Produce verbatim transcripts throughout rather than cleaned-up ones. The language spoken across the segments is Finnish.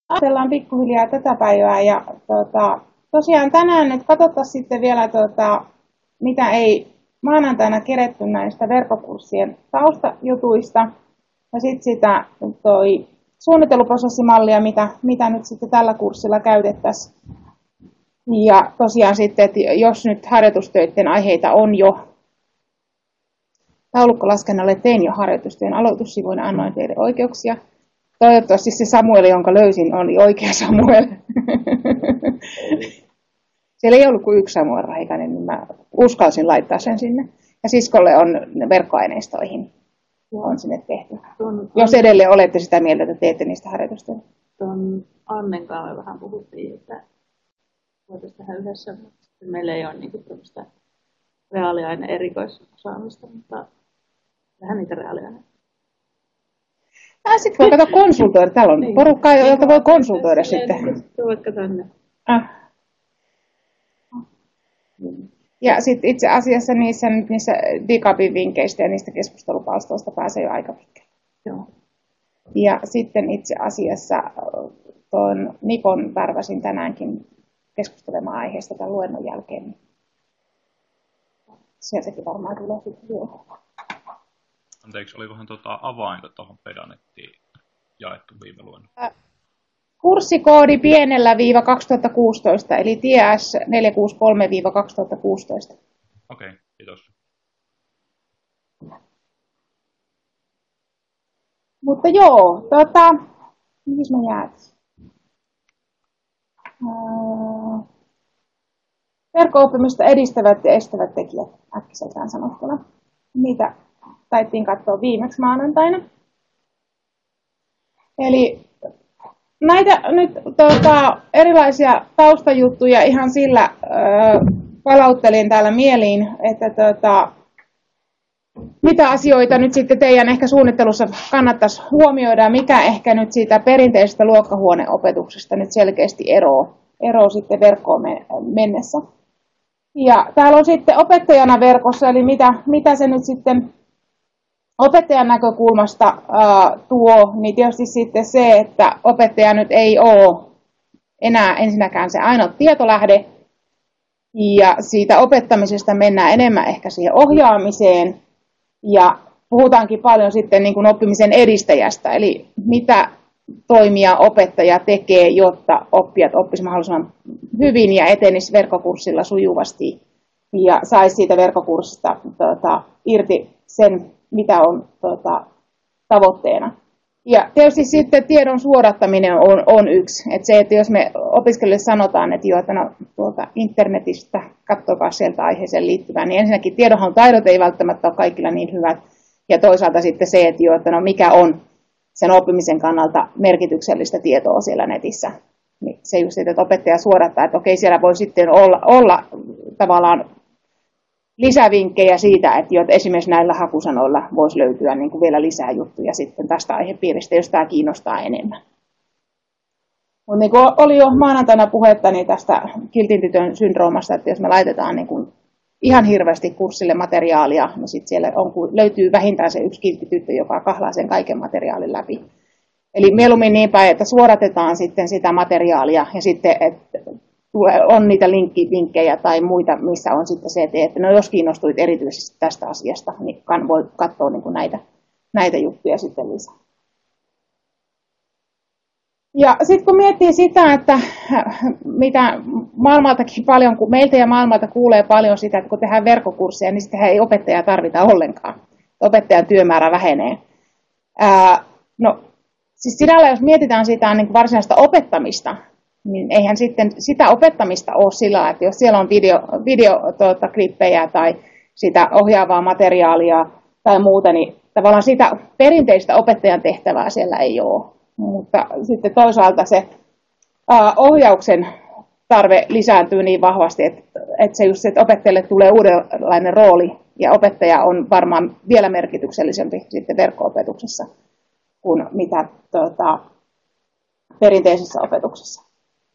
ajatellaan pikkuhiljaa tätä päivää ja tota, tosiaan tänään nyt katsottaisiin sitten vielä, tota, mitä ei maanantaina keretty näistä verkkokurssien taustajutuista ja sitten sitä toi suunnitteluprosessimallia, mitä, mitä nyt sitten tällä kurssilla käytettäisiin. Ja tosiaan sitten, että jos nyt harjoitustöiden aiheita on jo, taulukkolaskennalle tein jo harjoitustyön aloitussivuina, annoin teille oikeuksia. Toivottavasti se Samuel, jonka löysin, oli oikea Samuel. Siellä ei ollut kuin yksi Samuel Rahikainen, niin mä uskalsin laittaa sen sinne. Ja siskolle on verkkoaineistoihin. On sinne tehty. Tuon, jos edelleen olette sitä mieltä, että teette niistä harjoitustyötä. Tuon Annen kanssa vähän puhuttiin, että voitaisiin tehdä yhdessä. Meillä ei ole niin tämmöistä reaaliaine erikoisosaamista, mutta vähän niitä reaaliaineita. Sitten voi katsoa konsultoida. Täällä on niin porukkaa, jolta voi konsultoida sitten. Vaikka tänne. Ah. Ja sitten itse asiassa niissä, niissä Digabin vinkkeistä ja niistä keskustelupalstoista pääsee jo aika pitkälle. Joo. Ja sitten itse asiassa tuon Nikon värväsin tänäänkin keskustelemaan aiheesta tämän luennon jälkeen. Sieltäkin varmaan tulee sitten vielä. Anteeksi, olikohan tuota avainta tuohon Pedanettiin jaettu viime luennolla? Kurssikoodi pienellä viiva kaksituhattakuusitoista, eli T S neljä kuusi kolme viiva kaksituhattakuusitoista. Okei, okay, kiitos. Mutta joo, tota, mihin me jäätiin? Verkko-oppimista edistävät ja estävät tekijät, äkkiseltään sanottuna. Niitä taittiin katsoa viimeksi maanantaina. Eli näitä nyt tuota, erilaisia taustajuttuja ihan sillä ö, palauttelin täällä mieliin, että tuota, mitä asioita nyt sitten teidän ehkä suunnittelussa kannattaisi huomioida, mikä ehkä nyt siitä perinteisestä luokkahuoneopetuksesta nyt selkeästi eroo, eroo sitten verkkoon mennessä. Ja täällä on sitten opettajana verkossa, eli mitä, mitä se nyt sitten opettajan näkökulmasta ää, tuo, niin tietysti sitten se, että opettaja nyt ei ole enää ensinnäkään se ainoa tietolähde, ja siitä opettamisesta mennään enemmän ehkä siihen ohjaamiseen, ja puhutaankin paljon sitten niin kuin oppimisen edistäjästä, eli mitä toimia opettaja tekee, jotta oppijat oppisivat mahdollisimman hyvin ja etenisivät verkkokurssilla sujuvasti, ja saisi siitä verkkokurssista tuota, irti sen, mitä on tuota, tavoitteena. Ja tietysti sitten tiedon suodattaminen on, on yksi. Et se, että jos me opiskelijoille sanotaan, että, jo, että no, tuolta internetistä katsokaa sieltä aiheeseen liittyvää, niin ensinnäkin tiedonhalutaidot ei välttämättä ole kaikilla niin hyvät. Ja toisaalta sitten se, että, jo, että no, mikä on sen oppimisen kannalta merkityksellistä tietoa siellä netissä. Niin se just, että opettaja suodattaa, että okei, siellä voi sitten olla, olla tavallaan lisävinkkejä siitä, että esimerkiksi näillä hakusanoilla voisi löytyä niin kuin vielä lisää juttuja sitten tästä aihepiiristä, jos tämä kiinnostaa enemmän. Mutta niin kuin oli jo maanantaina puhetta niin tästä kiltin tytön syndroomasta, että jos me laitetaan niin kuin ihan hirveästi kurssille materiaalia, niin sitten siellä on, löytyy vähintään se yksi kiltti tyttö, joka kahlaa sen kaiken materiaalin läpi. Eli mieluummin niin päin, että suodatetaan sitten sitä materiaalia ja sitten, että on niitä linkkivinkkejä tai muita, missä on sitten se, että no jos kiinnostuit erityisesti tästä asiasta, niin voi katsoa niin kuin näitä, näitä juttuja sitten lisää. Ja sitten kun miettii sitä, että mitä maailmaltakin paljon, kun meiltä ja maailmalta kuulee paljon sitä, että kun tehdään verkkokursseja, niin sitten ei opettajaa tarvita ollenkaan. Opettajan työmäärä vähenee. Ää, no, siis sinällä, jos mietitään sitä niin kuin varsinaista opettamista, niin eihän sitten sitä opettamista ole sillä, että jos siellä on video, videoklippejä tuota, tai sitä ohjaavaa materiaalia tai muuta, niin tavallaan sitä perinteistä opettajan tehtävää siellä ei ole. Mutta sitten toisaalta se ää, ohjauksen tarve lisääntyy niin vahvasti, että, että se just, että opettajalle tulee uudenlainen rooli ja opettaja on varmaan vielä merkityksellisempi sitten verkko-opetuksessa kuin mitä tuota, perinteisessä opetuksessa.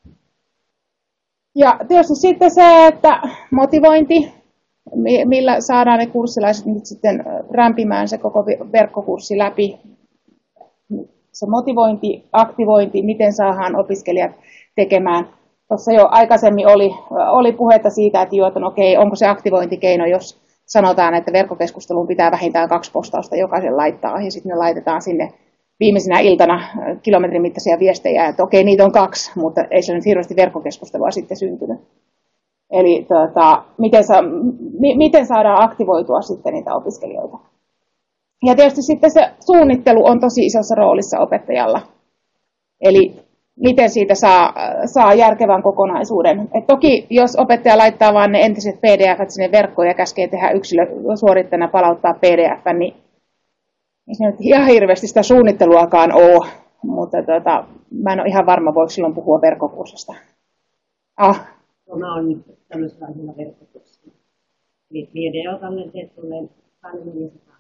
Ja tietysti sitten se, että motivointi, millä saadaan ne kurssilaiset nyt sitten rämpimään se koko verkkokurssi läpi. se motivointi, aktivointi, miten saadaan opiskelijat tekemään. Tuossa jo aikaisemmin oli, oli puhetta siitä, että, jo, että no okei, onko se aktivointikeino, jos sanotaan, että verkkokeskusteluun pitää vähintään kaksi postausta jokaisen laittaa, ja sitten ne laitetaan sinne viimeisenä iltana kilometrin mittaisia viestejä, että okei, niitä on kaksi, mutta ei se nyt hirveästi verkkokeskustelua sitten syntynyt. Eli tuota, miten, sa, mi, miten saadaan aktivoitua sitten niitä opiskelijoita. Ja tietysti sitten se suunnittelu on tosi isossa roolissa opettajalla. Eli miten siitä saa, saa järkevän kokonaisuuden. Et toki jos opettaja laittaa vain ne entiset P D F:t sinne verkkoon ja käskee tehdä yksilösuoritteena palauttaa P D F, niin ei se nyt ihan hirveästi sitä suunnitteluakaan ole. Mutta tota, mä en ole ihan varma, voiko silloin puhua verkkokurssista. Ah. No, mä oon nyt tämmöisellä hyvä verkkokurssilla. Videotallenteet tulee neljäsataa.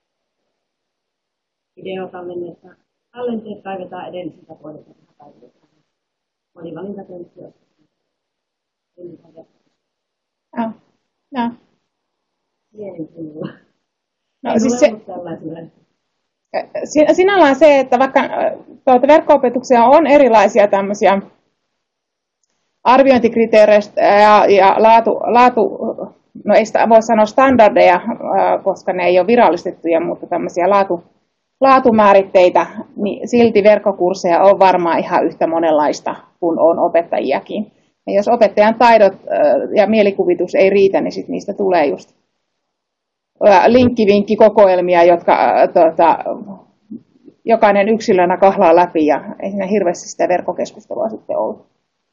Videotallenteet tallenteet kaivetaan edellisiltä vuodelta. Monivalintatentti on. Ah. No. Mielenkiinnolla. No, siis se, sinällään se, että vaikka tuota, verkko-opetuksia on erilaisia tämmöisiä arviointikriteereistä ja, ja laatu, laatu, no ei sitä voi sanoa standardeja, koska ne ei ole virallistettuja, mutta tämmöisiä laatu, laatumääritteitä, niin silti verkkokursseja on varmaan ihan yhtä monenlaista kuin on opettajiakin. Ja jos opettajan taidot ja mielikuvitus ei riitä, niin sit niistä tulee just linkkivinkkikokoelmia, jotka tuota, jokainen yksilönä kahlaa läpi ja ei siinä hirveästi sitä verkkokeskustelua sitten ollut.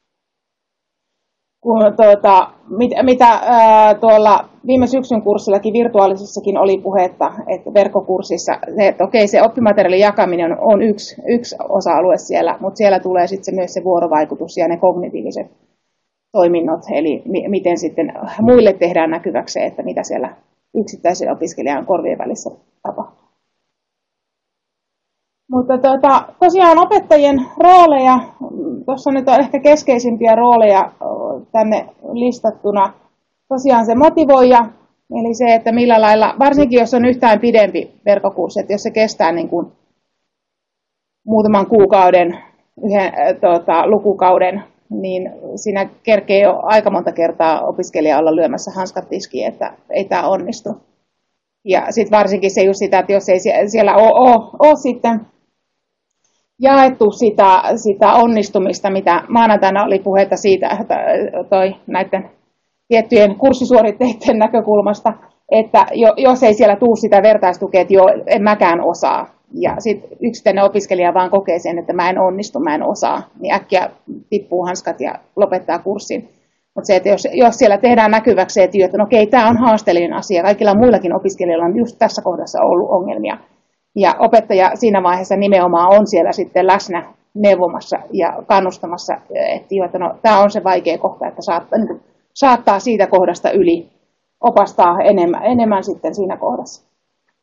Kun, tuota, mit, mitä ää, tuolla viime syksyn kurssillakin virtuaalisessakin oli puhetta, että verkkokurssissa se, että okei, se oppimateriaalin jakaminen on yksi, yksi osa-alue siellä, mutta siellä tulee sitten myös se vuorovaikutus ja ne kognitiiviset toiminnot, eli mi, miten sitten muille tehdään näkyväksi, että mitä siellä yksittäisen opiskelijan korvien välissä tapahtuu. Mutta tuota, tosiaan opettajien rooleja, tuossa nyt on ehkä keskeisimpiä rooleja tänne listattuna. Tosiaan se motivoija, eli se, että millä lailla, varsinkin jos on yhtään pidempi verkkokurssi, että jos se kestää niin kuin muutaman kuukauden, yhden tuota, lukukauden, niin siinä kerkee jo aika monta kertaa opiskelija olla lyömässä hanskat tiskiin, että ei tämä onnistu. Ja sitten varsinkin se just sitä, että jos ei siellä ole, ole, ole sitten jaettu sitä, sitä onnistumista, mitä maanantaina oli puhetta siitä, että toi näiden tiettyjen kurssisuoritteiden näkökulmasta, että jos ei siellä tule sitä vertaistukea, että joo, en mäkään osaa. Ja sitten yksittäinen opiskelija vaan kokee sen, että mä en onnistu, mä en osaa, niin äkkiä tippuu hanskat ja lopettaa kurssin. Mutta se, että jos, jos siellä tehdään näkyväksi, että, että no okei, tämä on haasteellinen asia, kaikilla muillakin opiskelijoilla on just tässä kohdassa ollut ongelmia. Ja opettaja siinä vaiheessa nimenomaan on siellä sitten läsnä neuvomassa ja kannustamassa, että, jo, että no, tämä on se vaikea kohta, että saattaa, niin saattaa siitä kohdasta yli opastaa enemmän, enemmän sitten siinä kohdassa.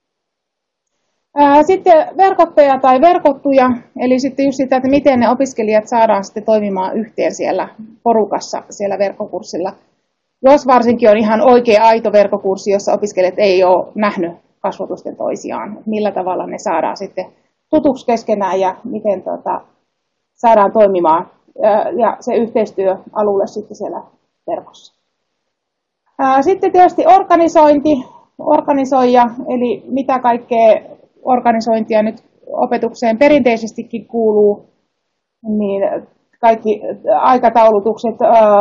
Sitten verkottaja tai verkottuja, eli sitten just sitä, että miten ne opiskelijat saadaan sitten toimimaan yhteen siellä porukassa siellä verkkokurssilla. Jos varsinkin on ihan oikea aito verkkokurssi, jossa opiskelijat ei ole nähnyt kasvatusten toisiaan, millä tavalla ne saadaan sitten tutuksi keskenään ja miten tota, saadaan toimimaan ja se yhteistyö alulle sitten siellä verkossa. Sitten tietysti organisointi, organisoija, eli mitä kaikkea organisointia nyt opetukseen perinteisestikin kuuluu, niin kaikki aikataulutukset,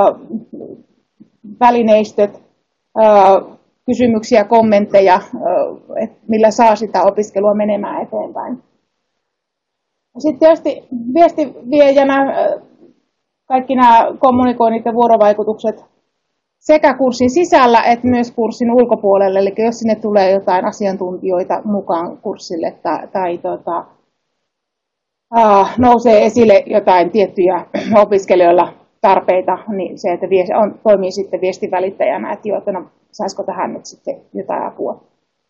välineistöt, kysymyksiä, kommentteja, millä saa sitä opiskelua menemään eteenpäin. Sitten tietysti viestiviejänä kaikki nämä kommunikoinnit ja vuorovaikutukset sekä kurssin sisällä että myös kurssin ulkopuolelle, eli jos sinne tulee jotain asiantuntijoita mukaan kurssille tai, tai tota, äh, nousee esille jotain tiettyjä opiskelijoilla tarpeita, niin se, että on, toimii sitten viestinvälittäjänä, että, jo, että no, saisiko tähän nyt sitten jotain apua.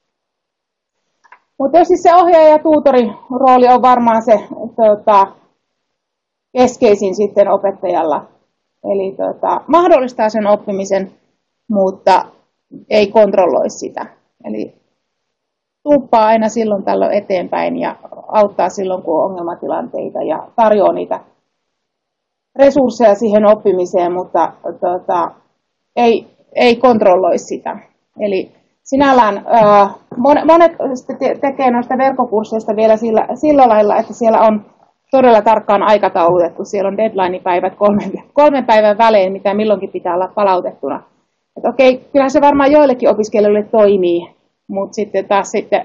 Mutta tietysti se ohjaaja ja tuutorin rooli on varmaan se tota, keskeisin sitten opettajalla. Eli tota, mahdollistaa sen oppimisen, mutta ei kontrolloi sitä. Eli tuuppaa aina silloin tällöin eteenpäin ja auttaa silloin, kun on ongelmatilanteita ja tarjoaa niitä resursseja siihen oppimiseen, mutta tota, ei, ei kontrolloi sitä. Eli sinällään äh, monet tekee noista verkkokursseista vielä sillä, sillä lailla, että siellä on todella tarkkaan aikataulutettu. Siellä on deadline-päivät kolmen, kolmen päivän välein, mitä milloinkin pitää olla palautettuna. Et okei, kyllähän se varmaan joillekin opiskelijoille toimii, mutta sitten taas sitten,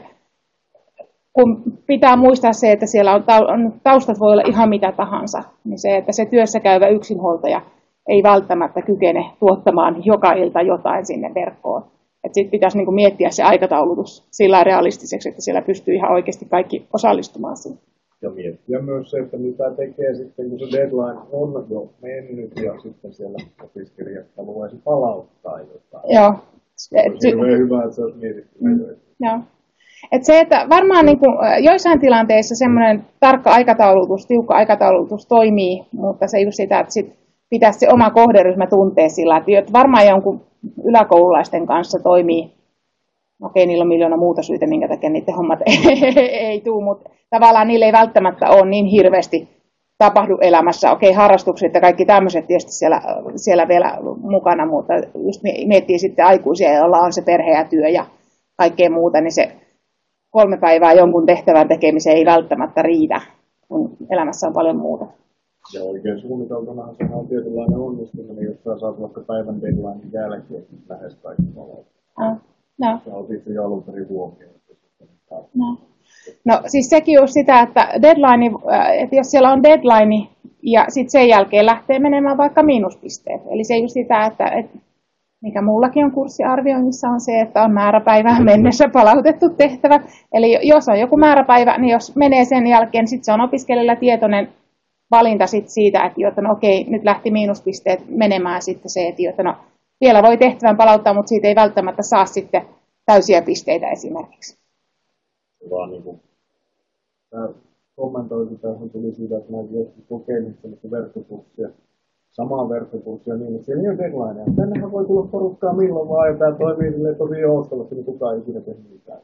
kun pitää muistaa se, että siellä on taustat voi olla ihan mitä tahansa, niin se, että se työssä käyvä yksinhuoltaja ei välttämättä kykene tuottamaan joka ilta jotain sinne verkkoon. Sitten pitäisi niinku miettiä se aikataulutus sillä realistiseksi, että siellä pystyy ihan oikeasti kaikki osallistumaan siihen. Ja miettiä myös se, että mitä tekee sitten, kun se deadline on jo mennyt ja sitten siellä opiskelijat haluaisi palauttaa jotain. Joo. Se on hirveän hyvä, että se olisi mietitty. Mm. Joo. Et se, että varmaan niin kuin, joissain tilanteissa semmoinen tarkka aikataulutus, tiukka aikataulutus toimii, mutta se just sitä, että sit pitäisi se oma kohderyhmä tuntea sillä, että varmaan jonkun yläkoululaisten kanssa toimii. Okei, niillä on miljoona muuta syytä, minkä takia niiden hommat ei, ei tule, mutta tavallaan niillä ei välttämättä ole niin hirveästi tapahdu elämässä. Okei, harrastukset ja kaikki tämmöiset tietysti siellä, siellä vielä mukana, mutta just miettii sitten aikuisia, joilla on se perhe ja työ ja kaikkea muuta, niin se kolme päivää jonkun tehtävän tekemiseen ei välttämättä riitä, kun elämässä on paljon muuta. Ja oikein suunniteltunahan se on tietynlainen onnistuminen, jos sä saat vaikka päivän deadlinein jälkeen lähes kaikki palauttaa. No. Sä otit jo alun perin huomioon. No. no siis sekin on sitä, että deadline, että jos siellä on deadline ja sitten sen jälkeen lähtee menemään vaikka miinuspisteet. Eli se just sitä, että, että mikä mullakin on kurssiarvioinnissa on se, että on määräpäivään mennessä palautettu tehtävä. Eli jos on joku määräpäivä, niin jos menee sen jälkeen, sitten se on opiskelijalla tietoinen valinta sit siitä, että, että no okei, nyt lähti miinuspisteet menemään sitten se, että no, vielä voi tehtävän palauttaa, mutta siitä ei välttämättä saa sitten täysiä pisteitä esimerkiksi. Vaan niin kuin, tämä kommentoitu tähän tuli siitä, että näin joskus kokeilin sellaista verkkokurssia, samaa verkkokurssia niin, että siellä ei ole deadlinea. Tännehän voi tulla porukkaa milloin vaan, ja tämä toimii silleen tosi joustavasti, niin kukaan ei ikinä tehnyt mitään.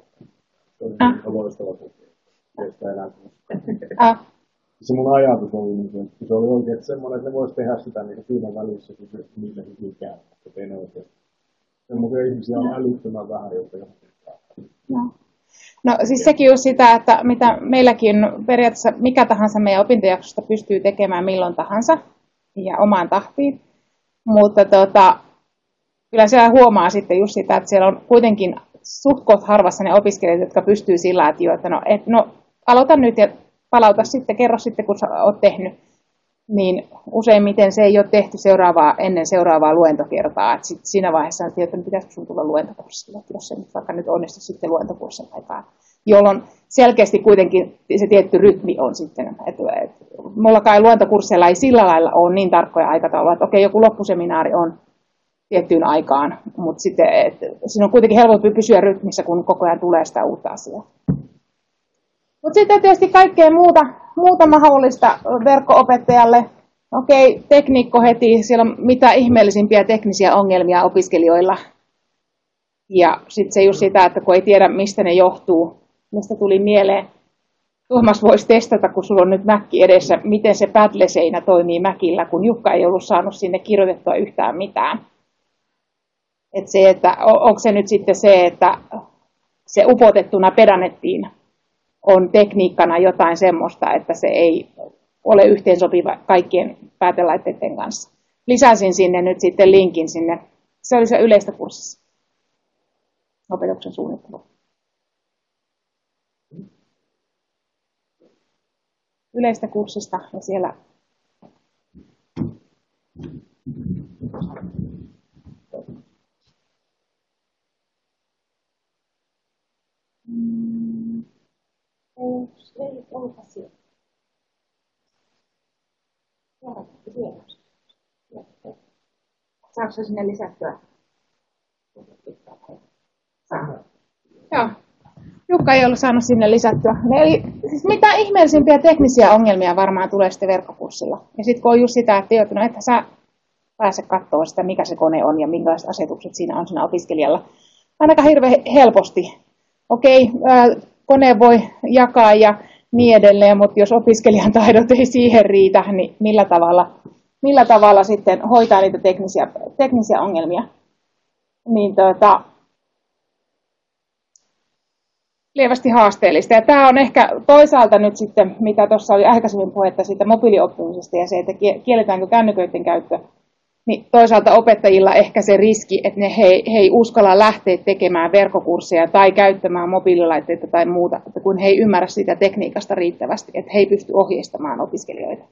Se oli ah. loistava kokeilu. Ei sitä enää ah. Se mun ajatus oli, niin, että se oli oikein semmoinen, että ne vois tehdä sitä niin siinä välissä, kun se niille hyvin käy. Että ei ne oikein. Semmoisia ihmisiä on älyttömän vähän, jotka johtaa. No. no siis sekin on sitä, että mitä meilläkin periaatteessa mikä tahansa meidän opintojaksosta pystyy tekemään milloin tahansa ja omaan tahtiin. Mutta tota, kyllä siellä huomaa sitten just sitä, että siellä on kuitenkin suht koht harvassa ne opiskelijat, jotka pystyy sillä, että, että no, et, no aloita nyt ja palauta sitten, kerro sitten, kun sä oot tehnyt, niin useimmiten se ei ole tehty seuraavaa, ennen seuraavaa luentokertaa. Et sit siinä vaiheessa on tietysti, että pitäisikö sun tulla luentokurssille, jos se nyt vaikka nyt onnistu sitten luentokurssin aikaan, jolloin selkeästi kuitenkin se tietty rytmi on sitten. Et, et, mulla kai luentokursseilla ei sillä lailla ole niin tarkkoja aikatauluja, että okei, joku loppuseminaari on tiettyyn aikaan, mutta sitten et, siinä on kuitenkin helpompi pysyä rytmissä, kun koko ajan tulee sitä uutta asiaa. Mutta sitten tietysti kaikkea muuta, muuta mahdollista verkko-opettajalle. Okei, tekniikko heti, siellä on mitä ihmeellisimpiä teknisiä ongelmia opiskelijoilla. Ja sitten se just sitä, että kun ei tiedä mistä ne johtuu, mistä tuli mieleen. Tuomas voisi testata, kun sulla on nyt Mäkki edessä, miten se Padle-seinä toimii Mäkillä, kun Jukka ei ollut saanut sinne kirjoitettua yhtään mitään. Et se, että onko se nyt sitten se, että se upotettuna pedannettiin on tekniikkana jotain semmoista, että se ei ole yhteensopiva kaikkien päätelaitteiden kanssa. Lisäsin sinne nyt sitten linkin sinne. Se oli se yleistä kurssissa. Opetuksen suunnittelu. Yleistä kurssista ja siellä ei ollut asioita. Saatko se sinne lisättyä? Joo. Jukka ei ollut saanut sinne lisättyä. Eli siis mitä ihmeellisimpiä teknisiä ongelmia varmaan tulee sitten verkkokurssilla. Ja sitten kun on just sitä, että, no, että sä pääse katsoa sitä, mikä se kone on ja minkälaiset asetukset siinä on siinä opiskelijalla. Ainakaan hirveän helposti. Okei, äh, kone voi jakaa ja niin edelleen, mutta jos opiskelijan taidot ei siihen riitä, niin millä tavalla, millä tavalla sitten hoitaa niitä teknisiä, teknisiä ongelmia. Niin tuota, lievästi haasteellista. Ja tämä on ehkä toisaalta nyt sitten, mitä tuossa oli aikaisemmin puhetta siitä mobiilioppimisesta ja se, että kielletäänkö kännyköiden käyttö, niin toisaalta opettajilla ehkä se riski, että ne he, he ei uskalla lähteä tekemään verkkokursseja tai käyttämään mobiililaitteita tai muuta, että kun he ei ymmärrä sitä tekniikasta riittävästi, että he ei pysty ohjeistamaan opiskelijoita.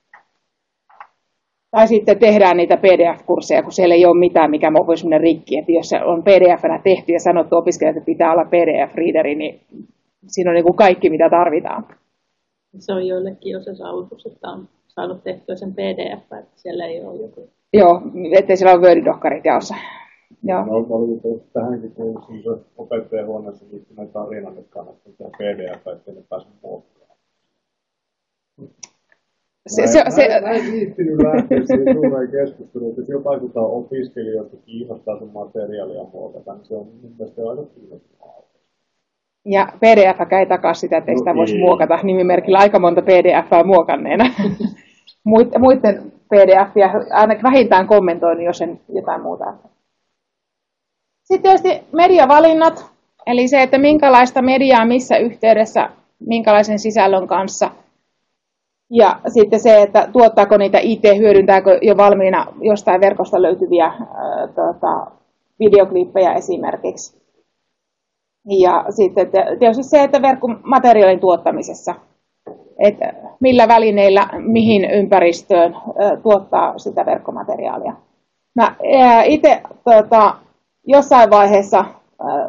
Tai sitten tehdään niitä P D F-kursseja, kun siellä ei ole mitään, mikä voi semmoinen rikki. Että jos se on P D F-nä tehty ja sanottu opiskelijoille, että pitää olla P D F-readeri, niin siinä on niin kuin kaikki, mitä tarvitaan. Se on joillekin jo se saavutus, että on saanut tehtyä sen P D F, että siellä ei ole joku. Joo, ettei siellä ole Word-dokkarit jaossa. Joo. No, oli tähänkin kuullut semmoisen opettajahuoneessa liittyneen tarinan, että kannattaa tehdä P D F, ettei ne pääse muokkaamaan. Se, se, se, mä, mä en viittinyt lähteä siihen suureen keskusteluun, että jos jotain kutaan opiskelijoista kiinnostaa sun materiaalia muokata, niin se on mun mielestä aika kiinnostavaa. Ja P D F ei takaa sitä, että ei sitä No voisi ei. muokata. Nimimerkillä aika monta P D F:ää muokanneena. Muiden P D F:iä ainakin vähintään kommentoin, jos en jotain muuta. Sitten tietysti mediavalinnat, eli se, että minkälaista mediaa missä yhteydessä, minkälaisen sisällön kanssa. Ja sitten se, että tuottaako niitä I T, hyödyntääkö jo valmiina jostain verkosta löytyviä ää, tota, videoklippejä esimerkiksi. Ja sitten tietysti se, että verkkomateriaalin tuottamisessa, että millä välineillä, mihin ympäristöön ää, tuottaa sitä verkkomateriaalia. Mä itse tota, jossain vaiheessa ää,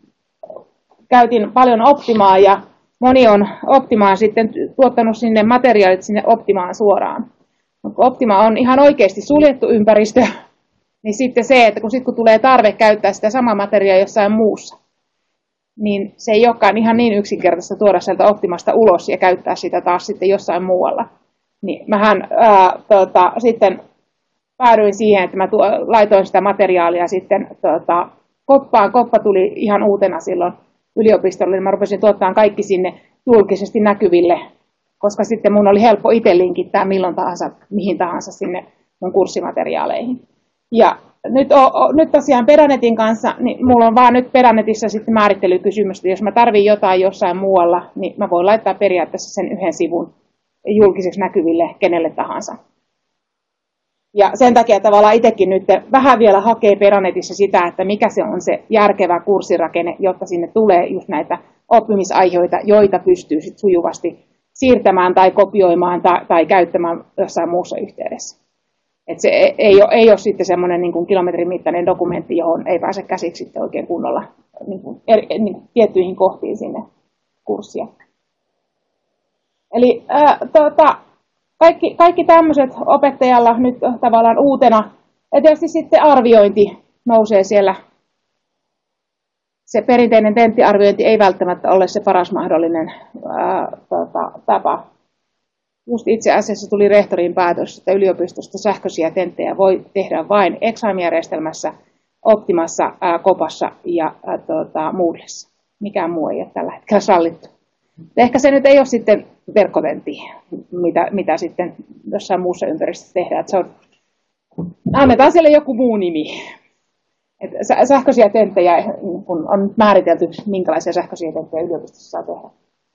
käytin paljon Optimaa ja moni on Optimaan sitten tuottanut sinne materiaalit sinne Optimaan suoraan. Mutta Optima on ihan oikeasti suljettu ympäristö, niin sitten se, että kun, sit kun tulee tarve käyttää sitä samaa materiaalia jossain muussa, niin se ei olekaan ihan niin yksinkertaista tuoda sieltä Optimasta ulos ja käyttää sitä taas sitten jossain muualla. Niin mähän ää, tota, sitten päädyin siihen, että mä tuo, laitoin sitä materiaalia sitten tota, koppaan. Koppa tuli ihan uutena silloin yliopistolle, niin mä rupesin tuottamaan kaikki sinne julkisesti näkyville, koska sitten mun oli helppo itse linkittää milloin tahansa, mihin tahansa sinne mun kurssimateriaaleihin. Ja nyt, o, o, nyt tosiaan Pedanetin kanssa, niin mulla on vaan nyt Pedanetissa sitten määrittelykysymys, että jos mä tarvin jotain jossain muualla, niin mä voin laittaa periaatteessa sen yhden sivun julkiseksi näkyville kenelle tahansa. Ja sen takia tavallaan itsekin nyt vähän vielä hakee Pedanetissa sitä, että mikä se on se järkevä kurssirakenne, jotta sinne tulee just näitä oppimisaiheita, joita pystyy sit sujuvasti siirtämään tai kopioimaan tai, tai käyttämään jossain muussa yhteydessä. Et se ei, ei, ole, ei ole sitten semmoinen niin kuin kilometrin mittainen dokumentti, johon ei pääse käsiksi sitten oikein kunnolla niin kuin eri, niin kuin tiettyihin kohtiin sinne kurssia. Eli ää, tota, Kaikki, kaikki tämmöiset opettajalla nyt tavallaan uutena. Ja tietysti sitten arviointi nousee siellä. Se perinteinen tenttiarviointi ei välttämättä ole se paras mahdollinen ää, tota, tapa. Just itse asiassa tuli rehtorin päätös, että yliopistosta sähköisiä tenttejä voi tehdä vain exam-järjestelmässä, Optimassa, ää, Kopassa ja ää, tota, Moodlessa. Mikään muu ei ole tällä hetkellä sallittu. Ehkä se nyt ei ole sitten verkkotentti, mitä, mitä sitten jossain muussa ympäristössä tehdään. Että se on, annetaan siellä joku muu nimi. Että sähköisiä tenttejä on määritelty, minkälaisia sähköisiä tenttejä yliopistossa saa tehdä.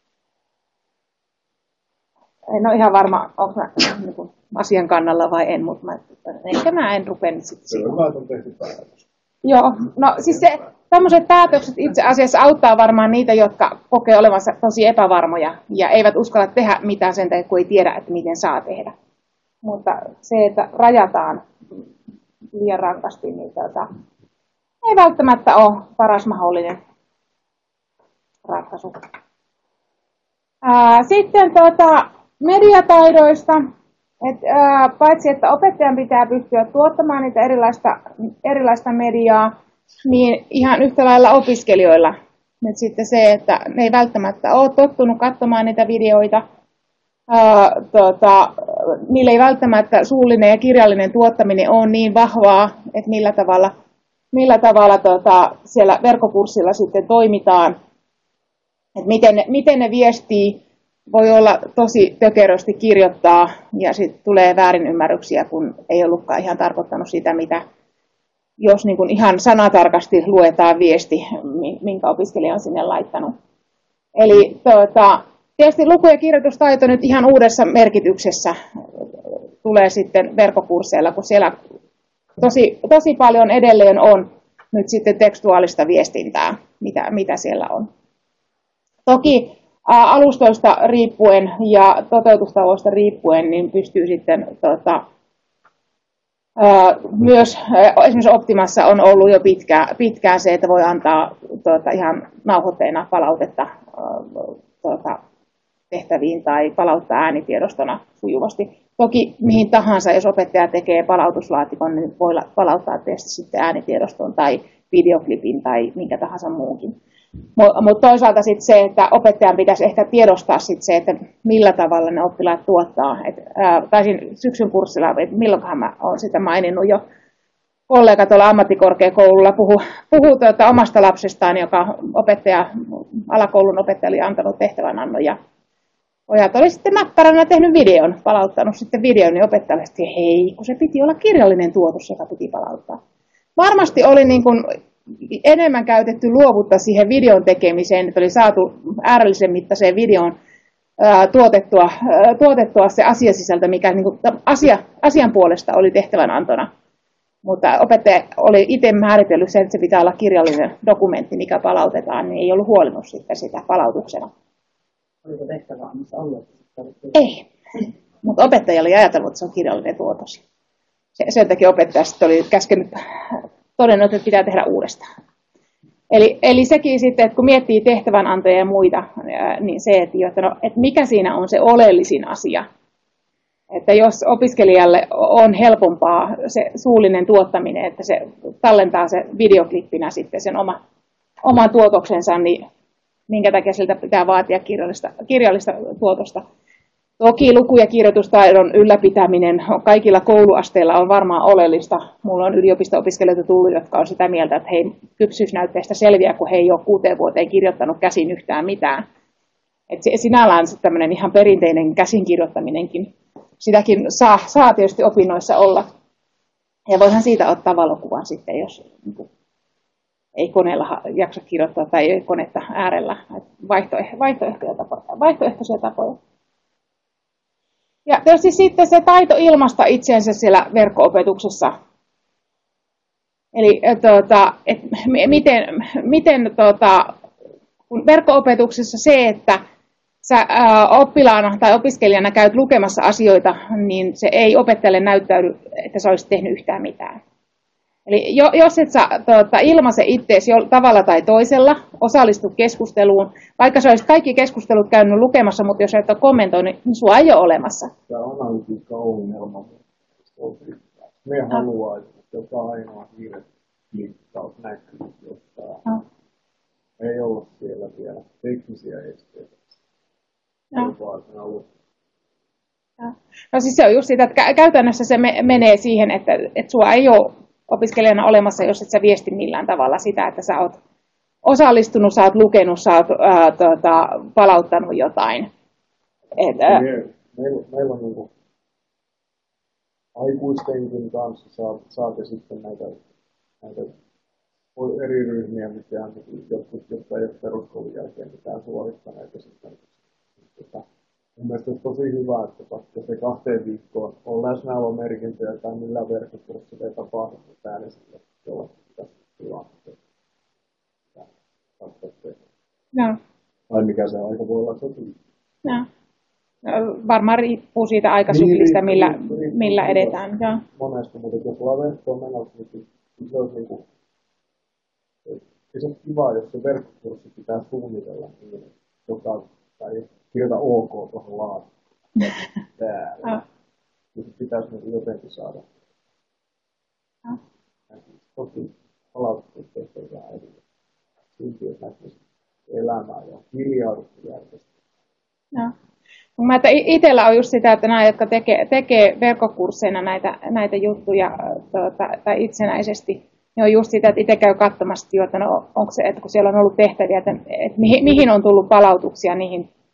En ole ihan varma, onko mä niin asian kannalla vai en, mutta mä, ehkä mä en rupea nyt sitten siihen. Kyllä on tehty päätös. Joo, no siis se, tämmöiset päätökset itse asiassa auttaa varmaan niitä, jotka kokee olevansa tosi epävarmoja ja eivät uskalla tehdä mitään sen takia, kun ei tiedä, että miten saa tehdä. Mutta se, että rajataan liian rankasti, niin tuota, ei välttämättä ole paras mahdollinen ratkaisu. Ää, sitten tuota, mediataidoista. Et, ää, paitsi, että opettajan pitää pystyä tuottamaan niitä erilaista, erilaista mediaa, niin ihan yhtä lailla opiskelijoilla. Nyt sitten se, että ne ei välttämättä ole tottunut katsomaan niitä videoita. Ää, tota, niillä ei välttämättä suullinen ja kirjallinen tuottaminen ole niin vahvaa, että millä tavalla, millä tavalla tota, siellä verkkokurssilla sitten toimitaan. Et miten, ne, miten ne viestii. voi olla tosi tökerösti kirjoittaa ja sitten tulee väärinymmärryksiä, kun ei ollutkaan ihan tarkoittanut sitä, mitä jos niin kuin ihan sanatarkasti luetaan viesti, minkä opiskelija on sinne laittanut. Eli tuota, tietysti luku- ja kirjoitustaito nyt ihan uudessa merkityksessä tulee sitten verkkokursseilla, kun siellä tosi, tosi paljon edelleen on nyt sitten tekstuaalista viestintää, mitä, mitä siellä on. Toki ä, alustoista riippuen ja toteutustavoista riippuen niin pystyy sitten tota, ä, myös ä, esimerkiksi Optimassa on ollut jo pitkään, pitkään se, että voi antaa tota, ihan nauhoitteena palautetta ä, tota, tehtäviin tai palauttaa äänitiedostona sujuvasti. Toki mihin tahansa, jos opettaja tekee palautuslaatikon, niin voi palauttaa tietysti sitten äänitiedoston tai videoklipin tai minkä tahansa muunkin. Mutta toisaalta sitten se, että opettajan pitäisi ehkä tiedostaa sit se, että millä tavalla ne oppilaat tuottaa. Et, ää, taisin syksyn kurssilla, että milloinkohan mä olen sitä maininnut jo. Kollega tuolla ammattikorkeakoululla puhui puhu tuota omasta lapsestaan, joka opettaja, alakoulun opettaja oli antanut tehtävänannon. Ja pojat oli sitten näppäränä tehnyt videon, palauttanut sitten videon, niin opettajalle sitten, hei, kun se piti olla kirjallinen tuotos, joka piti palauttaa. Varmasti oli niin kuin enemmän käytetty luovuutta siihen videon tekemiseen, että oli saatu äärällisen mittaiseen videoon ää, tuotettua, ää, tuotettua se asiasisältö, mikä niin kuin asia, asian puolesta oli tehtävänantona. Mutta opettaja oli itse määritellyt sen, että se pitää olla kirjallinen dokumentti, mikä palautetaan, niin ei ollut huolinnut sitten sitä palautuksena. Oliko tehtävä annossa ollut? Ei, mutta opettaja oli ajatellut, että se on kirjallinen tuotos. Sen takia opettaja sitten oli käskenyt, todennut, että pitää tehdä uudestaan. Eli, eli sekin sitten, että kun miettii tehtävänantoja ja muita, niin se, että, että, no, että mikä siinä on se oleellisin asia. Että jos opiskelijalle on helpompaa se suullinen tuottaminen, että se tallentaa se videoklippinä sitten sen oma, oman tuotoksensa, niin minkä takia siltä pitää vaatia kirjallista, kirjallista tuotosta. Toki luku- ja kirjoitustaidon ylläpitäminen kaikilla kouluasteilla on varmaan oleellista. Mulla on yliopisto-opiskelijoita tullut, jotka on sitä mieltä, että hei, kypsyysnäytteestä selviää, kun he ei ole kuuteen vuoteen kirjoittanut käsin yhtään mitään. Et sinällään tämmöinen ihan perinteinen käsinkirjoittaminenkin, sitäkin saa, saa tietysti opinnoissa olla. Ja voihan siitä ottaa valokuvan sitten, jos ei koneella jaksa kirjoittaa tai ei konetta äärellä. Vaihtoehtoisia tapoja. Vaihtoehtoisia tapoja. Ja tietysti sitten se taito ilmaista itseensä siellä verkko-opetuksessa. Eli tuota, et miten, miten tuota, kun verkko-opetuksessa se, että sä ää, oppilaana tai opiskelijana käyt lukemassa asioita, niin se ei opettajalle näyttäydy, että sä olisit tehnyt yhtään mitään. Eli jo, jos et sä tuota, ilmaise itseesi tavalla tai toisella, osallistu keskusteluun, vaikka sä olisit kaikki keskustelut käynyt lukemassa, mutta jos et ole kommentoinut, niin sua ei ole olemassa. Tämä analytiikka ongelma. Me no. haluaa, että joka ainoa hiireklikkaus näkyy jostain. No. Ei ole siellä vielä teknisiä esteitä. No. No. no siis se on just sitä, että käytännössä se menee siihen, että, että sua ei ole opiskelijana olemassa, jos et sä viesti millään tavalla sitä, että sä oot osallistunut, sä oot lukenut, sä oot ää, tuota, palauttanut jotain. Et, ää... meillä, meillä on niinku aikuistenkin kanssa saat, saate sitten näitä, näitä eri ryhmiä, mitkä on jotkut, jotka ei ole peruskoulun jälkeen mitään suorittaneet. Ja sitten, että, mun mielestä on tosi hyvä, että vaikka se kahteen viikkoon on läsnäolomerkintöjä tai millä verkkokurssilla ei tapahdu mitään, niin sitten jollakin pitäisi tilannetta. No. Tai mikä se aika voi olla sopii. No. Varmaan riippuu siitä aikasyklistä, niin, millä, niin, millä niin, edetään. Ja. Monesti, mutta jos ollaan verkkoon menossa, niin se on niin kuin, se on kiva, jos se verkkokurssi pitää suunnitella niin, joka, tai kirjoita OK tuohon laatikkoon täällä. Ja se pitäisi niin jotenkin saada. Toki palautteet tehdään edelleen. Silti, että näkyisi elämää ja kirjauduttu järjestelmää. No. Mä itsellä on just sitä, että nämä, jotka tekee, tekee verkkokursseina näitä, näitä juttuja tuota, tai itsenäisesti, niin on just sitä, että itse käy katsomassa, että, no, onko se, että kun siellä on ollut tehtäviä, että, että mihin, mihin on tullut palautuksia niihin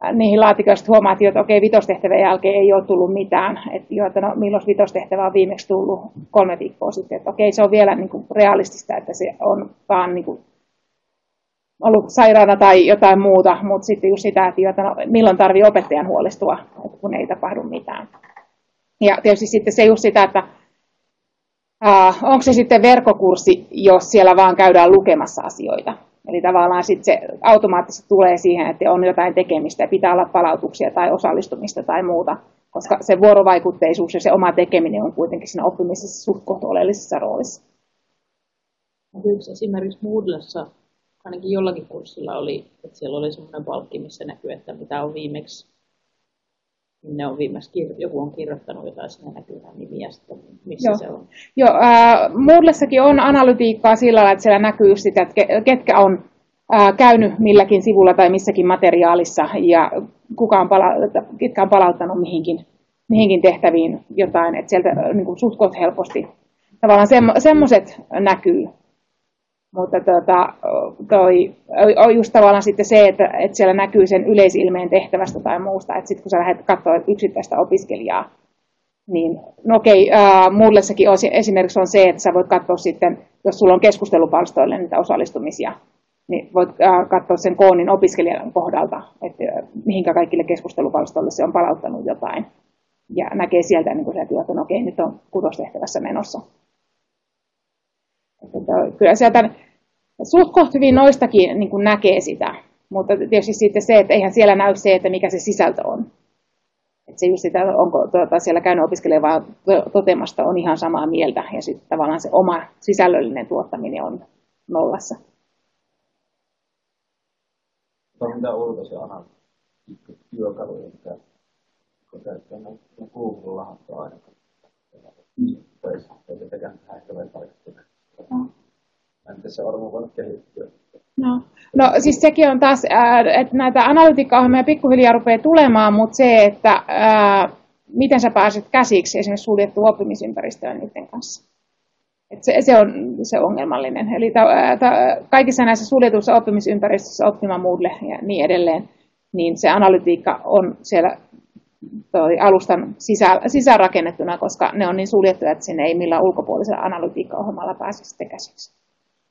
niihin laatikoista huomaat, että okei, vitostehtävän jälkeen ei ole tullut mitään. Että jo, että no, milloin vitostehtävä on viimeksi tullut kolme viikkoa sitten. Että okei, se on vielä niin kuin realistista, että se on vaan niin kuin ollut sairaana tai jotain muuta, mutta sitten just sitä, että, jo, että no, milloin tarvii opettajan huolestua, kun ei tapahdu mitään. Ja tietysti sitten se just sitä, että Uh, onko se sitten verkkokurssi, jos siellä vaan käydään lukemassa asioita. Eli tavallaan sitten se automaattisesti tulee siihen, että on jotain tekemistä ja pitää olla palautuksia tai osallistumista tai muuta, koska se vuorovaikutteisuus ja se oma tekeminen on kuitenkin siinä oppimisessa suht kohta oleellisessa roolissa. Yksi esimerkiksi Moodlessa, ainakin jollakin kurssilla oli, että siellä oli semmoinen palkki, missä näkyy, että mitä on viimeksi, ne on viimeksi, joku on kirjoittanut jotain, sinne näkyy nämä nimiä sitten, missä Joo. se on. Joo, äh, Moodlessakin on analytiikkaa sillä lailla, että siellä näkyy sitä, että ketkä on äh, käynyt milläkin sivulla tai missäkin materiaalissa ja kuka on pala- ketkä on palauttanut mihinkin, mihinkin tehtäviin jotain, että sieltä äh, niin kuin suht koht helposti tavallaan semmo- semmoiset näkyy. Mutta tota, toi on just tavallaan sitten se, että, että siellä näkyy sen yleisilmeen tehtävästä tai muusta, että sitten kun sä lähdet katsoa yksittäistä opiskelijaa, niin no okei, äh, Moodlessakin on, esimerkiksi on se, että sä voit katsoa sitten, jos sulla on keskustelupalstoille niitä osallistumisia, niin voit äh, katsoa sen koonin opiskelijan kohdalta, että äh, mihinkä kaikille keskustelupalstoille se on palauttanut jotain. Ja näkee sieltä, niin kun sä tiedät, että no, okei, nyt on kutostehtävässä menossa. Että kyllä sieltä suht koht hyvin noistakin niin kuin näkee sitä, mutta tietysti sitten se, että eihän siellä näy se, että mikä se sisältö on. Että se just sitä, onko tuota, siellä käynyt opiskelemaan vaan totemasta on ihan samaa mieltä ja sitten tavallaan se oma sisällöllinen tuottaminen on nollassa. On mitä ulkoisia analyytikkotyökaluja, mitä käyttää Googlellahan se aina töissä, eikä tekään ehkä vielä tarkistunut. Miten se varmaan voi kehittyä? No. no siis sekin on taas, että näitä analytiikkaohjelmia pikkuhiljaa rupeaa tulemaan, mutta se, että ää, miten sä pääset käsiksi esimerkiksi suljettu oppimisympäristöön niiden kanssa. Et se, se on se ongelmallinen. Eli ta, ta, kaikissa näissä suljetuissa oppimisympäristöissä, Optima, Moodle ja niin edelleen, niin se analytiikka on siellä toi alustan sisä, sisäänrakennettuna, koska ne on niin suljettuja, että sinne ei millään ulkopuolisella analytiikkaohjelmalla pääse sitten käsiksi.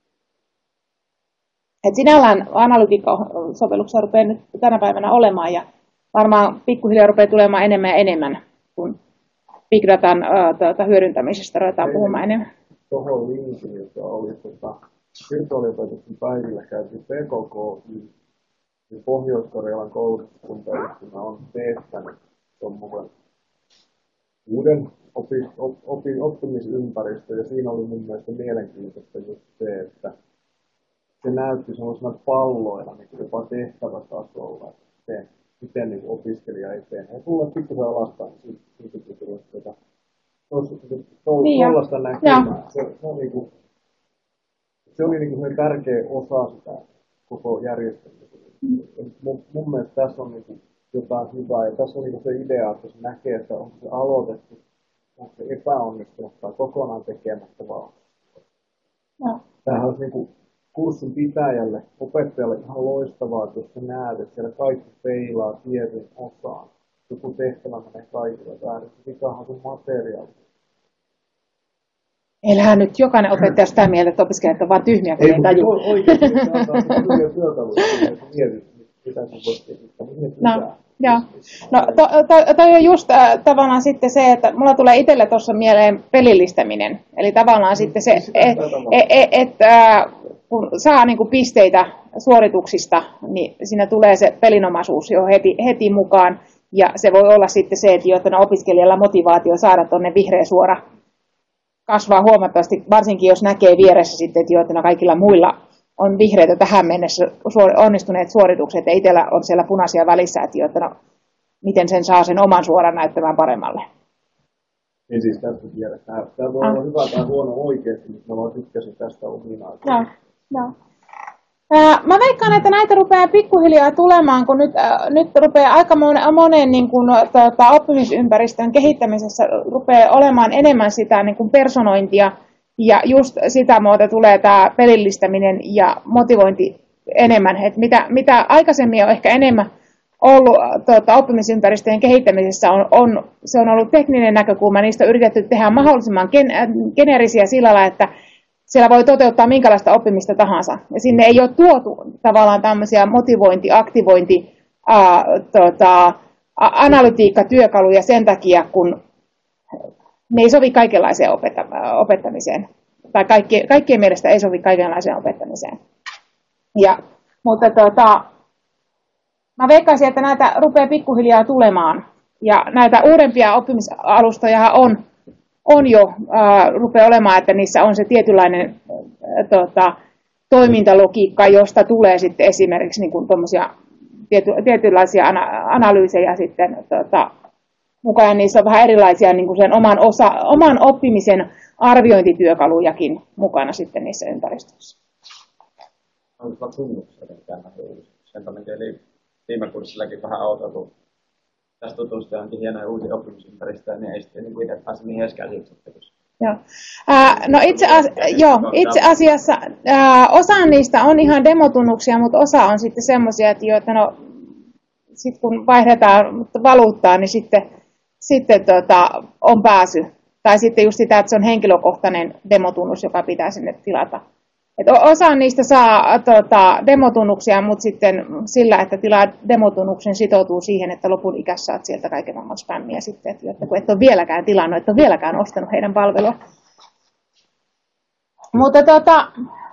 Et sinällään analytiikkasovelluksia rupeaa nyt tänä päivänä olemaan ja varmaan pikkuhiljaa rupeaa tulemaan enemmän ja enemmän, kun big datan äh, tuota, hyödyntämisestä ruvetaan puhumaan enemmän. Tuohon linkin, joka oli tota, virtuaaliopetuksen päivillä käytiin P K K Y, niin Pohjois-Karjalan koulutuskuntayhtymä on teettänyt tuommoisen uuden opi, op, opi, oppimisympäristö, ja siinä oli mun mielestä mielenkiintoista just se, että se näytti sellaisena palloina niin jopa tehtävätasolla, että miten, miten niin opiskelija etenee. Ja tulla pikkusen alastaan, niin siitä tuli tuota, tuollaista näkymää. Se, se, on niin kuin, se oli niin kuin tärkeä osa sitä koko järjestelmää. Mun, mun mielestä tässä on niin kuin jotain hyvää, ja tässä on niin kuin se idea, että se näkee, että onko se aloitettu, onko se epäonnistunut tai kokonaan tekemättä vaan. No. Tämähän olisi niin kuin kurssin pitäjälle, opettajalle ihan loistavaa, että jos sä näet, että siellä kaikki peilaa tietyn osaan. Joku tehtävä menee kaikilla väärin. Mikähän sun materiaali? Eilähän nyt jokainen opettaja sitä mieltä, että opiskelijat on vaan tyhmiä, kun ei, ei taju. Oikeasti se on hyviä työkaluja, että mietit, mitä sun voit kehittää. No, joo. No, to, to, toi on just äh, tavallaan sitten se, että mulla tulee itselle tuossa mieleen pelillistäminen. Eli tavallaan mm, sitten se, että et, et, et, äh, kun saa niinku pisteitä suorituksista, niin siinä tulee se pelinomaisuus jo heti, heti mukaan. Ja se voi olla sitten se, että jotta opiskelijalla motivaatio saada tuonne vihreä suora kasvaa huomattavasti, varsinkin jos näkee vieressä sitten, että jotta kaikilla muilla on vihreitä tähän mennessä onnistuneet suoritukset, ja itsellä on siellä punaisia välissä, että jotta no, miten sen saa sen oman suoran näyttämään paremmalle. Niin siis tästä tiedetään. Tämä voi ah. olla hyvä tai huono oikeasti, mutta mä vaan tykkäsin tästä ominaan. Joo, joo. Mä veikkaan, että näitä rupeaa pikkuhiljaa tulemaan, kun nyt, äh, nyt rupeaa aika monen, monen niin kuin, tuota, oppimisympäristön kehittämisessä rupeaa olemaan enemmän sitä niin kuin personointia, ja just sitä muuta tulee tämä pelillistäminen ja motivointi enemmän. Et mitä, mitä aikaisemmin on ehkä enemmän ollut tuota, oppimisympäristöjen kehittämisessä on, on, se on ollut tekninen näkökulma, niistä on yritetty tehdä mahdollisimman gen, geneerisiä sillä lailla, että siellä voi toteuttaa minkälaista oppimista tahansa. Ja sinne ei ole tuotu tavallaan tämmöisiä motivointi, aktivointi, ää, tota, analytiikkatyökaluja sen takia, kun ne ei sovi kaikenlaiseen opettamiseen. Tai kaikki, kaikkien mielestä ei sovi kaikenlaiseen opettamiseen. Ja, mutta tota, mä veikkaisin, että näitä rupeaa pikkuhiljaa tulemaan. Ja näitä uudempia oppimisalustoja on, on jo äh, rupeaa olemaan, että niissä on se tietynlainen äh, tota, toimintalogiikka, josta tulee sitten esimerkiksi niin kuin tiety, tietynlaisia ana, analyysejä sitten tota, mukaan. Niissä on vähän erilaisia niin kuin sen oman, osa, oman oppimisen arviointityökalujakin mukana sitten niissä ympäristöissä. Onko tunnuksia mitään näihin uudistuksiin? Sen takia eli viime kurssillakin vähän auto, kun tässä tutustuu johonkin hienoja uusia oppimisympäristöjä, niin ei sitten niin itse pääse niihin edes käsiksi. Joo. Ää, no itse, as- joo, itse asiassa ää, osa niistä on ihan demotunnuksia, mutta osa on sitten semmoisia, että, jo, että no, sit kun vaihdetaan valuuttaa, niin sitten, sitten tota, on pääsy. Tai sitten just sitä, että se on henkilökohtainen demotunnus, joka pitää sinne tilata. Et osa niistä saa tota, demotunnuksia, mutta sitten sillä, että tilaa demotunnuksen, sitoutuu siihen, että lopun ikässä saat sieltä kaiken maailman spämmiä sitten, että kun et ole vieläkään tilannut, et ole vieläkään ostanut heidän palvelua. Mutta tota,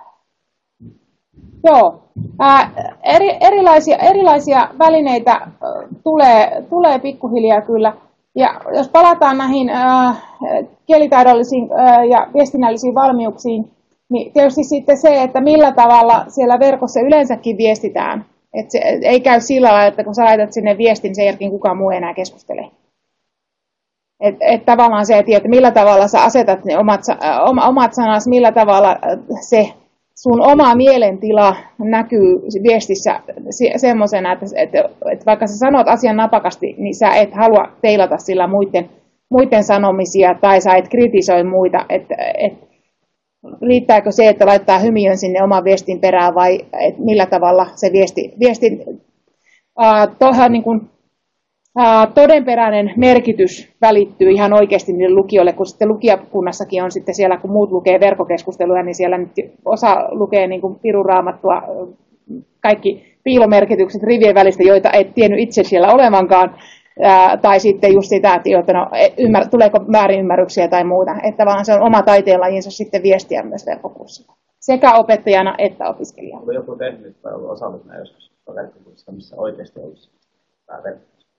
joo, ää, eri, erilaisia, erilaisia välineitä ä, tulee, tulee pikkuhiljaa kyllä. Ja jos palataan näihin ä, kielitaidollisiin ä, ja viestinnällisiin valmiuksiin, niin tietysti sitten se, että millä tavalla siellä verkossa yleensäkin viestitään. Että se ei käy sillä lailla, että kun sä laitat sinne viestin, sen jälkeen kukaan muu enää keskustele. Että et tavallaan se, että millä tavalla sä asetat ne omat, omat sanas, millä tavalla se sun oma mielentila näkyy viestissä semmoisena, että, että, että vaikka sä sanot asian napakasti, niin sä et halua teilata sillä muiden, muiden sanomisia tai sä et kritisoi muita. Että, et, riittääkö se, että laittaa hymiön sinne oman viestin perään vai et millä tavalla se viesti, viestin äh, toha, niin kuin, äh, todenperäinen merkitys välittyy ihan oikeasti niille lukijoille, kun sitten lukijakunnassakin on sitten siellä, kun muut lukee verkkokeskusteluja, niin siellä nyt osa lukee niin kuin pirun raamattua, kaikki piilomerkitykset rivien välistä, joita et tiennyt itse siellä olevankaan. Ää, tai sitten just sitä, että no, ymmär, tuleeko väärinymmärryksiä tai muuta, että vaan se on oma taiteenlajinsa sitten viestiä myös verkkokurssilla. Sekä opettajana että opiskelijana. Onko joku tehnyt tai ollut osallisena joskus verkkokurssilla, missä oikeasti olisi tämä verkkokurssi?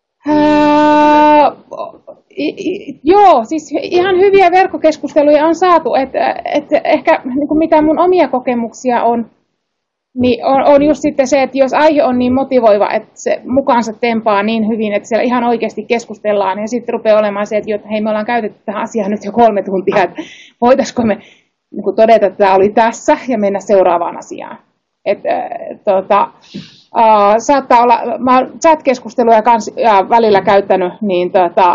Joo, siis ihan hyviä verkkokeskusteluja on saatu, että et ehkä niin kuin mitä mun omia kokemuksia on, niin on, on just sitten se, että jos aihe on niin motivoiva, että se mukaansa tempaa niin hyvin, että siellä ihan oikeasti keskustellaan, ja sitten rupeaa olemaan se, että hei, me ollaan käytetty tähän asiaan nyt jo kolme tuntia, että voitaisiko me niin kuin todeta, että tämä oli tässä, ja mennä seuraavaan asiaan. Et, äh, tota, äh, saattaa olla, mä oon chat-keskusteluja kans, ja välillä käyttänyt, niin tota,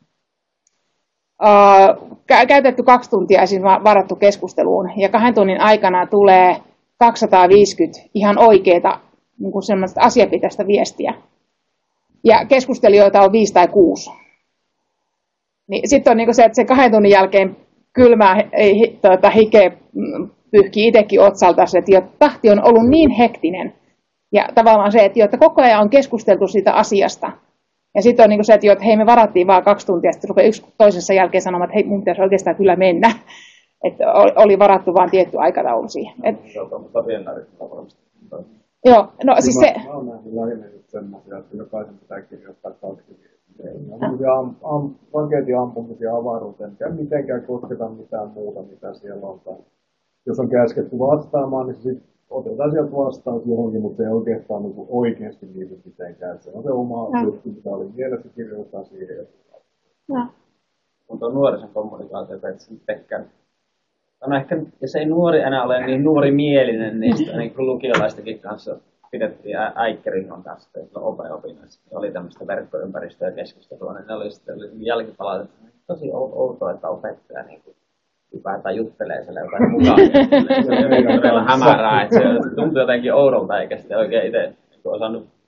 äh, käytetty kaksi tuntia esiin varattu keskusteluun, ja kahden tunnin aikana tulee kaksisataaviisikymmentä ihan oikeaa niin kuin semmoista asiapitoista viestiä. Ja keskustelijoita on viisi tai kuusi. Niin sitten on niin kuin se, että se kahden tunnin jälkeen kylmää hi, tuota, hikeä pyyhkii itsekin otsalta, että tahti on ollut niin hektinen. Ja tavallaan se, että, että koko ajan on keskusteltu siitä asiasta. Ja sitten on niin kuin se, että hei, me varattiin vaan kaksi tuntia, ja sitten rupeaa yksi toisensa jälkeen sanomaan, että hei, mun pitäisi oikeastaan kyllä mennä. Että oli varattu vain tietty aikataulu siihen. Et... Joo, no siis se... Mä oon nähnyt lähinnä just semmoisia, että jokaisen pitää kirjoittaa kaksi viestiä. Am, am, raketin ampumisia avaruuteen, eikä mitenkään kosketa mitään muuta, mitä siellä on. Tai jos on käsketty vastaamaan, niin sitten otetaan sieltä vastaus johonkin, mutta ei oikeastaan niin oikeasti niitä mitenkään. Se on se oma juttu, mitä oli mielessä, kirjoittaa siihen. No. Mutta on nuorisen kommunikaatiota, että se mitenkään. No ehkä, jos ei nuori enää ole niin nuorimielinen, niin sitä niin lukiolaistakin kanssa pidettiin äikkäryhmän kanssa ope-opinnoissa. Oli tämmöistä verkkoympäristöä ja keskustelua, niin ne oli sitten jälkipalautet. Tosi outoa, että opettaja niin ylipäätään juttelee siellä jotain mukaan. Se on todella hämärää, että se tuntui jotenkin oudolta, eikä sitten oikein itse niin osannut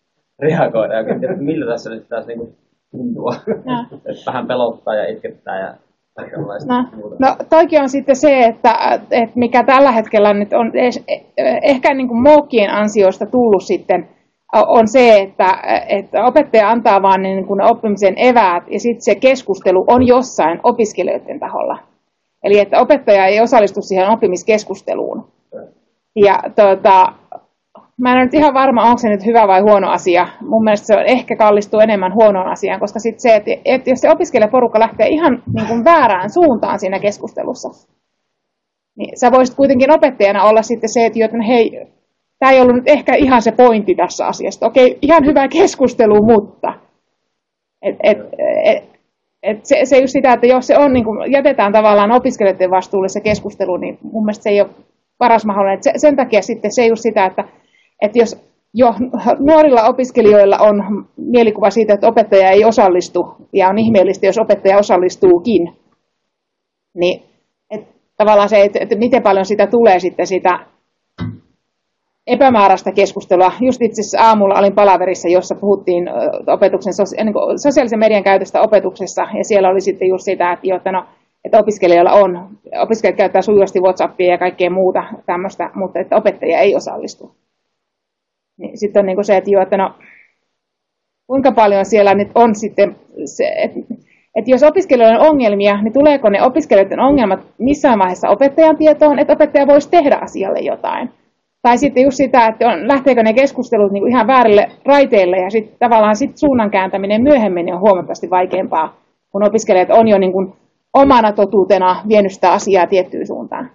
reagoida. Ja tiedä, miltä tässä nyt pitäisi niinku tuntua. No. Vähän pelottaa ja itkettää ja kaikenlaista No, muuta. no toikin on sitten se, että, että mikä tällä hetkellä nyt on ehkä niin kuin Mookien ansiosta tullut sitten, on se, että, että opettaja antaa vaan niin kuin oppimisen eväät ja sitten se keskustelu on jossain opiskelijoiden taholla. Eli että opettaja ei osallistu siihen oppimiskeskusteluun. Ja tuota, mä en ole nyt ihan varma, onko se nyt hyvä vai huono asia. Mun mielestä se ehkä kallistuu enemmän huonoon asiaan, koska sit se, että, että jos se opiskelijaporukka lähtee ihan niin kuin väärään suuntaan siinä keskustelussa, niin sä voisit kuitenkin opettajana olla sitten se, että joten hei, tämä ei ollut nyt ehkä ihan se pointti tässä asiasta. Okei, ihan hyvä keskustelu, mutta et, et, et, et se, se just sitä, että jos se on, niin kuin jätetään tavallaan opiskelijoiden vastuulle se keskustelu, niin mun mielestä se ei ole paras mahdollinen. Et se, sen takia sitten se just sitä, että että jos jo nuorilla opiskelijoilla on mielikuva siitä, että opettaja ei osallistu, ja on ihmeellistä, jos opettaja osallistuukin, niin että tavallaan se, että, että miten paljon sitä tulee sitten sitä epämääräistä keskustelua. Just itse asiassa aamulla olin palaverissa, jossa puhuttiin opetuksen, niin kuin sosiaalisen median käytöstä opetuksessa, ja siellä oli sitten just sitä, että, jo, että, no, että opiskelijoilla on, opiskelijat käyttää sujuvasti WhatsAppia ja kaikkea muuta tämmöistä, mutta että opettaja ei osallistu. Niin sitten on niinku se, että, jo, että no, kuinka paljon siellä nyt on sitten, se, että, että jos opiskelijoilla on ongelmia, niin tuleeko ne opiskelijoiden ongelmat missään vaiheessa opettajan tietoon, että opettaja voisi tehdä asialle jotain. Tai sitten just sitä, että on, lähteekö ne keskustelut niinku ihan väärille raiteille ja sitten tavallaan sit suunnan kääntäminen myöhemmin on huomattavasti vaikeampaa, kun opiskelijat on jo niinku omana totuutena vienyt sitä asiaa tiettyyn suuntaan.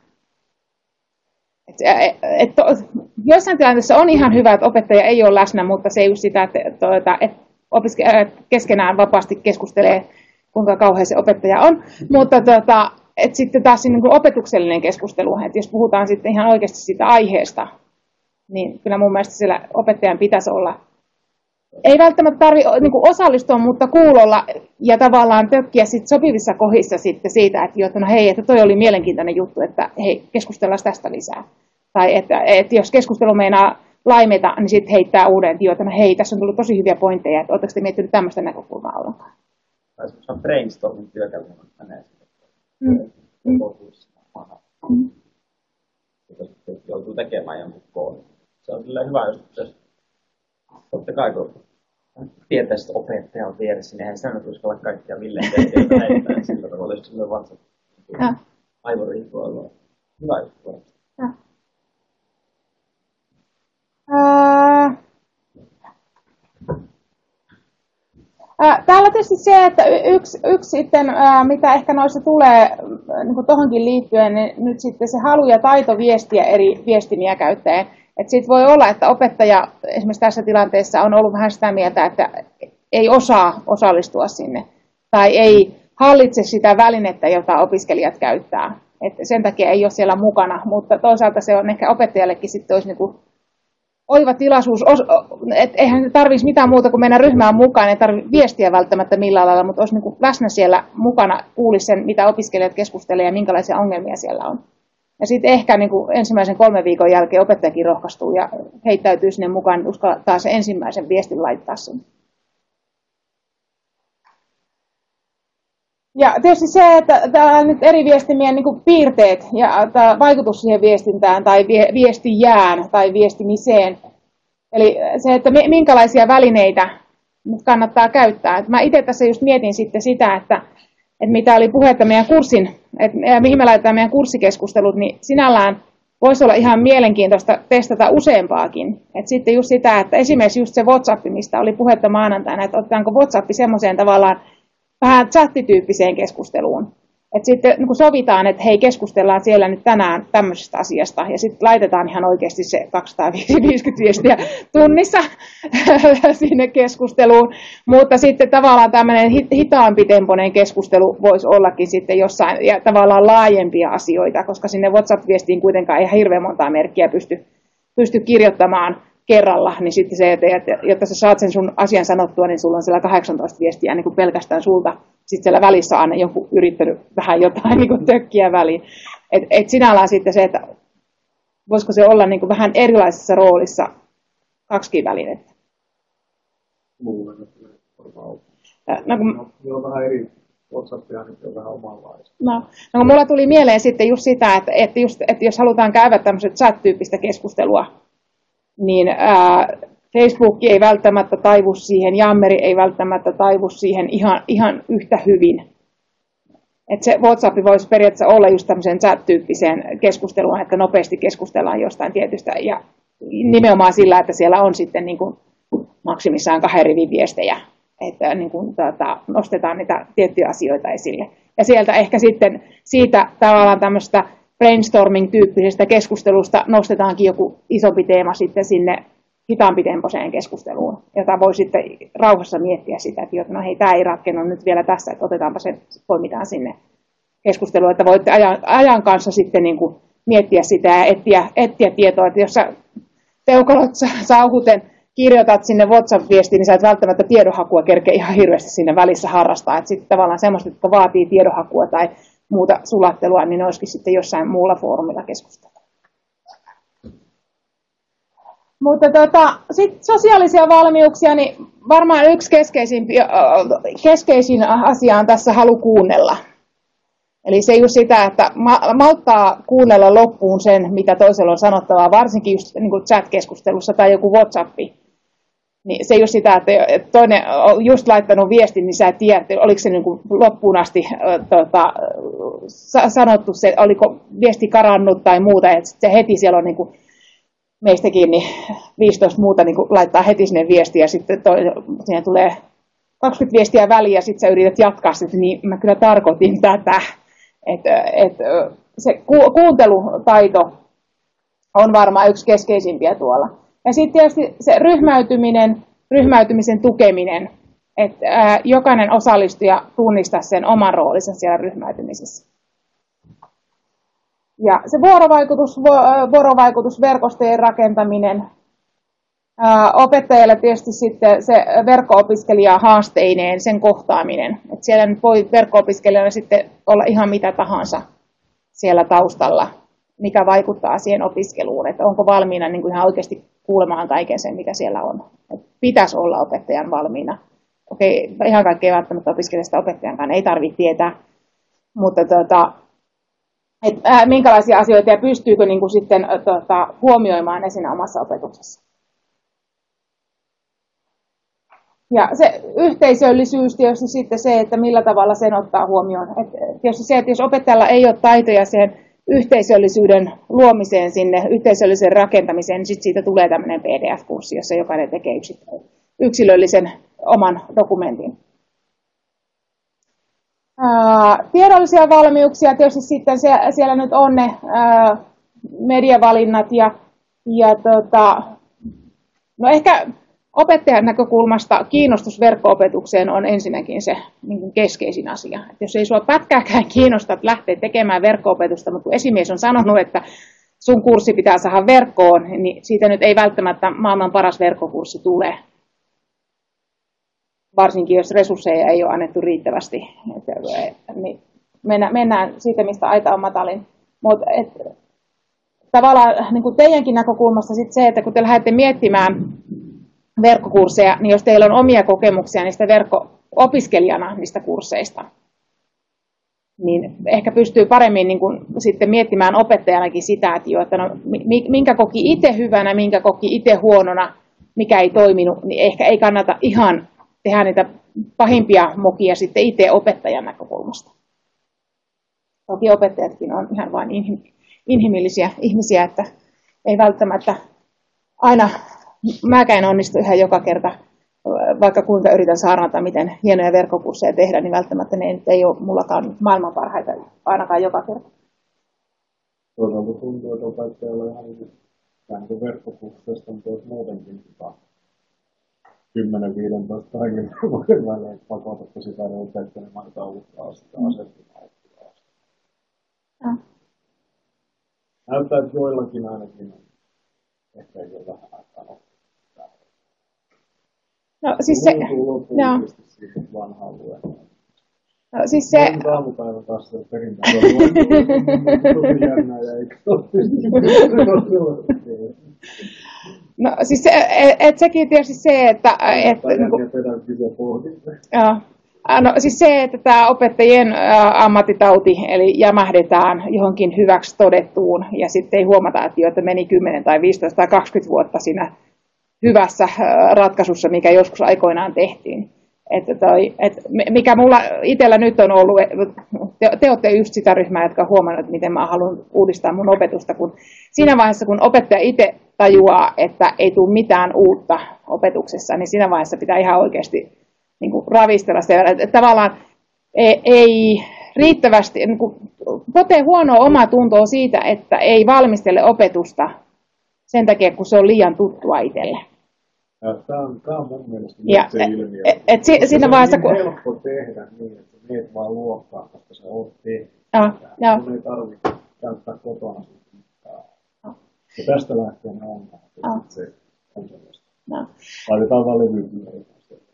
Et, et, jossain tilanteessa on ihan hyvä, että opettaja ei ole läsnä, mutta se ei ole sitä, että, että, että opiske- keskenään vapaasti keskustelee, kuinka kauhean se opettaja on. Mutta tota, et sitten taas niin kuin opetuksellinen keskustelu, että jos puhutaan sitten ihan oikeasti siitä aiheesta, niin kyllä mun mielestä siellä opettajan pitäisi olla. Ei välttämättä tarvitse niin kuin osallistua, mutta kuulolla ja tavallaan tökkiä sit sopivissa kohdissa sitten siitä, että, että no hei, että toi oli mielenkiintoinen juttu, että hei, keskustellaan tästä lisää. Tai että, että jos keskustelu meinaa laimeta, niin sitten heittää uuden, että no hei, tässä on tullut tosi hyviä pointteja, että oletteko te miettinyt tämmöistä näkökulmaa ollenkaan? Tai se on brainstorming työkalu, menee Mm. Mm. Joutuu tekemään jonkun koodin. Se on kyllä hyvä, jos totta kai kun tietää, että opettaja on vieressä, niin eihän sitä nyt uskalla kaikkia milleen tehdä heittää sillä tavalla, jos sillä WhatsApp aivoriippua on hyvä juttu. Täällä on tietysti se, että yksi, yksi sitten, mitä ehkä noissa tulee niin tuohonkin liittyen, niin nyt sitten se halu ja taito viestiä eri viestimiä käyttäen. Että siitä voi olla, että opettaja esimerkiksi tässä tilanteessa on ollut vähän sitä mieltä, että ei osaa osallistua sinne tai ei hallitse sitä välinettä, jota opiskelijat käyttää. Että sen takia ei ole siellä mukana, mutta toisaalta se on ehkä opettajallekin sitten olisi niin kuin oiva tilaisuus, että eihän tarvitsisi mitään muuta kuin mennä ryhmään mukaan, ei tarvitse viestiä välttämättä millään lailla, mutta olisi niin kuin läsnä siellä mukana, kuulisi sen, mitä opiskelijat keskustelevat ja minkälaisia ongelmia siellä on. Ja sitten ehkä niin kuin ensimmäisen kolmen viikon jälkeen opettajakin rohkaistuu ja heittäytyy sinne mukaan, niin uskaltaa sen ensimmäisen viestin laittaa sen. Ja tietysti se, että täällä nyt eri viestimien niin kuin piirteet ja vaikutus siihen viestintään tai viestijään tai viestimiseen. Eli se, että minkälaisia välineitä nyt kannattaa käyttää. Et mä itse tässä just mietin sitten sitä, että, että mitä oli puhetta meidän kurssin, että mihin me laitetaan meidän kurssikeskustelut, niin sinällään voisi olla ihan mielenkiintoista testata useampaakin. Et sitten just sitä, että esimerkiksi just se WhatsApp, mistä oli puhetta maanantaina, että otetaanko WhatsApp semmoiseen tavallaan vähän chattityyppiseen keskusteluun. Et sitten niin kun sovitaan, että hei, keskustellaan siellä nyt tänään tämmöisestä asiasta, ja sitten laitetaan ihan oikeasti se kaksisataaviisikymmentä viestiä tunnissa sinne keskusteluun. Mutta sitten tavallaan tämmöinen hitaampi tempoinen keskustelu voisi ollakin sitten jossain, ja tavallaan laajempia asioita, koska sinne WhatsApp-viestiin kuitenkaan ei hirveän montaa merkkiä pysty, pysty kirjoittamaan kerralla, niin sitten se, että jotta sä saat sen sun asian sanottua, niin sulla on siellä kahdeksantoista viestiä niin kuin pelkästään sulta. Sitten siellä välissä on aina joku yrittänyt vähän jotain niin kuin tökkiä väliin. Et, et sinällään sitten se, että voisiko se olla niin kuin vähän erilaisessa roolissa kaksikin välinettä. luulen, että ne varmaan on. No, kun, No, niillä on vähän eri WhatsAppia, niin on vähän omanlaista. no, no kun mulla tuli mieleen sitten just sitä, että, että, just, että jos halutaan käydä tämmöiset chat-tyyppistä keskustelua, niin ää, Facebook ei välttämättä taivu siihen, Jammeri ei välttämättä taivu siihen ihan, ihan yhtä hyvin. Että se WhatsApp voisi periaatteessa olla just tämmöiseen chat-tyyppiseen keskusteluun, että nopeasti keskustellaan jostain tietystä, ja nimenomaan sillä, että siellä on sitten niin kuin maksimissaan kahden rivin viestejä, että niin kuin, tuota, nostetaan niitä tiettyjä asioita esille. Ja sieltä ehkä sitten siitä tavallaan tämmöistä brainstorming-tyyppisestä keskustelusta nostetaankin joku isompi teema sitten sinne hitaampi temposeen keskusteluun, jota voi sitten rauhassa miettiä sitä, että no hei, tämä ei ratkennut nyt vielä tässä, että otetaanpa se, poimitaan sinne keskusteluun, että voitte ajan, ajan kanssa sitten niin kuin miettiä sitä ja etsiä, etsiä tietoa, että jos sä peukalot sauhuten kirjoitat sinne WhatsApp-viestiin, niin sä et välttämättä tiedonhakua kerkeä ihan hirveästi sinne välissä harrastaa, että sitten tavallaan semmoista, jotka vaatii tiedonhakua tai muuta sulattelua, niin ne olisikin sitten jossain muulla foorumilla keskustelua. Mutta tota, sitten sosiaalisia valmiuksia, niin varmaan yksi keskeisin, keskeisin asia on tässä halu kuunnella. Eli se just sitä, että malttaa kuunnella loppuun sen, mitä toisella on sanottavaa, varsinkin just niin kuin chat-keskustelussa tai joku WhatsAppi. Niin se just sitä, että toinen on just laittanut viestin, niin sä et tiedä, oliko se niin kuin loppuun asti tota, sanottu, se, oliko viesti karannut tai muuta, että se heti siellä on niin kuin meistäkin niin viisitoista muuta niin laittaa heti sinne viestiä, ja sitten toi, siinä tulee kaksikymmentä viestiä väliin, ja sitten sä yrität jatkaa sitä, niin mä kyllä tarkoitin tätä. Että et, se ku, kuuntelutaito on varmaan yksi keskeisimpiä tuolla. Ja sitten tietysti se ryhmäytyminen, ryhmäytymisen tukeminen, että ää, jokainen osallistuja tunnistaa sen oman roolinsa siellä ryhmäytymisessä. Ja se vuorovaikutus, vuorovaikutusverkostojen rakentaminen, ää, opettajalle tietysti sitten se verkko-opiskelija haasteineen, sen kohtaaminen. Et siellä nyt voi verkko-opiskelijana sitten olla ihan mitä tahansa siellä taustalla, mikä vaikuttaa siihen opiskeluun, että onko valmiina niin kuin ihan oikeasti kuulemaan kaiken sen, mikä siellä on. Et pitäisi olla opettajan valmiina. Okei, ihan kaikki ei välttämättä opiskele sitä opettajankaan, ei tarvitse tietää, mutta tota, et, ää, minkälaisia asioita ja pystyykö niin kuin sitten tota, huomioimaan ne siinä omassa opetuksessa. Ja se yhteisöllisyys tietysti sitten se, että millä tavalla sen ottaa huomioon. Et tietysti se, että jos opettajalla ei ole taitoja siihen yhteisöllisyyden luomiseen sinne, yhteisölliseen rakentamiseen, niin sitten siitä tulee tämmöinen P D F-kurssi, jossa jokainen tekee yksilöllisen oman dokumentin. Ää, tiedollisia valmiuksia tietysti sitten se, siellä nyt on ne ää, mediavalinnat ja, ja tota, no ehkä opettajan näkökulmasta kiinnostus verkko-opetukseen on ensinnäkin se niin kuin keskeisin asia. Et jos ei sinua pätkääkään kiinnosta, että lähtee tekemään verkko-opetusta, mutta kun esimies on sanonut, että sun kurssi pitää saada verkkoon, niin siitä nyt ei välttämättä maailman paras verkkokurssi tule. Varsinkin jos resursseja ei ole annettu riittävästi. Et, niin mennään siitä, mistä aita on matalin. Mut, et, tavallaan niin kuin teidänkin näkökulmasta sit se, että kun te lähdette miettimään verkkokursseja, niin jos teillä on omia kokemuksia niistä verkko-opiskelijana niistä kursseista, niin ehkä pystyy paremmin niin kuin sitten miettimään opettajanakin sitä, että, jo, että no, minkä koki itse hyvänä, minkä koki itse huonona, mikä ei toiminut, niin ehkä ei kannata ihan tehdä niitä pahimpia mokia sitten itse opettajan näkökulmasta. Toki opettajatkin on ihan vain inhimillisiä ihmisiä, että ei välttämättä aina mäkään onnistu ihan joka kerta, vaikka kuinka yritän saarnata, miten hienoja verkkokursseja tehdä, niin välttämättä ne ei ole mullakaan maailman parhaita ainakaan joka kerta. Toisaalta tuntuu, että opettajalla on ihan niin verkkokursseista, mutta olisi muutenkin kymmenen viisitoista kaikille vuoden välein pakotettu sitä, että opettelemaan tauluttaa sitä asettumaan. Näyttää, että joillakin ainakin on ehkä jo vähän aikaa on. No siis se, joo. No siis se... Mä aamupäivä taas sitä perintään. Tosi jännää ja eikö ole. No siis se, et, et sekin tietysti se, että... Et, niin kuin, no siis se, että tämä opettajien ä, ammattitauti, eli jämähdetään johonkin hyväksi todettuun, ja sitten ei huomata, että, jo, että meni kymmenen tai viisitoista tai kaksikymmentä vuotta siinä hyvässä ä, ratkaisussa, mikä joskus aikoinaan tehtiin. Että toi, et mikä mulla itsellä nyt on ollut, te, te olette just sitä ryhmää, jotka on huomannut, että miten mä haluan uudistaa mun opetusta, kun siinä vaiheessa, kun opettaja itse tajuaa, että ei tule mitään uutta opetuksessa, niin siinä vaiheessa pitää ihan oikeasti niin kuin ravistella sitä, että tavallaan ei, ei riittävästi, niin kuin, potee huonoa omaa tuntoa siitä, että ei valmistele opetusta sen takia, kun se on liian tuttua itselle. Tämä on, tämä on mun mielestä ja, se ilmiö. Et, et si, siinä se vaiheessa, on kun... niin helppo tehdä niin, että meet vaan luokkaan, koska sä oot tehnyt. Ja, sun ei tarvitse käyttää kotona mitään. Ja tästä lähtien on se on sellaista. Laitetaan vaan levypyöriä.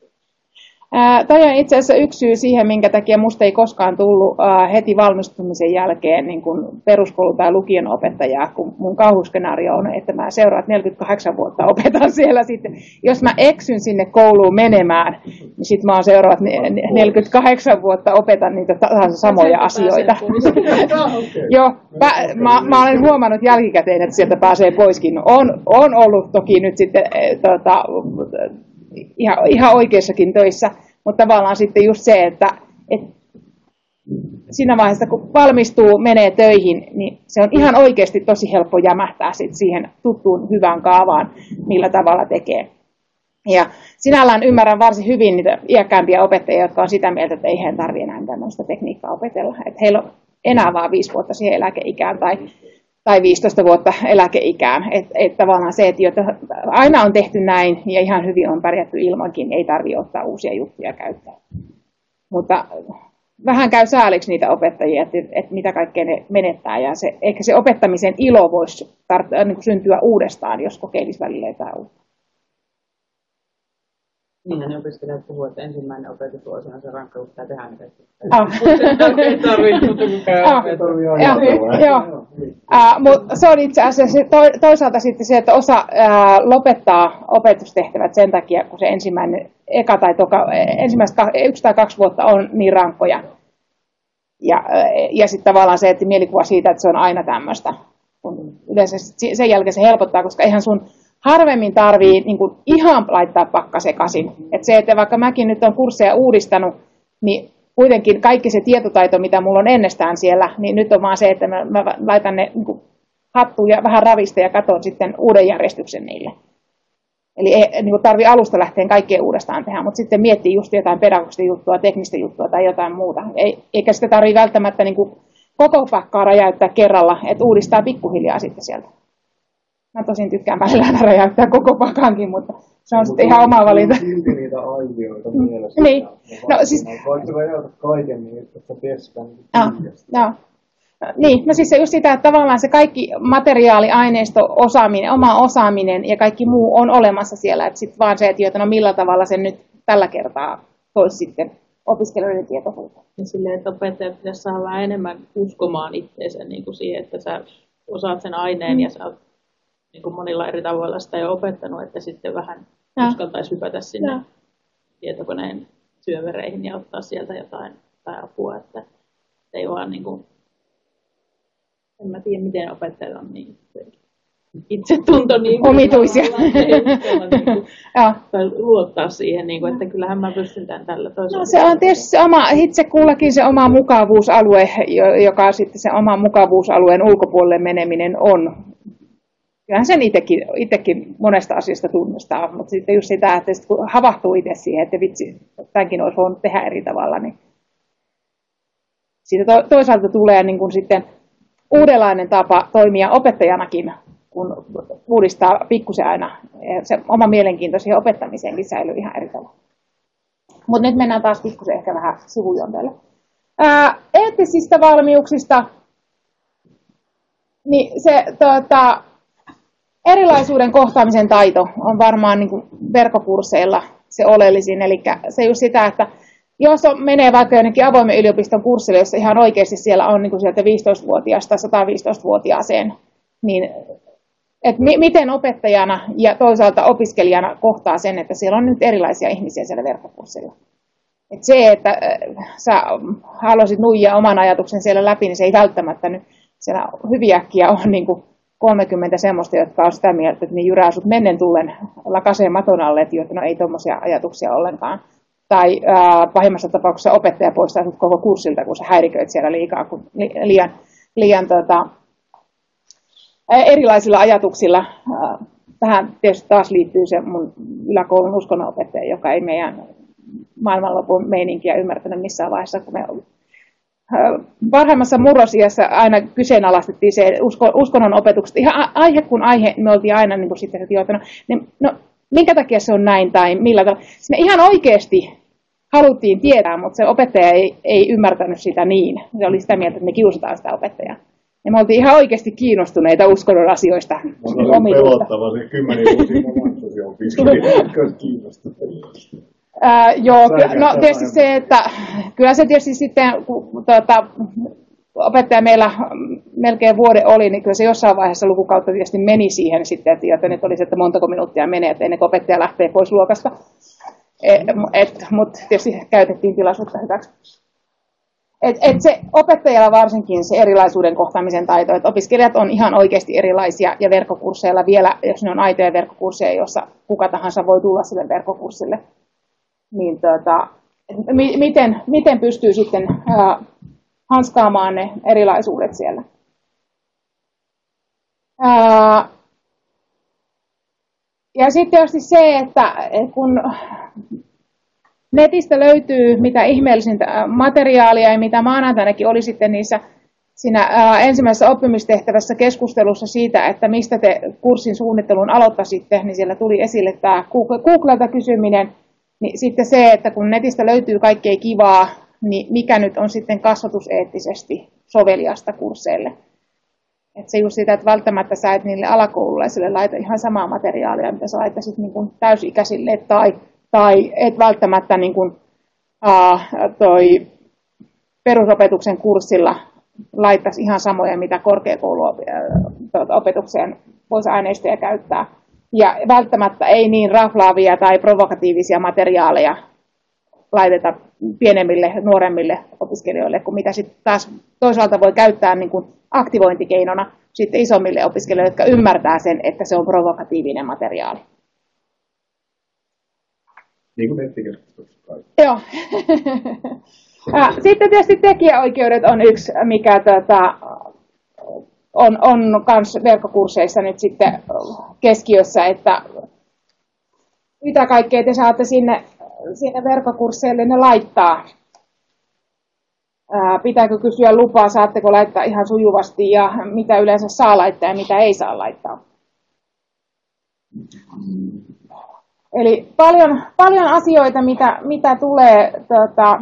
Ää, toi on itse asiassa yksi syy siihen, minkä takia musta ei koskaan tullut ää, heti valmistumisen jälkeen niin kun peruskoulu- tai lukion opettajaa, kun mun kauhuskenaario on, että mä seuraat neljäkymmentäkahdeksan vuotta opetan siellä sitten. Jos mä eksyn sinne kouluun menemään, niin sit mä oon seuraavat neljäkymmentäkahdeksan vuotta opetan niitä tahansa samoja asioita. Joo, mä, mä olen huomannut jälkikäteen, että sieltä pääsee poiskin. On, on ollut toki nyt sitten tota, Ihan, ihan oikeissakin töissä, mutta tavallaan sitten just se, että, että siinä vaiheessa kun valmistuu, menee töihin, niin se on ihan oikeasti tosi helppo jämähtää sit siihen tuttuun hyvään kaavaan, millä tavalla tekee. Ja sinällään ymmärrän varsin hyvin niitä iäkkäämpiä opettajia, jotka on sitä mieltä, että ei heidän tarvitse enää tämmöistä tekniikkaa opetella. Että heillä on enää vaan viisi vuotta siihen eläkeikään tai tai viisitoista vuotta eläkeikään. Että et tavallaan se, että aina on tehty näin ja ihan hyvin on pärjätty ilmankin, ei tarvitse ottaa uusia juttuja käyttöön. Mutta vähän käy sääliksi niitä opettajia, että et mitä kaikkea ne menettää. Ja se, ehkä se opettamisen ilo voisi tar- niin kuin syntyä uudestaan, jos kokeilisi välillä jotain uutta. Niinhän ne opiskelijat puhuu, että ensimmäinen opetusvuosi on se rankka, kun pitää tehdä niitä. Ah. Ei tarvitse muuta kuin käydä. Joo. Mutta se on itse asiassa to, toisaalta sitten se, että osa ää, lopettaa opetustehtävät sen takia, kun se ensimmäinen, eka tai toka, ensimmäiset yksi tai kaksi vuotta on niin rankkoja. Ja, ja sitten tavallaan se, että mielikuva siitä, että se on aina tämmöistä. Yleensä sen jälkeen se helpottaa, koska eihän sun harvemmin tarvii niin kuin ihan laittaa pakka sekaisin. Että se, että vaikka mäkin nyt on kursseja uudistanut, niin kuitenkin kaikki se tietotaito, mitä mulla on ennestään siellä, niin nyt on vaan se, että mä, mä laitan ne niin kuin hattuun ja vähän ravista ja katon sitten uuden järjestyksen niille. Eli ei niin tarvitse alusta lähteä kaikkea uudestaan tehdä, mutta sitten miettii just jotain pedagogista juttua, teknistä juttua tai jotain muuta. Ei, eikä sitä tarvitse välttämättä niin kuin koko pakkaa räjäyttää kerralla, että uudistaa pikkuhiljaa sitten sieltä. Mä tosin tykkään välillä räjäyttää koko pakankin, mutta se on sitten ihan oma valinta. Silti niitä aihioita mielessä. Niin. No siis... Voit räjäytä kaiken niin, että sä peskään Joo. Niin, no siis se just sitä, että tavallaan se kaikki materiaali, aineisto, osaaminen, oma osaaminen ja kaikki muu on olemassa siellä. Että sitten vaan se, että no millä tavalla se nyt tällä kertaa toisi sitten opiskelijoiden tietoisuutta. Ja silleen, että opettajat pitäisi saada vähän enemmän uskomaan itseensä niin kuin siihen, että sä osaat sen aineen mm. ja sä oot niin kuin monilla eri tavoilla sitä jo opettanut, että sitten vähän ja. uskaltaisi hypätä sinne ja. tietokoneen syövereihin ja ottaa sieltä jotain tai apua, että ei vaan niin kuin, en mä tiedä miten opettajat on niin itsetunto niin omituisia. Niin kuin, tai luottaa siihen, niin kuin, että kyllähän mä pystyn tämän tällä toisella. No se on tietysti se oma, itse kullakin se oma mukavuusalue, joka sitten se oma mukavuusalueen ulkopuolelle meneminen on. Kyllähän sen itsekin, itsekin monesta asiasta tunnistaa, mutta sitten just sitä, että sit kun havahtuu itse siihen, että vitsi, tämänkin olisi voinut tehdä eri tavalla, niin siitä to, toisaalta tulee niin kuin sitten uudenlainen tapa toimia opettajanakin, kun uudistaa pikkusen aina. Se oma mielenkiinto siihen opettamiseenkin säilyy ihan eri tavalla. Mutta nyt mennään taas pikkusen ehkä vähän sivujonteelle. Ää, eettisistä valmiuksista, niin se tuota, erilaisuuden kohtaamisen taito on varmaan niin kuin verkkokursseilla se oleellisin. Eli se just sitä, että jos on, menee vaikka jonnekin avoimen yliopiston kurssille, jossa ihan oikeasti siellä on niin kuin sieltä viisitoistavuotiaasta sataviisitoistavuotiaaseen, niin et mi- miten opettajana ja toisaalta opiskelijana kohtaa sen, että siellä on nyt erilaisia ihmisiä siellä verkkokurssilla. Et se, että äh, sä haluaisit nuijia oman ajatuksen siellä läpi, niin se ei välttämättä nyt, siellä hyviäkkiä on niin kuin kolmekymmentä semmoista, jotka on sitä mieltä, että ne jyrää sut mennen tullen lakaseen maton alle, että no ei tuommoisia ajatuksia ollenkaan. Tai ää, pahimmassa tapauksessa opettaja poistaa sut koko kurssilta, kun sä häiriköit siellä liikaa, kun li, liian, liian tota, erilaisilla ajatuksilla. Tähän tietysti taas liittyy se mun yläkoulun uskonnonopettaja, joka ei meidän maailmanlopun meininkiä ymmärtänyt missään vaiheessa, kun me varhaimmassa murrosiässä aina kyseenalaistettiin se usko, uskonnon opetukset. Ihan aihe kun aihe, me oltiin aina niin kuin sitten, että no, niin, no, minkä takia se on näin tai millä tavalla. Sinne ihan oikeasti haluttiin tietää, mutta se opettaja ei, ei ymmärtänyt sitä niin. Se oli sitä mieltä, että me kiusataan sitä opettajaa. Ja me oltiin ihan oikeasti kiinnostuneita uskonnon asioista. Se on pelottava, se kymmenen vuosia vanhoisi opiskelijat, jotka olisi kiinnostuneita. Ää, joo, no tietysti se, että kyllä se tietysti sitten, kun tuota, opettaja meillä melkein vuoden oli, niin kyllä se jossain vaiheessa lukukautta tietysti meni siihen sitten, että, että nyt olisi, että montako minuuttia menee, että ennen kuin opettaja lähtee pois luokasta. Mutta tietysti käytettiin tilaisuutta hyväksi. Et, et se opettajalla varsinkin se erilaisuuden kohtaamisen taito, että opiskelijat on ihan oikeasti erilaisia ja verkkokursseilla vielä, jos ne on aitoja verkkokursseja, jossa kuka tahansa voi tulla sille verkkokurssille, niin tota, mi, miten, miten pystyy sitten ää, hanskaamaan ne erilaisuudet siellä. Ää, ja sitten tietysti se, että kun netistä löytyy mitä ihmeellisintä materiaalia ja mitä maanantainakin oli sitten niissä siinä ää, ensimmäisessä oppimistehtävässä keskustelussa siitä, että mistä te kurssin suunnittelun aloittaisitte, niin siellä tuli esille tämä Googlelta kysyminen. Niin sitten se, että kun netistä löytyy kaikkea kivaa, niin mikä nyt on sitten kasvatuseettisesti soveliasta kursseille. Että se just sitä, että välttämättä sä et niille alakoululaisille laita ihan samaa materiaalia, mitä sä laittaisit niin kuin täysikäisille, tai, tai et välttämättä niin kuin, aa, toi perusopetuksen kurssilla laittaisi ihan samoja, mitä korkeakouluopetukseen voisi aineistoja käyttää. Ja välttämättä ei niin raflaavia tai provokatiivisia materiaaleja laiteta pienemmille, nuoremmille opiskelijoille, kuin mitä sitten taas toisaalta voi käyttää niin kuin aktivointikeinona sitten isommille opiskelijoille, jotka ymmärtää sen, että se on provokatiivinen materiaali. Niin kuin nettikeskustelussa kaikki. Joo. Sitten tietysti tekijäoikeudet on yksi, mikä tota, on, on kans verkkokursseissa nyt sitten keskiössä, että mitä kaikkea te saatte sinne, sinne verkkokursseille ne laittaa. Ää, pitääkö kysyä lupaa, saatteko laittaa ihan sujuvasti ja mitä yleensä saa laittaa ja mitä ei saa laittaa. Eli paljon, paljon asioita, mitä, mitä tulee tota,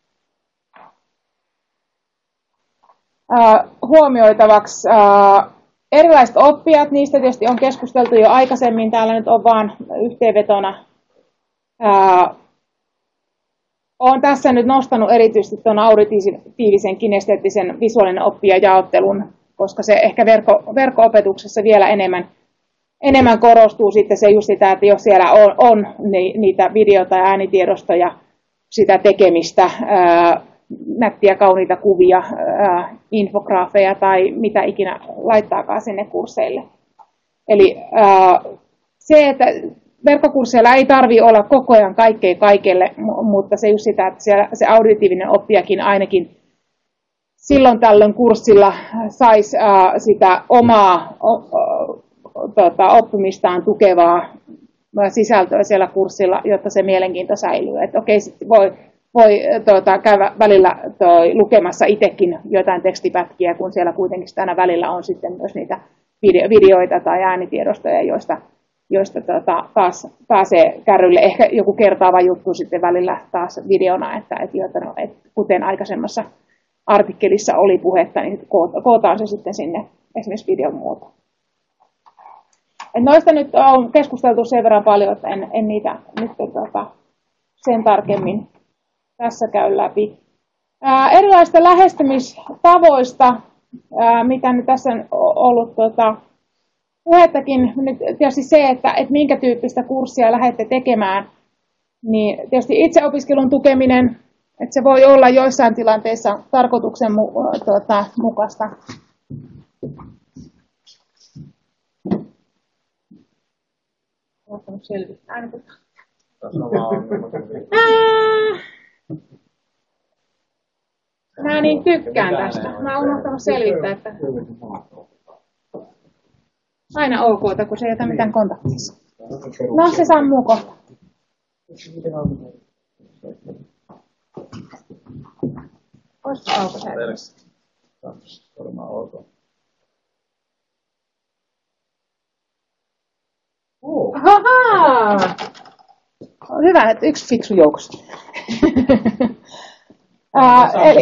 ää, huomioitavaksi. Ää, erilaiset oppijat, niistä tietysti on keskusteltu jo aikaisemmin, täällä nyt on vaan yhteenvetona. Ää, olen tässä nyt nostanut erityisesti tuon auditiivisen, kinesteettisen, visuaalinen oppijajaottelun, koska se ehkä verkko, verkko-opetuksessa vielä enemmän, enemmän korostuu sitten se just sitä, että jos siellä on, on niitä video- tai äänitiedostoja, sitä tekemistä, ää, nättiä, kauniita kuvia, ää, infograafeja tai mitä ikinä laittaakaan sinne kursseille. Eli ää, se, että verkkokursseilla ei tarvitse olla koko ajan kaikkea kaikelle, mutta se just sitä, että siellä se auditiivinen oppijakin ainakin silloin tällöin kurssilla saisi ää, sitä omaa o, o, tota, oppimistaan tukevaa sisältöä siellä kurssilla, jotta se mielenkiinto säilyy. Että okei, sitten voi, voi tuota, käydä välillä toi, lukemassa itsekin jotain tekstipätkiä, kun siellä kuitenkin aina välillä on sitten myös niitä video, videoita tai äänitiedostoja, joista joista tuota, taas pääsee kärrylle. Ehkä joku kertaava juttu sitten välillä taas videona, että, että, no, että kuten aikaisemmassa artikkelissa oli puhetta, niin kootaan se sitten sinne esimerkiksi videon muotoon. Et noista nyt on keskusteltu sen verran paljon, että en, en niitä nyt tuota, sen tarkemmin tässä käy läpi. Ää, erilaisista lähestymistavoista, ää, mitä nyt tässä on ollut tuota, puhettakin nyt tietysti se, että, että minkä tyyppistä kurssia lähdette tekemään, niin tietysti itseopiskelun tukeminen, että se voi olla joissain tilanteissa tarkoituksen mu, tuota, mukaista. Olen selvittää. Mä niin tykkään tästä. Mä oon unohtanut selvittää, että aina ok, kun se ei jätä mitään kontaktissa. No, se sammuu kohta. Olisiko auko säilyssä? Ahaa! On hyvä, että yksi fiksu joukossa. uh, eli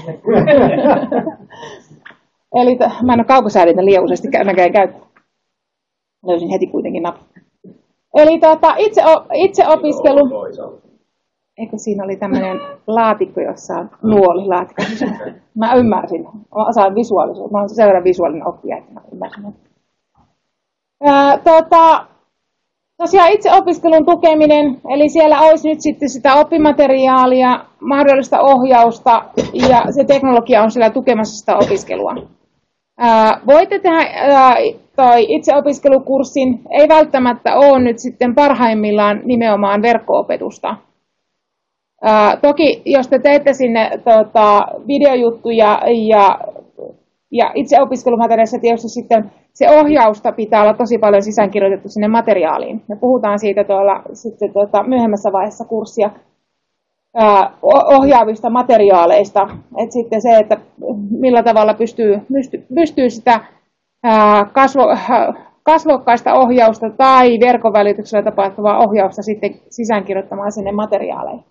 eli t- mä en ole kaukosäädintä liian useasti näköjään käyttänyt. Löysin heti kuitenkin napin. Eli tota, itse, itse opiskelu. Eikö siinä oli tämmöinen laatikko, jossa on nuoli laatikko. Mä ymmärsin. Mä osaan visuaalisuutta. Mä olen sen verran visuaalinen oppija, että mä ymmärsin. Ää, tota, tosiaan itse opiskelun tukeminen, eli siellä olisi nyt sitten sitä oppimateriaalia, mahdollista ohjausta ja se teknologia on siellä tukemassa sitä opiskelua. Ää, voitte tehdä ää, toi itse opiskelukurssin, ei välttämättä ole nyt sitten parhaimmillaan nimenomaan verkko-opetusta. Ää, toki jos te teette sinne tota, videojuttuja ja, ja itse opiskelumateriaalissa tietysti sitten se ohjausta pitää olla tosi paljon sisäänkirjoitettu sinne materiaaliin. Me puhutaan siitä tuolla sitten tota, myöhemmässä vaiheessa kurssia ää, ohjaavista materiaaleista. Et sitten se, että millä tavalla pystyy, pystyy, pystyy sitä ää, kasvo, kasvokkaista ohjausta tai verkon välityksellä tapahtuvaa ohjausta sitten sisäänkirjoittamaan sinne materiaaleihin.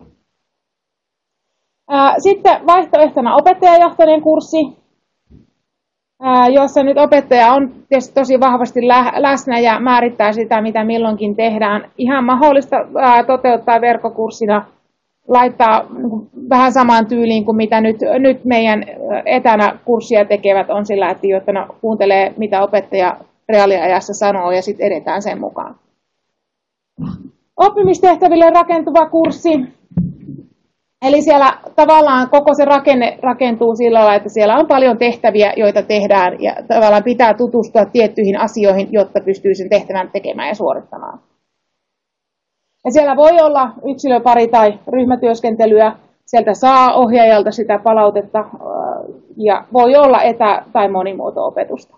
Ää, sitten vaihtoehtona opettajajohtoinen kurssi, jossa nyt opettaja on tietysti tosi vahvasti läsnä ja määrittää sitä, mitä milloinkin tehdään. Ihan mahdollista toteuttaa verkkokurssina, laittaa vähän samaan tyyliin kuin mitä nyt, nyt meidän etänä kurssia tekevät on sillä, että jotta ne kuuntelee, mitä opettaja reaaliajassa sanoo ja sitten edetään sen mukaan. Oppimistehtäville rakentuva kurssi. Eli siellä tavallaan koko se rakenne rakentuu sillä lailla, että siellä on paljon tehtäviä, joita tehdään ja tavallaan pitää tutustua tiettyihin asioihin, jotta pystyy sen tehtävän tekemään ja suorittamaan. Ja siellä voi olla yksilö, pari tai ryhmätyöskentelyä, sieltä saa ohjaajalta sitä palautetta ja voi olla etä- tai monimuoto-opetusta.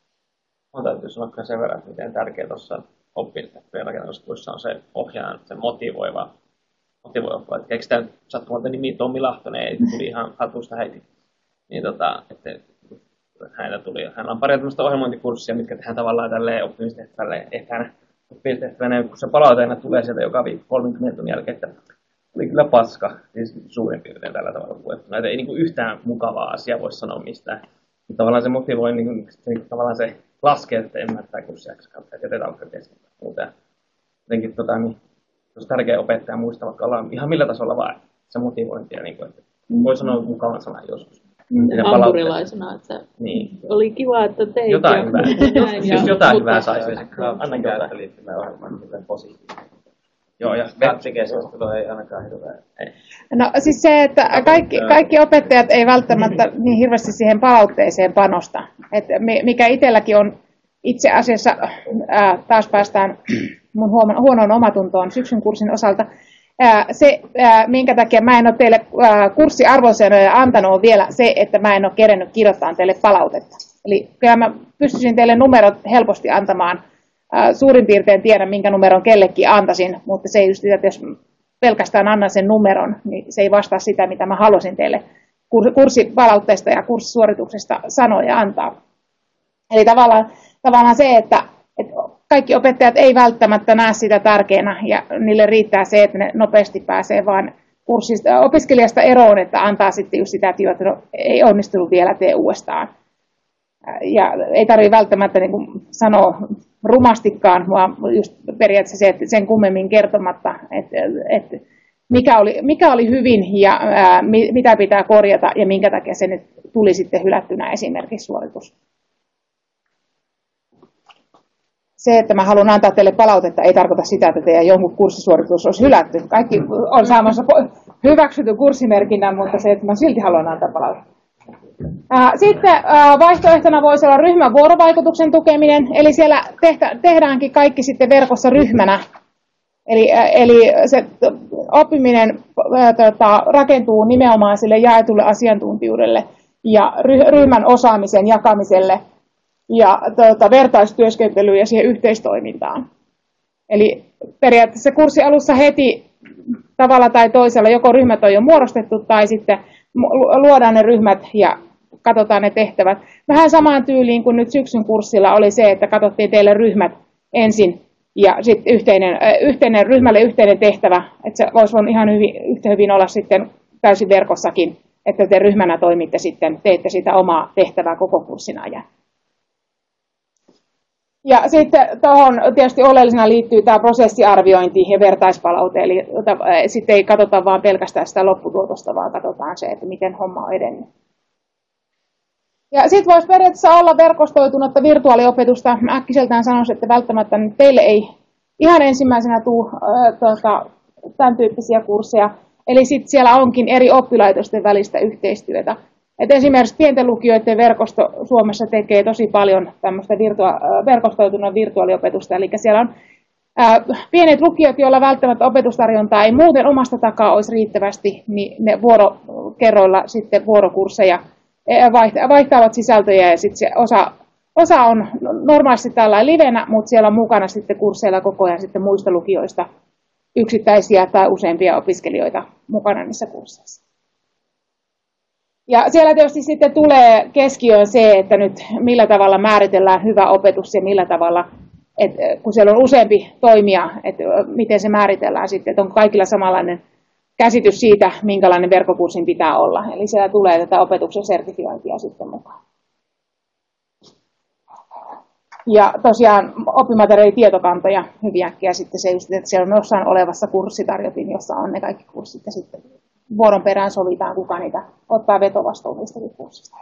Mä täytyy sanoa sen verran, miten tärkeää tuossa oppimistehtävien rakentamiskursissa on se ohjaajan, se motivoiva motivoiva, että keksi tämän sattumalta nimi Tommi Lahtonen, ei tuli ihan hatusta heti. Niin tota, että hänellä tuli, hänellä on pari tämmöistä ohjelmointikurssia, mitkä tehdään tavallaan tälleen oppimistehtävälle etänä. Oppimistehtävänä, kun se palauteena tulee sieltä joka viikko kolmekymmentä tunnin jälkeen, että oli kyllä paska, siis suurin piirtein tällä tavalla puhuttuna. Että ei niin kuin yhtään mukavaa asiaa voi sanoa mistään. Mutta tavallaan se motivoi, niin kuin, niin tavallaan se laskee, että ymmärtää kurssia kautta, että jätetään alkaa kesken. Muuta. Jotenkin tota, niin, olisi tärkeä opettaja muistaa, vaikka ollaan ihan millä tasolla vaan se motivointia. Niin kuin, että voi sanoa mukavan sanan joskus. Hampurilaisena, että niin. Oli kiva, että teit. Jotain hyvää. Siis jotain hyvää saisi. Annan käyttöliittymään ohjelmaan miten positiivinen. Joo, ja Web-keskustelu ei ainakaan hirveä. No siis se, että kaikki, kaikki opettajat ei välttämättä niin hirveästi siihen palautteeseen panosta. Et mikä itselläkin on itse asiassa, ää, taas päästään mun huonoon omatuntoon syksyn kurssin osalta, ää, se, ää, minkä takia mä en ole teille ää, kurssiarvosanoja antanut on vielä se, että mä en ole kerennyt kirjoittaa teille palautetta. Eli kyllä mä pystyisin teille numerot helposti antamaan. Suurin piirtein tiedän, minkä numeron kellekin antaisin, mutta se ei just sitä, että jos pelkästään annan sen numeron, niin se ei vastaa sitä, mitä mä halusin teille kurssipalautteesta ja kurssisuorituksesta sanoa ja antaa. Eli tavallaan, tavallaan se, että, että kaikki opettajat ei välttämättä näe sitä tärkeänä ja niille riittää se, että ne nopeasti pääsee vaan kurssista, opiskelijasta eroon, että antaa sitten just sitä, että no, ei onnistunut vielä, tee uudestaan. Ja ei tarvitse välttämättä niin kuin sanoa rumastikaan, vaan just periaatteessa se, että sen kummemmin kertomatta, että, että mikä, oli, mikä oli hyvin ja ää, mitä pitää korjata ja minkä takia se nyt tuli sitten hylättynä esimerkiksi suoritus. se, että mä haluan antaa teille palautetta, ei tarkoita sitä, että teidän jonkun kurssisuoritus olisi hylätty. Kaikki on saamassa hyväksytty kurssimerkinnän, mutta se, että mä silti haluan antaa palautetta. Sitten vaihtoehtona voisi olla ryhmän vuorovaikutuksen tukeminen, eli siellä tehtä, tehdäänkin kaikki sitten verkossa ryhmänä. Eli, eli se oppiminen tota, rakentuu nimenomaan sille jaetulle asiantuntijuudelle ja ryhmän osaamisen jakamiselle ja tota, vertaistyöskentelyyn ja siihen yhteistoimintaan. Eli periaatteessa kurssin alussa heti tavalla tai toisella joko ryhmät on jo muodostettu tai sitten luodaan ne ryhmät ja katsotaan ne tehtävät. Vähän samaan tyyliin kuin nyt syksyn kurssilla oli se, että katsottiin teille ryhmät ensin ja sitten yhteinen, yhteinen ryhmälle yhteinen tehtävä, että se voisi ihan hyvin, yhtä hyvin olla sitten täysin verkossakin, että te ryhmänä toimitte sitten, teette sitä omaa tehtävää koko kurssin ajan. Ja sitten tuohon tietysti oleellisena liittyy tämä prosessiarviointi ja vertaispalaute, eli sitten ei katsota vaan pelkästään sitä lopputuotosta, vaan katsotaan se, että miten homma on edennyt. Ja sitten voisi periaatteessa olla verkostoitunutta virtuaaliopetusta. Mä äkkiseltään sanoisin, että välttämättä teille ei ihan ensimmäisenä tule äh, tuota, tämän tyyppisiä kursseja. Eli sitten siellä onkin eri oppilaitosten välistä yhteistyötä. Et esimerkiksi pienten lukioiden verkosto Suomessa tekee tosi paljon tämmöistä virtua- verkostoitunutta virtuaaliopetusta. Eli siellä on äh, pienet lukiot, joilla välttämättä opetustarjontaa ei muuten omasta takaa olisi riittävästi, niin ne vuorokerroilla sitten vuorokursseja vaihtavat sisältöjä ja sitten se osa, osa on normaalisti tällä livenä, mutta siellä on mukana sitten kursseilla koko ajan sitten muista lukioista yksittäisiä tai useampia opiskelijoita mukana niissä kursseissa. Ja siellä tietysti sitten tulee keskiöön se, että nyt millä tavalla määritellään hyvä opetus ja millä tavalla, että kun siellä on useampi toimija, että miten se määritellään sitten, että onko kaikilla samanlainen käsitys siitä, minkälainen verkkokurssin pitää olla. Eli siellä tulee tätä opetuksen sertifiointia sitten mukaan. Ja tosiaan oppimateriaalitietokantoja hyvin äkkiä sitten se just, että siellä on jossain olevassa kurssitarjotin, jossa on ne kaikki kurssit ja sitten vuoron perään sovitaan, kuka niitä ottaa vetovastuun niistäkin kurssista.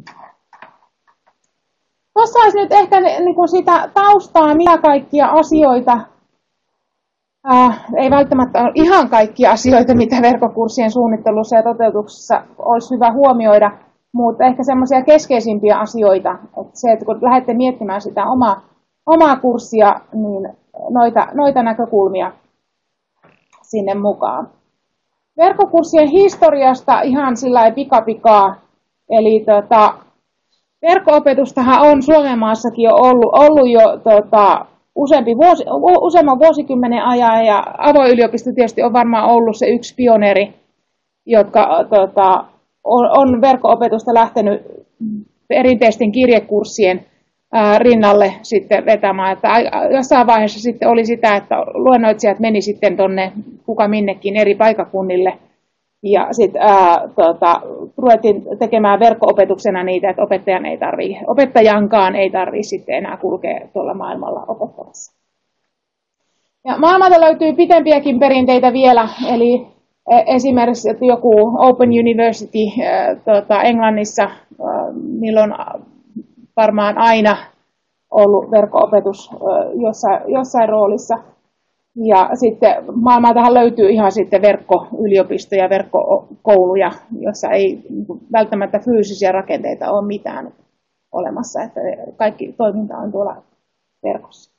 Tuossa olisi nyt ehkä niin kuin sitä taustaa, mitä kaikkia asioita, Äh, ei välttämättä ole ihan kaikkia asioita, mitä verkkokurssien suunnittelussa ja toteutuksessa olisi hyvä huomioida, mutta ehkä semmoisia keskeisimpiä asioita, että se, että kun lähdette miettimään sitä omaa, omaa kurssia, niin noita, noita näkökulmia sinne mukaan. Verkkokurssien historiasta ihan sillä ei pikapikaa, eli tota, verkko-opetustahan on Suomen maassakin jo ollut, ollut jo tota, useampi vuosi, useamman vuosikymmenen ajan, ja avoin yliopisto tietysti on varmaan ollut se yksi pioneeri, jotka tota, on, on verkko-opetusta lähtenyt perinteisten kirjekurssien ää, rinnalle sitten vetämään. Että jossain vaiheessa sitten oli sitä, että luennoitsijat meni sitten tuonne kuka minnekin eri paikakunnille, ja sitten tota, ruvettiin tekemään verkko-opetuksena niitä, että opettajan ei tarvitse, opettajankaan ei tarvitse sitten enää kulkea tuolla maailmalla opettamassa. Ja maailmalta löytyy pitempiäkin perinteitä vielä, eli esimerkiksi että joku Open University tota, Englannissa, niillä on varmaan aina ollut verkko-opetus jossain, jossain roolissa. Ja sitten maailmaltahan löytyy ihan sitten verkkoyliopistoja, verkkokouluja, joissa ei välttämättä fyysisiä rakenteita ole mitään olemassa, että kaikki toiminta on tuolla verkossa.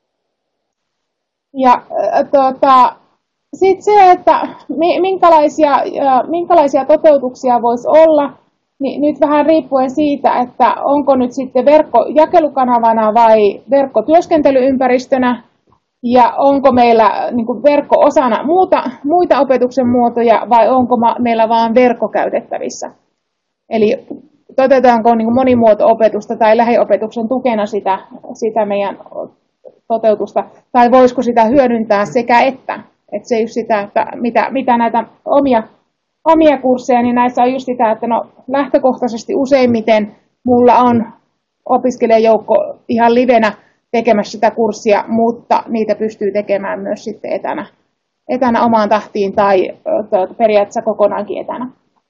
Ja tuota, sitten se, että minkälaisia, minkälaisia toteutuksia voisi olla, niin nyt vähän riippuen siitä, että onko nyt sitten verkkojakelukanavana vai verkkotyöskentelyympäristönä, ja onko meillä niin kuin verkko osana muuta, muita opetuksen muotoja vai onko meillä vain verkko käytettävissä. Eli toteutetaanko niin kuin monimuoto-opetusta tai lähiopetuksen tukena sitä, sitä meidän toteutusta, tai voisiko sitä hyödyntää sekä että. Että se just sitä, että mitä, mitä näitä omia, omia kursseja, niin näissä on just sitä, että no lähtökohtaisesti useimmiten mulla on opiskelijajoukko ihan livenä tekemässä sitä kurssia, mutta niitä pystyy tekemään myös sitten etänä, etänä omaan tahtiin tai periaatteessa kokonaankin etänä.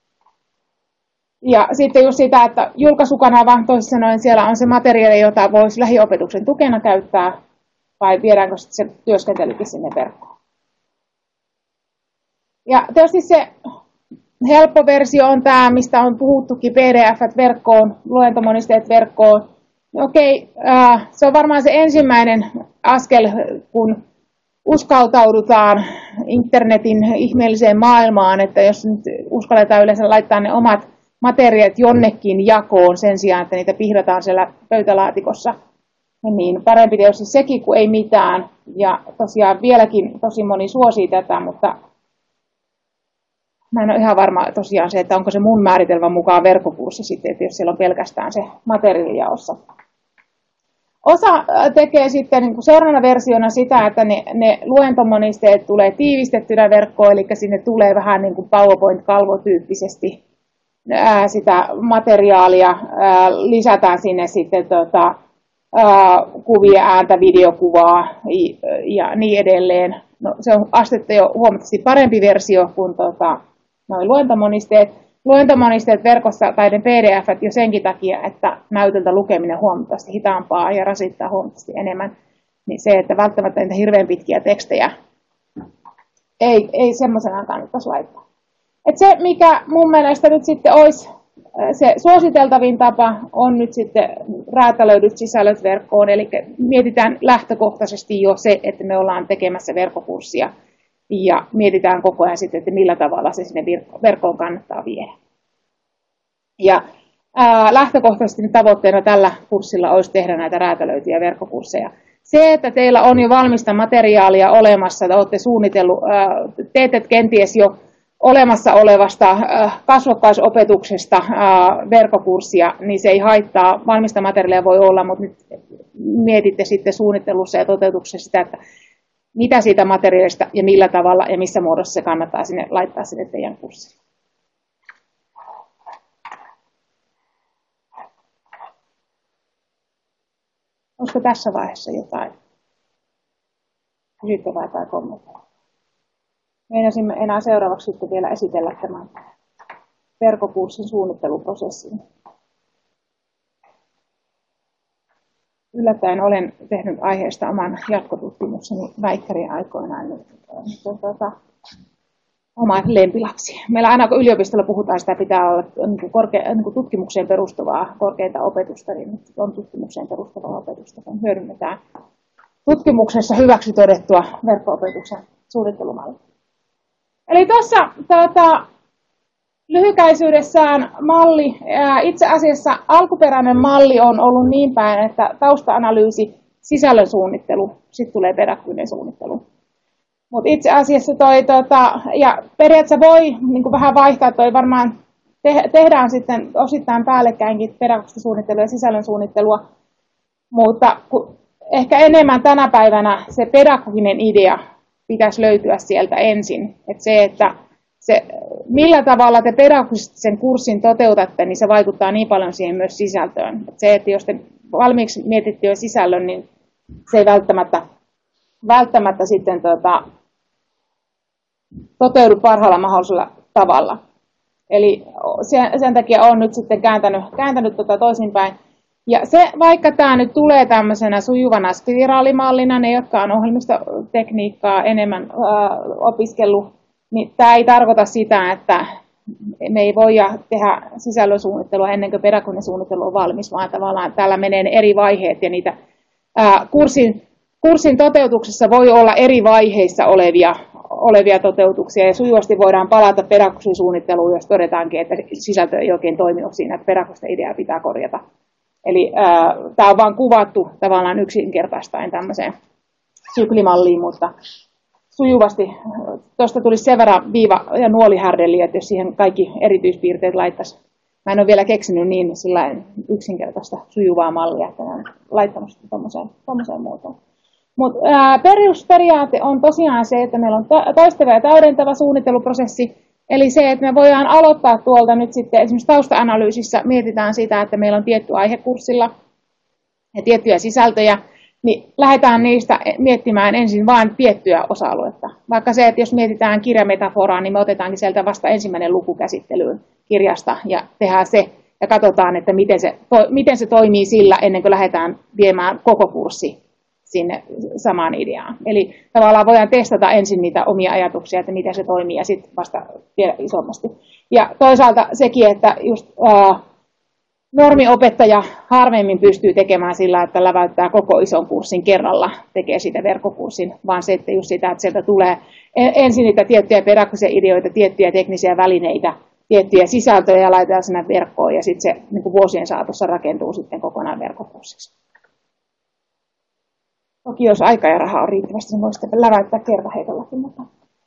Ja sitten just sitä, että julkaisukanava, toisin sanoen siellä on se materiaali, jota voisi lähiopetuksen tukena käyttää, vai viedäänkö se työskentelykin sinne verkkoon. Ja tietysti se helppo versio on tämä, mistä on puhuttukin, P D F verkkoon, luentomonisteet verkkoon. Okei, äh, se on varmaan se ensimmäinen askel, kun uskaltaudutaan internetin ihmeelliseen maailmaan, että jos nyt uskalletaan yleensä laittaa ne omat materiaalit jonnekin jakoon sen sijaan, että niitä pihdataan siellä pöytälaatikossa, niin parempi tietysti sekin kuin ei mitään. Ja tosiaan vieläkin tosi moni suosii tätä, mutta mä en ole ihan varma tosiaan se, että onko se mun määritelmän mukaan verkkokurssi sitten, että jos siellä on pelkästään se materiaalijaossa. Osa tekee sitten niin kuin seuraavana versiona sitä, että ne, ne luentomonisteet tulee tiivistettynä verkkoon, eli sinne tulee vähän niin kuin PowerPoint-kalvotyyppisesti ää, sitä materiaalia, ää, lisätään sinne sitten tota, ää, kuvia, ääntä, videokuvaa ja niin edelleen. No, se on astetta jo huomattavasti parempi versio kuin tota, noi luentomonisteet. Luentomonisteet verkossa tai ne P D F jo senkin takia, että näytöltä lukeminen on huomattavasti hitaampaa ja rasittaa huomattavasti enemmän. Niin se, että välttämättä niitä hirveän pitkiä tekstejä ei, ei semmoisenaan kannattaisi laittaa. Et se, mikä mun mielestä nyt sitten olisi se suositeltavin tapa, on nyt sitten räätälöidyt sisällöt verkkoon. Eli mietitään lähtökohtaisesti jo se, että me ollaan tekemässä verkkokurssia. Ja mietitään koko ajan sitten, että millä tavalla se sinne verkkoon kannattaa viedä. Ja ää, lähtökohtaisesti tavoitteena tällä kurssilla olisi tehdä näitä räätälöityjä verkkokursseja. Se, että teillä on jo valmista materiaalia olemassa, että olette suunnitellut, ää, teette kenties jo olemassa olevasta ää, kasvokkaisopetuksesta ää, verkkokurssia, niin se ei haittaa. Valmista materiaalia voi olla, mutta nyt mietitte sitten suunnittelussa ja toteutuksessa sitä, että mitä siitä materiaalista ja millä tavalla ja missä muodossa se kannattaa sinne laittaa sinne teidän kurssille. Olisiko tässä vaiheessa jotain kysyttävää tai kommentoida? Meinaisimme enää seuraavaksi sitten vielä esitellä tämän verkkokurssin suunnitteluprosessin. Yllättäen olen tehnyt aiheesta oman jatkotutkimukseni väikkärin aikoinaan nyt tuota, oma lempilapsi. Meillä aina kun yliopistolla puhutaan, sitä pitää olla niin korkea, niin tutkimukseen perustuvaa korkeinta opetusta, niin nyt on tutkimukseen perustuvaa opetusta, kun hyödynnetään tutkimuksessa hyväksi todettua verkko-opetuksen suunnittelumallia. Eli tuossa tuota, lyhykäisyydessään malli, itse asiassa alkuperäinen malli on ollut niin päin, että tausta-analyysi, sisällön suunnittelu, sitten tulee pedagoginen suunnittelu. Mutta itse asiassa toi, tota, ja periaatteessa voi niin kuin vähän vaihtaa, toi varmaan te, tehdään sitten osittain päällekkäinkin pedagogista suunnittelua ja sisällön suunnittelua, mutta kun ehkä enemmän tänä päivänä se pedagoginen idea pitäisi löytyä sieltä ensin. Et se, että se, millä tavalla te pedagogisesti sen kurssin toteutatte, niin se vaikuttaa niin paljon siihen myös sisältöön. Et se, että jos te valmiiksi mietitte jo sisällön, niin se ei välttämättä, välttämättä sitten tota, toteudu parhaalla mahdollisella tavalla. Eli sen, sen takia olen nyt sitten kääntänyt, kääntänyt tota toisinpäin. Ja se, vaikka tämä nyt tulee tämmöisenä sujuvana spiraalimallina, ne jotka on ohjelmistotekniikkaa enemmän ää, opiskellut, niin tämä ei tarkoita sitä, että me ei voida tehdä sisällön suunnittelua ennen kuin pedagoginen suunnittelu on valmis, vaan tavallaan täällä menee ne eri vaiheet ja niitä ää, kurssin, kurssin toteutuksessa voi olla eri vaiheissa olevia, olevia toteutuksia ja sujuvasti voidaan palata pedagogisen suunnitteluun, jos todetaankin, että sisältö ei oikein toiminut siinä, että pedagogista ideaa pitää korjata. Eli tämä on vain kuvattu tavallaan yksinkertaistaen tämmöiseen syklimalliin, mutta sujuvasti tuosta tulisi sen verran viiva- ja nuolihärdeli, että jos siihen kaikki erityispiirteet laittaisi. Mä en ole vielä keksinyt niin yksinkertaista sujuvaa mallia, että olen laittanut sitä tuommoiseen muotoon. Mutta perusperiaate on tosiaan se, että meillä on toistava ja täydentävä suunnitteluprosessi. Eli se, että me voidaan aloittaa tuolta nyt sitten esimerkiksi tausta-analyysissä, mietitään sitä, että meillä on tietty aihe kurssilla ja tiettyjä sisältöjä, niin lähdetään niistä miettimään ensin vain tiettyä osa-aluetta. Vaikka se, että jos mietitään kirjametaforaa, niin me otetaankin sieltä vasta ensimmäinen luku käsittelyyn kirjasta ja tehdään se ja katsotaan, että miten se, miten se toimii sillä ennen kuin lähdetään viemään koko kurssi sinne samaan ideaan. Eli tavallaan voidaan testata ensin niitä omia ajatuksia, että miten se toimii, ja sitten vasta vielä isommasti. Ja toisaalta sekin, että just ää, normiopettaja harvemmin pystyy tekemään sillä, että läväyttää koko ison kurssin kerralla, tekee siitä verkkokurssin, vaan se, että just sitä, että sieltä tulee ensin niitä tiettyjä pedagogisia ideoita, tiettyjä teknisiä välineitä, tiettyjä sisältöjä ja laitetaan sinne verkkoon, ja sitten se niin kuin vuosien saatossa rakentuu sitten kokonaan verkkokurssiksi. Toki jos aika ja rahaa on riittävästi, niin voisi läväyttää kertaheitollakin. Mutta,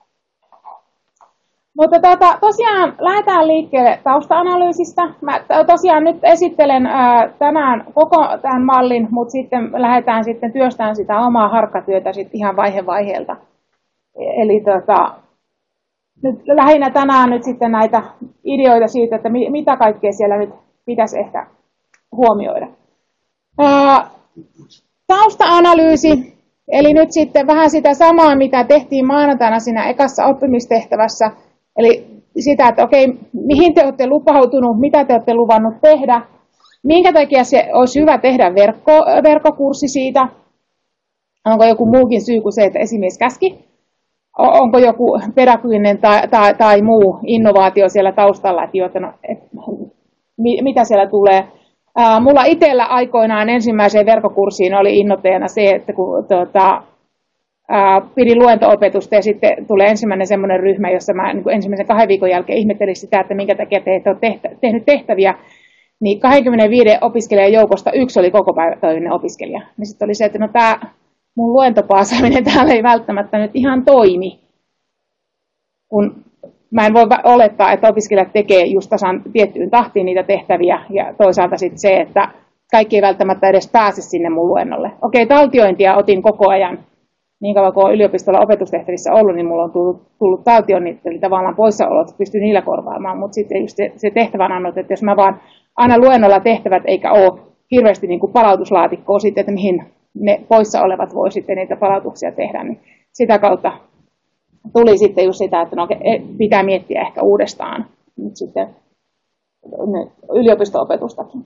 mutta tuota, tosiaan lähdetään liikkeelle tausta-analyysistä. Mä tosiaan nyt esittelen ää, tänään koko tämän mallin, mutta sitten lähdetään sitten työstämään sitä omaa harkkatyötä sitten ihan vaihe vaiheelta. Eli tota, nyt lähinnä tänään nyt sitten näitä ideoita siitä, että mitä kaikkea siellä nyt pitäisi ehkä huomioida. Ää, Tausta-analyysi, eli nyt sitten vähän sitä samaa, mitä tehtiin maanantaina siinä ekassa oppimistehtävässä, eli sitä, että okei, mihin te olette lupautunut, mitä te olette luvannut tehdä, minkä takia se olisi hyvä tehdä verkko, verkkokurssi siitä, onko joku muukin syy kuin se, että esimies käski, onko joku pedagoginen tai, tai, tai muu innovaatio siellä taustalla, että, jo, että no, et, mitä siellä tulee. Uh, mulla itsellä aikoinaan ensimmäiseen verkkokurssiin oli innoitteena se, että kun tuota, uh, pidin luento-opetusta ja sitten tulee ensimmäinen semmoinen ryhmä, jossa mä niin kuin ensimmäisen kahden viikon jälkeen ihmettelin sitä, että minkä takia te ette ole tehtä, tehnyt tehtäviä, niin kaksikymmentäviisi opiskelijan joukosta yksi oli kokopäiväinen opiskelija. Niin sitten oli se, että no tämä mun luentopaasaaminen täällä ei välttämättä nyt ihan toimi, kun mä en voi olettaa, että opiskelijat tekee just tasan tiettyyn tahtiin niitä tehtäviä, ja toisaalta sitten se, että kaikki ei välttämättä edes pääse sinne mun luennolle. Okei, taltiointia otin koko ajan. Niin kauan kuin olen yliopistolla opetustehtävissä ollut, niin mulla on tullut, tullut taltioinnit, eli tavallaan poissaolot, pystyn niillä korvaamaan. Mutta sitten just se, se tehtävänannot, että jos mä vaan aina luennolla tehtävät, eikä ole hirveästi niin kuin palautuslaatikkoa sitten, että mihin ne poissa olevat voi sitten niitä palautuksia tehdä, niin sitä kautta tuli sitten just sitä, että no, pitää miettiä ehkä uudestaan nyt sitten yliopisto-opetustakin.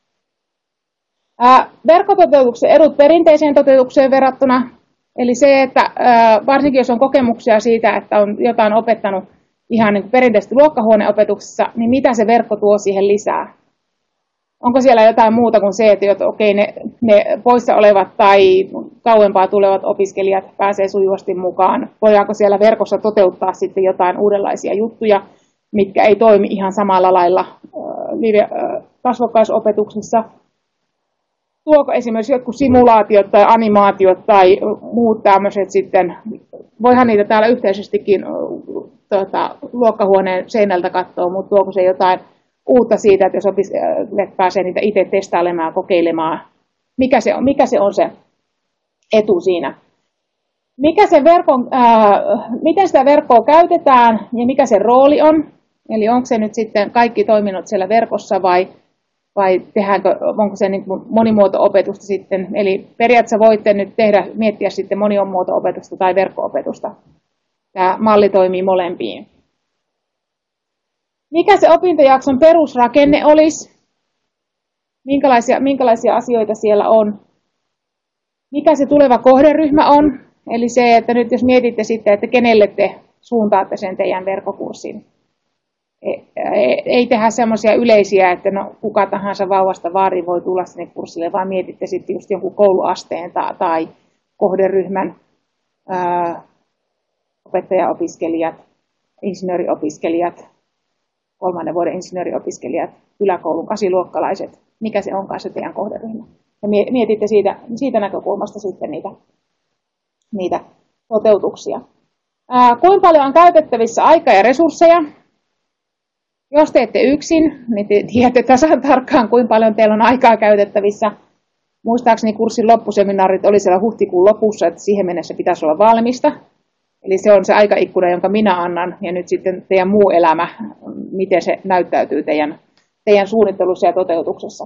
Ää, verkkototeutuksen edut perinteiseen toteutukseen verrattuna, eli se, että ää, varsinkin jos on kokemuksia siitä, että on jotain opettanut ihan niin kuin perinteisesti luokkahuoneopetuksessa, niin mitä se verkko tuo siihen lisää? Onko siellä jotain muuta kuin se, että okei, ne, ne poissa olevat tai kauempaa tulevat opiskelijat pääsee sujuvasti mukaan? Voidaanko siellä verkossa toteuttaa sitten jotain uudenlaisia juttuja, mitkä ei toimi ihan samalla lailla äh, kasvokkaisopetuksessa? Tuoko esimerkiksi jotkut simulaatiot tai animaatiot tai muut tämmöiset sitten, voihan niitä täällä yhteisestikin tuota, luokkahuoneen seinältä katsoa, mutta tuoko se jotain uutta siitä, että jos opiskelijat pääsee niitä itse testailemaan, kokeilemaan, mikä se on, mikä se, on se etu siinä. Mikä se verkon, ää, miten sitä verkkoa käytetään ja mikä se rooli on, eli onko se nyt sitten kaikki toiminnot siellä verkossa vai, vai tehdäänkö, onko se niin kuin monimuoto-opetusta sitten, eli periaatteessa voitte nyt tehdä, miettiä sitten monimuoto-opetusta tai verkko-opetusta. Tämä malli toimii molempiin. Mikä se opintojakson perusrakenne olisi? Minkälaisia, minkälaisia asioita siellä on? Mikä se tuleva kohderyhmä on? Eli se, että nyt jos mietitte sitten, että kenelle te suuntaatte sen teidän verkkokurssin. Ei tehdä semmoisia yleisiä, että no, kuka tahansa vauvasta vaariin voi tulla sinne kurssille, vaan mietitte sitten just jonkun kouluasteen tai, tai kohderyhmän ää, opettajaopiskelijat, insinööriopiskelijat, kolmannen vuoden insinööriopiskelijat, yläkoulun kasiluokkalaiset, mikä se onkaan se teidän kohderyhmä. Ja mietitte siitä, siitä näkökulmasta sitten niitä, niitä toteutuksia. Ää, kuinka paljon on käytettävissä aikaa ja resursseja? Jos teette yksin, niin te tiedätte tasan tarkkaan, kuinka paljon teillä on aikaa käytettävissä. Muistaakseni kurssin loppuseminaarit oli siellä huhtikuun lopussa, että siihen mennessä pitäisi olla valmista. Eli se on se aikaikkuna, jonka minä annan, ja nyt sitten teidän muu elämä, miten se näyttäytyy teidän, teidän suunnittelussa ja toteutuksessa.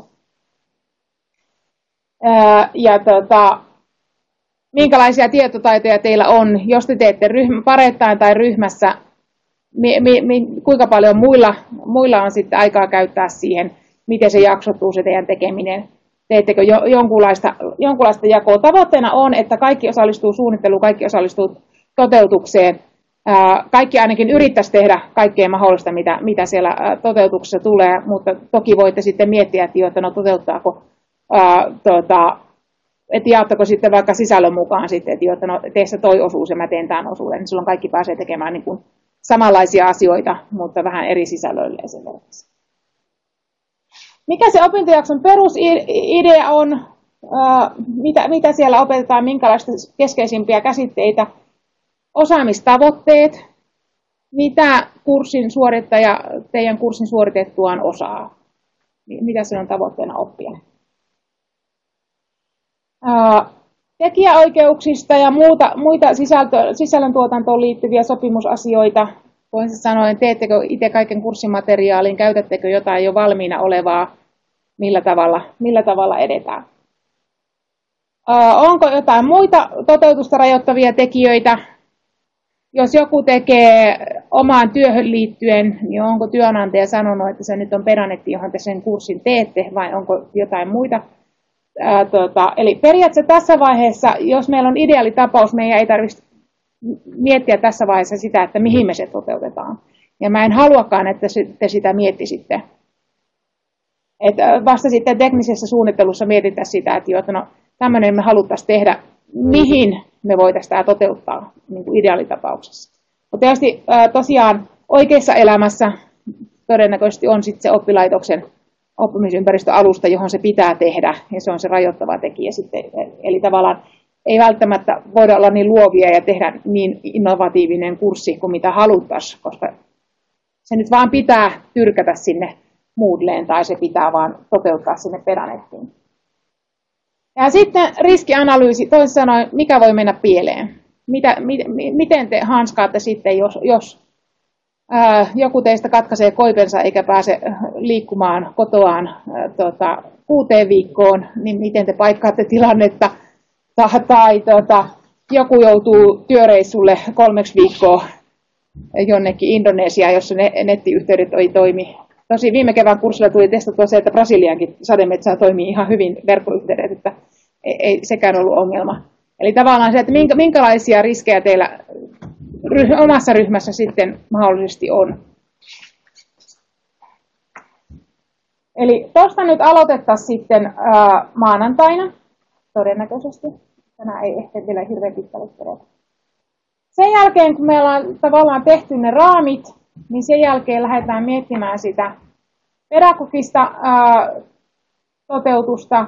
Ää, ja tota, minkälaisia tietotaitoja teillä on, jos te teette ryhmä, pareittain tai ryhmässä, mi, mi, mi, kuinka paljon muilla, muilla on sitten aikaa käyttää siihen, miten se jaksottuu se teidän tekeminen. teettekö jo, jonkunlaista, jonkunlaista jakoa. Tavoitteena on, että kaikki osallistuu suunnitteluun, kaikki osallistuu toteutukseen. Ää, kaikki ainakin yrittäisi tehdä kaikkea mahdollista, mitä, mitä siellä ää, toteutuksessa tulee, mutta toki voitte sitten miettiä, että, jo, että no toteuttaako, ää, tota, että jaattako sitten vaikka sisällön mukaan sitten, että, jo, että no tee sä toi osuus ja mä teen tämän osuuden, niin silloin kaikki pääsee tekemään niin kuin samanlaisia asioita, mutta vähän eri sisällöille esimerkiksi. Mikä se opintojakson perusidea on, mitä, mitä siellä opetetaan, minkälaista keskeisimpiä käsitteitä, osaamistavoitteet, mitä kurssin suorittaja teidän kurssin suoritettuaan osaa, mitä se on tavoitteena oppia. Tekijäoikeuksista ja muuta, muita sisältö, sisällöntuotantoon liittyviä sopimusasioita. Toisin sanoen, teettekö itse kaiken kurssimateriaalin, käytättekö jotain jo valmiina olevaa, millä tavalla, millä tavalla edetään. Ää, onko jotain muita toteutusta rajoittavia tekijöitä? Jos joku tekee omaan työhön liittyen, niin onko työnantaja sanonut, että se nyt on pedannetti, johon te sen kurssin teette, vai onko jotain muita? Ää, tota, eli periaatteessa tässä vaiheessa, jos meillä on ideaalitapaus, meidän ei tarvitse miettiä tässä vaiheessa sitä, että mihin me se toteutetaan. Ja mä en haluakaan, että te sitä miettisitte. Että vasta sitten teknisessä suunnittelussa mietitään sitä, että, jo, että no, tämmöinen me haluttaisiin tehdä, mihin me voitaisiin tämä toteuttaa niin kuin ideaalitapauksessa. Mutta tietysti tosiaan oikeassa elämässä todennäköisesti on sitten se oppilaitoksen oppimisympäristöalusta, johon se pitää tehdä, ja se on se rajoittava tekijä sitten. Eli tavallaan ei välttämättä voida olla niin luovia ja tehdä niin innovatiivinen kurssi kuin mitä haluttaisiin, koska se nyt vaan pitää tyrkätä sinne Moodleen tai se pitää vaan toteuttaa sinne Pedanettiin. Ja sitten riskianalyysi, toisin sanoen, mikä voi mennä pieleen. Mitä, mi, miten te hanskaatte sitten, jos, jos ää, joku teistä katkaisee koipensa eikä pääse liikkumaan kotoaan ää, tota, kuuteen viikkoon, niin miten te paikkaatte tilannetta? Tai, tai tota, joku joutuu työreissulle kolmeksi viikkoa jonnekin Indonesiaan, jossa ne nettiyhteydet ei toimi. Tosi viime kevään kurssilla tuli testattua se, että Brasiliankin sademetsää toimii ihan hyvin verkkoyhteydet, että ei, ei sekään ollut ongelma. Eli tavallaan se, että minkä, minkälaisia riskejä teillä ryh, omassa ryhmässä sitten mahdollisesti on. Eli tuosta nyt aloitettaisiin sitten ää, maanantaina. Todennäköisesti. Tänään ei ehkä vielä hirveän pitkälle kerätä. Sen jälkeen, kun me ollaan tavallaan tehty ne raamit, niin sen jälkeen lähdetään miettimään sitä pedagogista ää, toteutusta.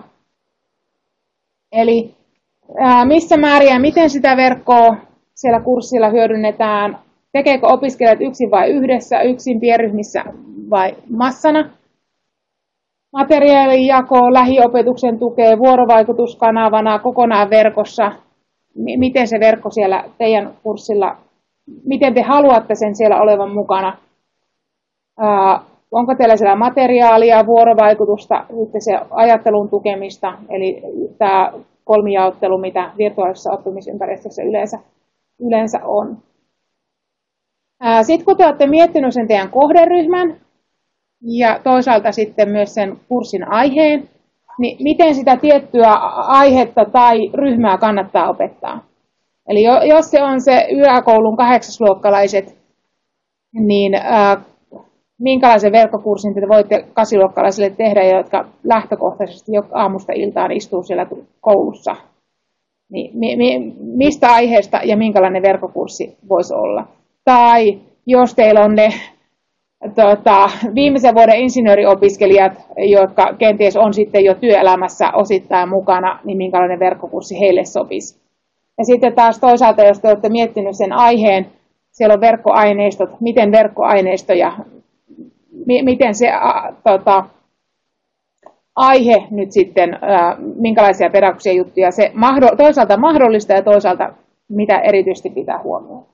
Eli ää, missä määrin ja miten sitä verkkoa siellä kurssilla hyödynnetään. Tekeekö opiskelijat yksin vai yhdessä, yksin pienryhmissä vai massana. Materiaalin jako, lähiopetuksen tukea, vuorovaikutuskanavana, kokonaan verkossa. Miten se verkko siellä teidän kurssilla, miten te haluatte sen siellä olevan mukana. Ää, onko teillä siellä materiaalia, vuorovaikutusta, sitten se ajattelun tukemista, eli tämä kolmijaottelu, mitä virtuaalisessa oppimisympäristössä yleensä, yleensä on. Sitten kun te olette miettineet sen teidän kohderyhmän, ja toisaalta sitten myös sen kurssin aiheen, niin miten sitä tiettyä aihetta tai ryhmää kannattaa opettaa. Eli jos se on se yläkoulun kahdeksasluokkalaiset, niin äh, minkälaisen verkkokurssin te voitte kasiluokkalaisille tehdä, jotka lähtökohtaisesti jo aamusta iltaan istuu siellä koulussa. Niin, mi, mi, mistä aiheesta ja minkälainen verkkokurssi voisi olla. Tai jos teillä on ne Tota, viimeisen vuoden insinööriopiskelijat, jotka kenties on sitten jo työelämässä osittain mukana, niin minkälainen verkkokurssi heille sopisi. Ja sitten taas toisaalta, jos te olette miettinyt sen aiheen, siellä on verkkoaineistot, miten verkkoaineistoja, mi- miten se a, tota, aihe nyt sitten, ä, minkälaisia pedagogisia juttuja se mahdo- toisaalta mahdollista ja toisaalta mitä erityisesti pitää huomioida.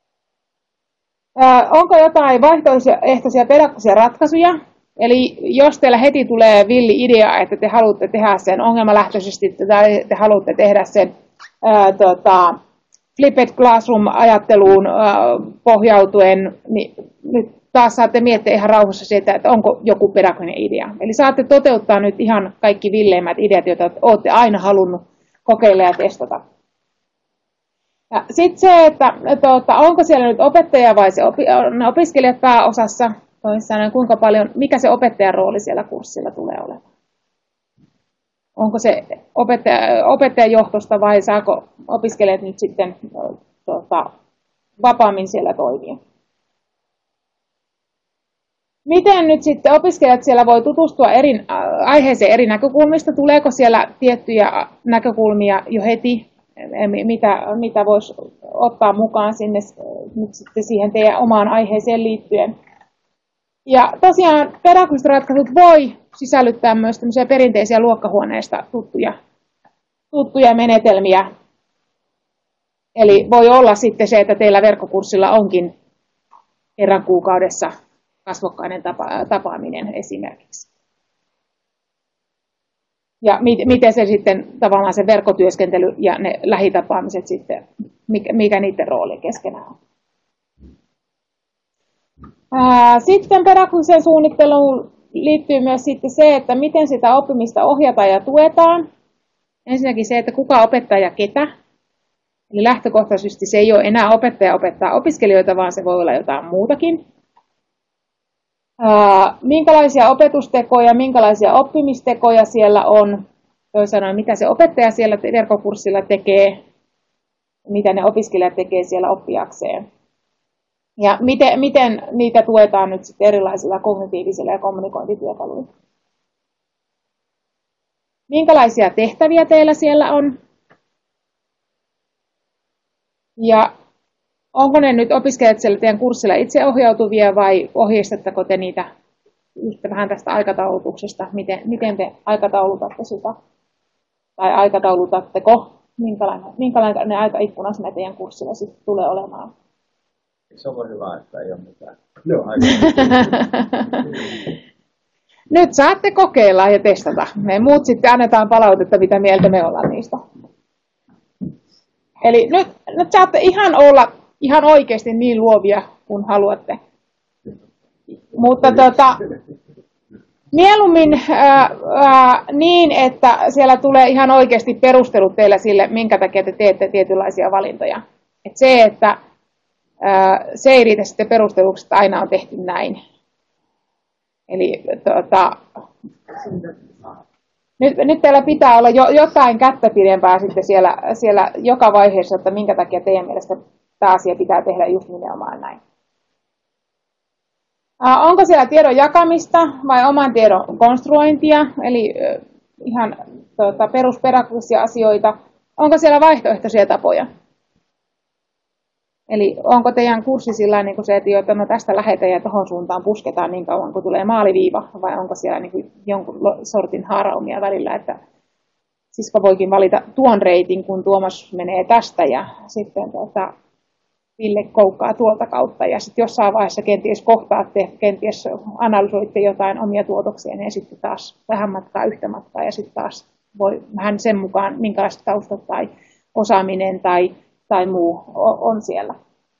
Onko jotain vaihtoehtoisia pedagogisia ratkaisuja? Eli jos teillä heti tulee villi idea, että te haluatte tehdä sen ongelmalähtöisesti tai te haluatte tehdä sen ää, tota, flipped classroom-ajatteluun ää, pohjautuen, niin nyt taas saatte miettiä ihan rauhassa siitä, että onko joku pedagoginen idea. Eli saatte toteuttaa nyt ihan kaikki villeimmät ideat, joita olette aina halunnut kokeilla ja testata. Sitten se, että tuota, onko siellä nyt opettaja vai se opi, ne opiskelijat pääosassa, toisin sanoen, kuinka paljon, mikä se opettajan rooli siellä kurssilla tulee olemaan. Onko se opettaja, opettajan johtosta vai saako opiskelijat nyt sitten tuota, vapaammin siellä toimia. Miten nyt sitten opiskelijat siellä voi tutustua eri, aiheeseen eri näkökulmista? Tuleeko siellä tiettyjä näkökulmia jo heti, mitä, mitä voisi ottaa mukaan sinne nyt sitten siihen teidän omaan aiheeseen liittyen? Ja tosiaan pedagogiset ratkaisut voi sisällyttää myös tämmöisiä perinteisiä luokkahuoneista tuttuja, tuttuja menetelmiä. Eli voi olla sitten se, että teillä verkkokurssilla onkin kerran kuukaudessa kasvokkainen tapa, tapaaminen esimerkiksi. Ja mit, miten se sitten tavallaan se verkkotyöskentely ja ne lähitapaamiset sitten, mikä, mikä niiden rooli keskenään on. Ää, sitten pedagogiseen suunnitteluun liittyy myös sitten se, että miten sitä oppimista ohjataan ja tuetaan. Ensinnäkin se, että kuka opettaa ja ketä. Eli lähtökohtaisesti se ei ole enää opettaja opettaa opiskelijoita, vaan se voi olla jotain muutakin. Ää, minkälaisia opetustekoja, minkälaisia oppimistekoja siellä on. Toisin sanoen, mitä se opettaja siellä verkkokurssilla tekee, mitä ne opiskelijat tekee siellä oppiakseen. Ja miten, miten niitä tuetaan nyt sitten erilaisilla kognitiivisilla ja kommunikointityökaluilla. Minkälaisia tehtäviä teillä siellä on? Ja onko ne nyt opiskelijat siellä teidän kurssilla itseohjautuvia vai ohjeistatteko te niitä yhtä vähän tästä aikataulutuksesta? Miten, miten te aikataulutatte sitä? Tai aikataulutatteko? Minkälainen, minkälainen aikaikkuna siinä teidän kurssilla sitten tulee olemaan? Se on hyvä, että ei ole mitään. Joo. Nyt saatte kokeilla ja testata. Me muut sitten annetaan palautetta, mitä mieltä me ollaan niistä. Eli nyt, nyt saatte ihan olla ihan oikeasti niin luovia kuin haluatte. Mutta tota, mieluummin ää, ää, niin, että siellä tulee ihan oikeasti perustelut teille sille, minkä takia te teette tietynlaisia valintoja. Et se, että ää, se ei riitä sitten perusteluksi, että aina on tehty näin. Eli tota, nyt, nyt teillä pitää olla jo, jotain kättä pidempää sitten siellä, siellä joka vaiheessa, että minkä takia teidän mielestä tämä asia pitää tehdä just nimenomaan näin. Ää, onko siellä tiedon jakamista vai oman tiedon konstruointia, eli ö, ihan tota, peruspedagogisia asioita. Onko siellä vaihtoehtoisia tapoja? Eli onko teidän kurssi sillä niin kuin se, että no tästä lähdetään ja tuohon suuntaan pusketaan niin kauan, kun tulee maaliviiva, vai onko siellä niin kuin jonkun sortin haaraumia välillä, että sisko voikin valita tuon reitin, kun Tuomas menee tästä ja sitten tuota, Ville koukkaa tuolta kautta ja sitten jossain vaiheessa kenties kohtaatte, kenties analysoitte jotain omia tuotoksia ja sitten taas vähän matkaa yhtä matkaa ja sitten taas voi vähän sen mukaan minkälaista taustat tai osaaminen tai tai muu on siellä.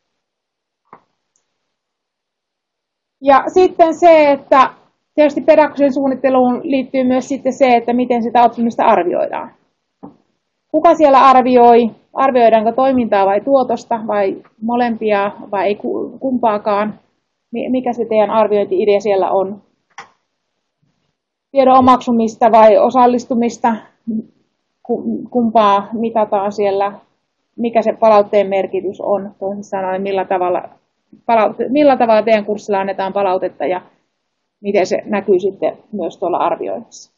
Ja sitten se, että tietysti pedagogisen suunnitteluun liittyy myös sitten se, että miten sitä oppimista arvioidaan. Kuka siellä arvioi? Arvioidaanko toimintaa vai tuotosta vai molempia vai ei kumpaakaan? Mikä se teidän arviointi-idea siellä on? Tiedon omaksumista vai osallistumista? Kumpaa mitataan siellä? Mikä se palautteen merkitys on, toisin sanoen, millä tavalla, palaute, millä tavalla teidän kurssilla annetaan palautetta ja miten se näkyy sitten myös tuolla arvioinnissa.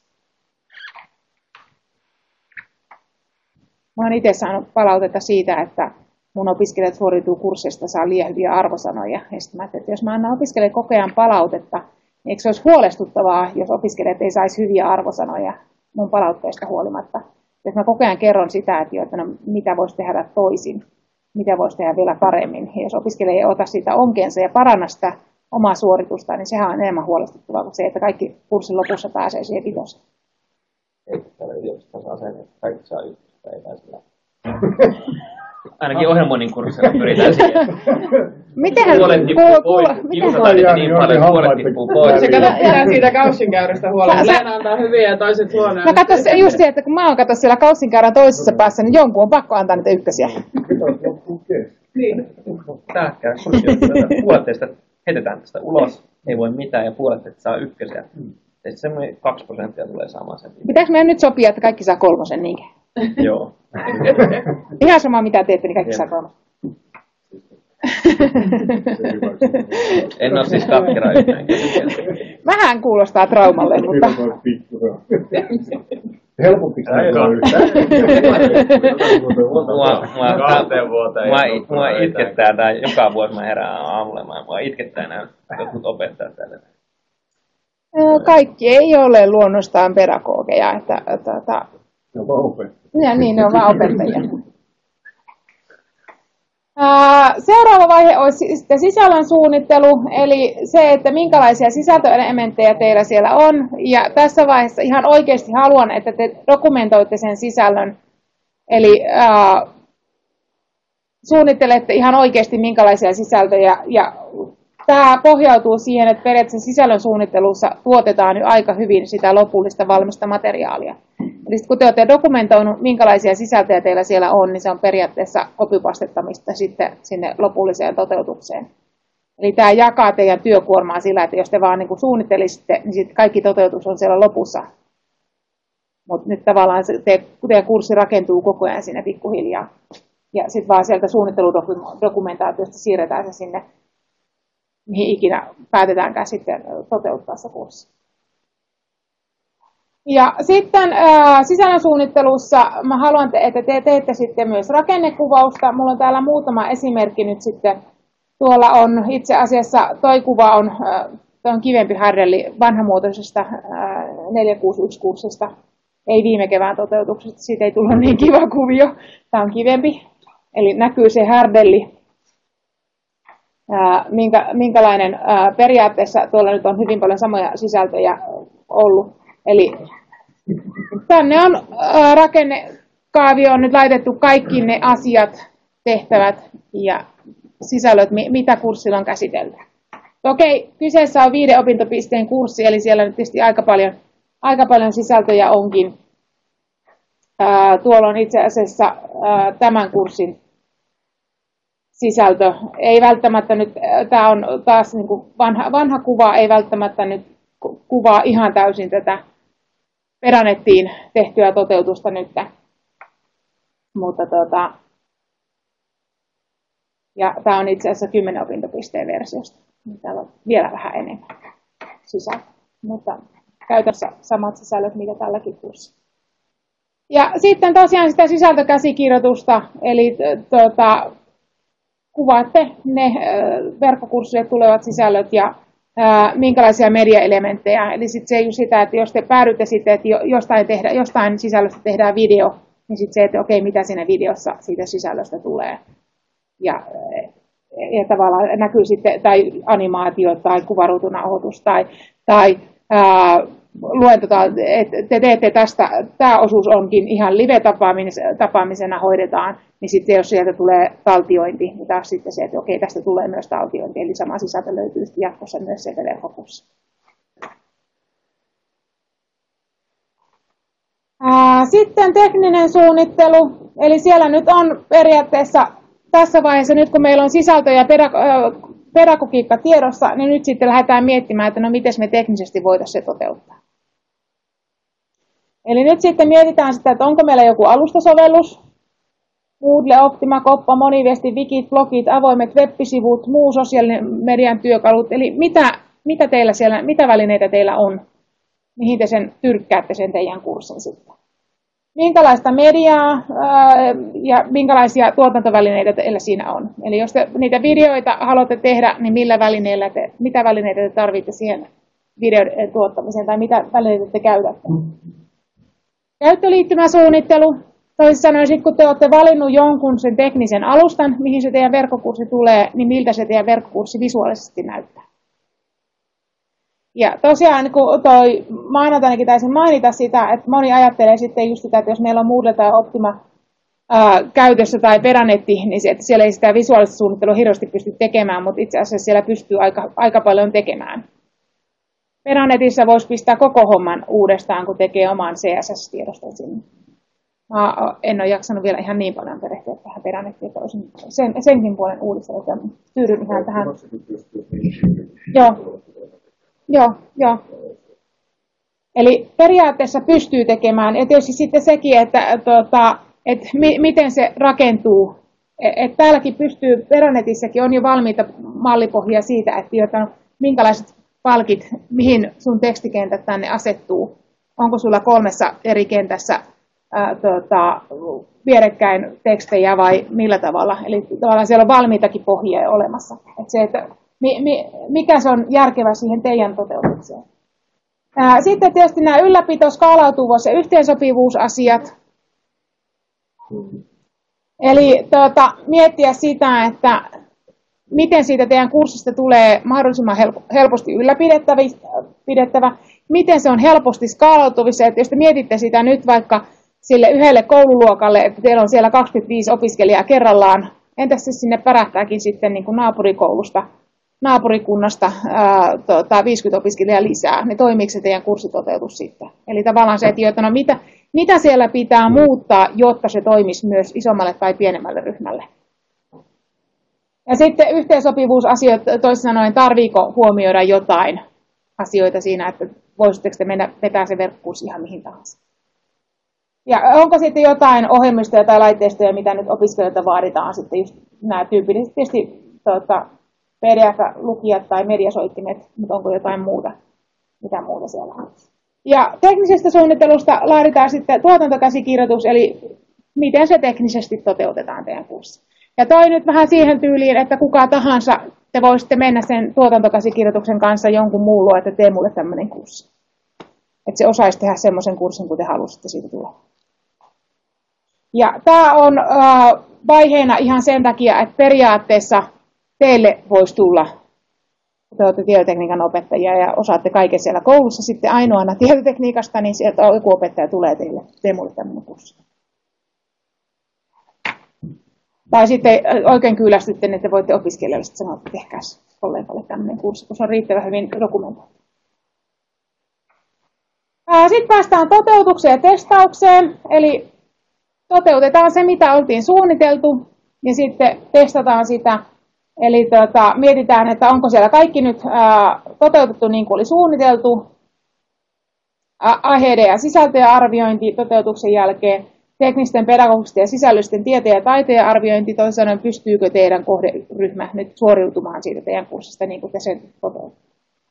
Mä oon itse saanut palautetta siitä, että mun opiskelijat suoriutuu kurssista, saa liian hyviä arvosanoja. Ja sitten mä että jos mä annan opiskelijoille koko ajan palautetta, niin eikö se olisi huolestuttavaa, jos opiskelijat ei saisi hyviä arvosanoja mun palautteesta huolimatta. Jos mä koko ajan kerron sitä, että no, mitä voisi tehdä toisin, mitä voisi tehdä vielä paremmin. Ja jos opiskelija ei ota siitä onkeensa ja paranna sitä omaa suoritusta, niin sehän on enemmän huolestuttavaa kuin se, että kaikki kurssin lopussa pääsee siihen vitoseen. Ei täällä yliopistossa asenne, että kaikki saa ykköstä, ei taisi ainakin ohjelmoinnin kurssilla pyritään siihen. Mitenhän Puolet tippuu kuul- pois, kuul- kiusataan niitä niin paljon, että puolet tippuu pois. Se kato pitää siitä kaussinkäyrästä huolella. Sä- sä- Leena antaa hyviä ja toiset huonoja. No kato se just se, että kun mä oon kato siellä kaussinkäyrän toisessa päässä, niin jonkun on pakko antaa niitä ykkösiä. Niin. Tää käy kurssia. Puolet teistä heitetään tästä ulos, ei voi mitään, ja puolet teistä saa ykkösiä. Teistä semmoinen kaksi prosenttia tulee saamaan sen. Pitääkö meidän nyt sopia, että kaikki saa kolmosen niinkään? Joo. Ihan sama mitä teette, niin kaikki saa kolmosen. En ole siis katkera yhtään. Vähän kuulostaa traumalle, mutta Helpottiko se yhtään? Kahteen vuoteen. Mua itkettää tää joka vuosi, mä herään aamulla. Mua itkettää nämä jotkut opettajat tälle. kaikki ei ole luonnostaan pedagogeja. Että, että, että, Ne on vaan opettajia. ja niin, ne on vaan opettajia. Seuraava vaihe olisi sitten sisällön suunnittelu, eli se, että minkälaisia sisältöelementtejä teillä siellä on. Ja tässä vaiheessa ihan oikeasti haluan, että te dokumentoitte sen sisällön. Eli ää, suunnittelette ihan oikeasti minkälaisia sisältöjä. Ja tämä pohjautuu siihen, että periaatteessa sisällön suunnittelussa tuotetaan jo aika hyvin sitä lopullista valmista materiaalia. Eli kun te olette dokumentoinut, minkälaisia sisältöjä teillä siellä on, niin se on periaatteessa copypastettamista sitten sinne lopulliseen toteutukseen. Eli tämä jakaa teidän työkuormaa sillä, että jos te vaan niin kuin suunnittelisitte, niin sitten kaikki toteutus on siellä lopussa. Mutta nyt tavallaan se, te, teidän kurssi rakentuu koko ajan sinne pikkuhiljaa. Ja sitten vaan sieltä suunnitteludokumentaatiosta siirretään se sinne, mihin ikinä päätetäänkään sitten toteuttaa se kurssi. Ja sitten ää, sisällön suunnittelussa mä haluan, että te teette sitten myös rakennekuvausta. Mulla on täällä muutama esimerkki nyt sitten. Tuolla on itse asiassa, toi kuva on, toi on kivempi hardelli vanhamuotoisesta ää, neljä kuusi yksi kurssista. Ei viime kevään toteutuksesta, siitä ei tullut niin kiva kuvio. Tämä on kivempi, eli näkyy se hardelli. Ää, minkä, minkälainen ää, periaatteessa, tuolla nyt on hyvin paljon samoja sisältöjä ollut. Eli tänne on ää, rakennekaavioon nyt laitettu kaikki ne asiat, tehtävät ja sisällöt, mitä kurssilla on käsitelty. Okei, kyseessä on viiden opintopisteen kurssi, eli siellä nyt tietysti aika paljon, aika paljon sisältöjä onkin. Ää, tuolla on itse asiassa ää, tämän kurssin sisältö. Ei välttämättä nyt, tämä on taas niin kuin vanha, vanha kuva, ei välttämättä nyt kuvaa ihan täysin tätä Pedanettiin tehtyä toteutusta nyt. Mutta tota, ja tämä on itse asiassa kymmenen opintopisteen versiosta. Täällä on vielä vähän enemmän sisältöä, mutta käytössä samat sisällöt, mitä tälläkin kurssilla. Ja sitten tosiaan sitä sisältökäsikirjoitusta, eli tuota, kuvaatte ne verkkokurssille tulevat sisällöt ja ää, minkälaisia mediaelementtejä. Eli sitten se ei ole sitä, että jos te päädytte sitten, että jostain, tehdä, jostain sisällöstä tehdään video, niin sitten se, että okei, mitä siinä videossa siitä sisällöstä tulee. Ja, ja tavallaan näkyy sitten, tai animaatio tai kuvaruutunauhoitus tai, tai ää, luento, että te teette tästä, tämä osuus onkin ihan live-tapaamisena hoidetaan, niin sitten jos sieltä tulee taltiointi, niin taas sitten se, että okei, tästä tulee myös taltiointi, eli sama sisältö löytyy jatkossa myös sieltä verkkokurssista. Sitten tekninen suunnittelu, eli siellä nyt on periaatteessa tässä vaiheessa, nyt kun meillä on sisältö ja pedagogiikka tiedossa, niin nyt sitten lähdetään miettimään, että no miten me teknisesti voitaisiin se toteuttaa. Eli nyt sitten mietitään sitä, että onko meillä joku alustasovellus, Moodle, Optima, Koppa, Moniviesti, Wikit, blogit, avoimet web-sivut, muu sosiaalinen median työkalut, eli mitä, mitä, teillä siellä, mitä välineitä teillä on, mihin te sen tyrkkäätte sen teidän kurssin sitten. Minkälaista mediaa ää, ja minkälaisia tuotantovälineitä teillä siinä on. Eli jos te niitä videoita haluatte tehdä, niin millä välineillä te, mitä välineitä te tarvitsette siihen videon tuottamiseen tai mitä välineitä te käytätte. Käyttöliittymäsuunnittelu. Toisin sanoen, kun te olette valinnut jonkun sen teknisen alustan, mihin se teidän verkkokurssi tulee, niin miltä se teidän verkkokurssi visuaalisesti näyttää. Ja tosiaan, kun toi maanantainakin taisin mainita sitä, että moni ajattelee sitten just sitä, että jos meillä on Moodle tai Optima ää, käytössä tai peränetti, niin se, että siellä ei sitä visuaalista suunnittelua hirveästi pysty tekemään, mutta itse asiassa siellä pystyy aika, aika paljon tekemään. Peranetissä voisi pistää koko homman uudestaan, kun tekee oman C S S-tiedoston sinne. Mä en ole jaksanut vielä ihan niin paljon perehtyä tähän peranettiin, että olisin sen, senkin puolen uudistanut ja tyydyn ihan tähän. Joo, joo, joo. Eli periaatteessa pystyy tekemään, ja tietysti sitten sekin, että, tuota, että mi, miten se rakentuu. Että täälläkin pystyy, Peronetissakin on jo valmiita mallipohjia siitä, että jotain, minkälaiset palkit, mihin sun tekstikentät tänne asettuu. Onko sulla kolmessa eri kentässä ää, tuota, vierekkäin tekstejä vai millä tavalla. Eli tavallaan siellä on valmiitakin pohjia olemassa. Että se, että mi, mi, mikä se on järkevä siihen teidän toteutukseen. Ää, sitten tietysti nämä ylläpito, skaalautuvuus ja yhteensopivuusasiat. Eli tuota, miettiä sitä, että miten siitä teidän kurssista tulee mahdollisimman helposti ylläpidettävä, miten se on helposti skaalautuvissa, että jos te mietitte sitä nyt vaikka sille yhdelle koululuokalle, että teillä on siellä kaksikymmentäviisi opiskelijaa kerrallaan, entäs se sinne pärähtääkin sitten niin kuin naapurikoulusta, naapurikunnasta ää, tota, viisikymmentä opiskelijaa lisää, niin toimiiko se teidän kurssitoteutus sitten? Eli tavallaan se, että no, mitä, mitä siellä pitää muuttaa, jotta se toimisi myös isommalle tai pienemmälle ryhmälle. Ja sitten yhteensopivuusasiat, toisin sanoen, tarviiko huomioida jotain asioita siinä, että voisitteko te mennä vetää se verkkokurssi ihan mihin tahansa. Ja onko sitten jotain ohjelmistoja tai laitteistoja, mitä nyt opiskelijoilta vaaditaan sitten just nämä tyypillisesti tietysti tuota, P D F-lukijat tai mediasoittimet, mutta onko jotain muuta, mitä muuta siellä on. Ja teknisestä suunnittelusta laaditaan sitten tuotantokäsikirjoitus, eli miten se teknisesti toteutetaan teidän kurssi. Ja toi nyt vähän siihen tyyliin, että kuka tahansa te voisitte mennä sen tuotantokäsikirjoituksen kanssa jonkun muun luo, että tee mulle tämmöinen kurssi. Että se osaisi tehdä semmoisen kurssin, kun te haluaisitte siitä tulla. Ja tämä on äh, vaiheena ihan sen takia, että periaatteessa teille voisi tulla, te olette tietotekniikan opettajia ja osaatte kaiken siellä koulussa sitten ainoana tietotekniikasta, niin sieltä joku opettaja tulee teille, tee mulle tämmöinen kurssi. Tai sitten oikein kyllästytte, että voitte opiskelijalle sitten sanoa, että tehkääs kollegalle tämmöinen kurssi, kun se on riittävän hyvin dokumentoitu. Sitten päästään toteutukseen ja testaukseen, eli toteutetaan se, mitä oltiin suunniteltu, ja sitten testataan sitä. Eli tuota, mietitään, että onko siellä kaikki nyt ää, toteutettu niin kuin oli suunniteltu, aiheiden ja sisältöjen arviointi toteutuksen jälkeen, teknisten, pedagogisten ja sisällöllisten tieteen ja taiteen arviointi, toisin sanoen, pystyykö teidän kohderyhmä nyt suoriutumaan siitä teidän kurssista niin kuin te sen toteutatte.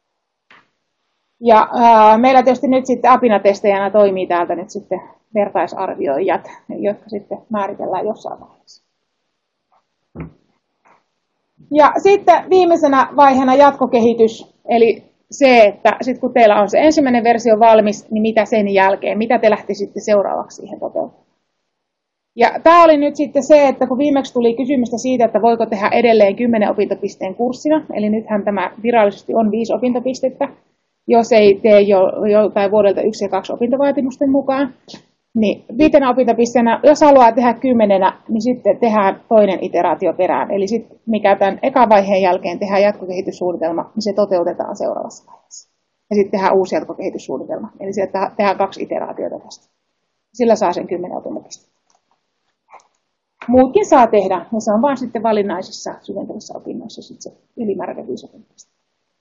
Ja ää, meillä tietysti nyt sitten apinatestejänä toimii täältä nyt sitten vertaisarvioijat, jotka sitten määritellään jossain vaiheessa. Ja sitten viimeisenä vaiheena jatkokehitys, eli se, että sitten kun teillä on se ensimmäinen versio valmis, niin mitä sen jälkeen, mitä te lähtisitte seuraavaksi siihen toteuttamaan. Ja tämä oli nyt sitten se, että kun viimeksi tuli kysymystä siitä, että voiko tehdä edelleen kymmenen opintopisteen kurssina, eli nythän tämä virallisesti on viisi opintopistettä, jos ei tee jo, joltain vuodelta yksi ja kaksi opintovaatimusten mukaan, niin viitenä opintopisteenä, jos haluaa tehdä kymmenenä, niin sitten tehdään toinen iteraatio perään. Eli sitten mikä tämän ekan vaiheen jälkeen tehdään jatkokehityssuunnitelma, niin se toteutetaan seuraavassa vaiheessa. Ja sitten tehdään uusi jatkokehityssuunnitelma. Eli sieltä tehdään kaksi iteraatiota tästä. Sillä saa sen kymmenen opintopistettä. Muutkin saa tehdä, ja se on vaan sitten valinnaisissa syventävissä opinnoissa sitten se ylimääräinen viisi opintopistettä.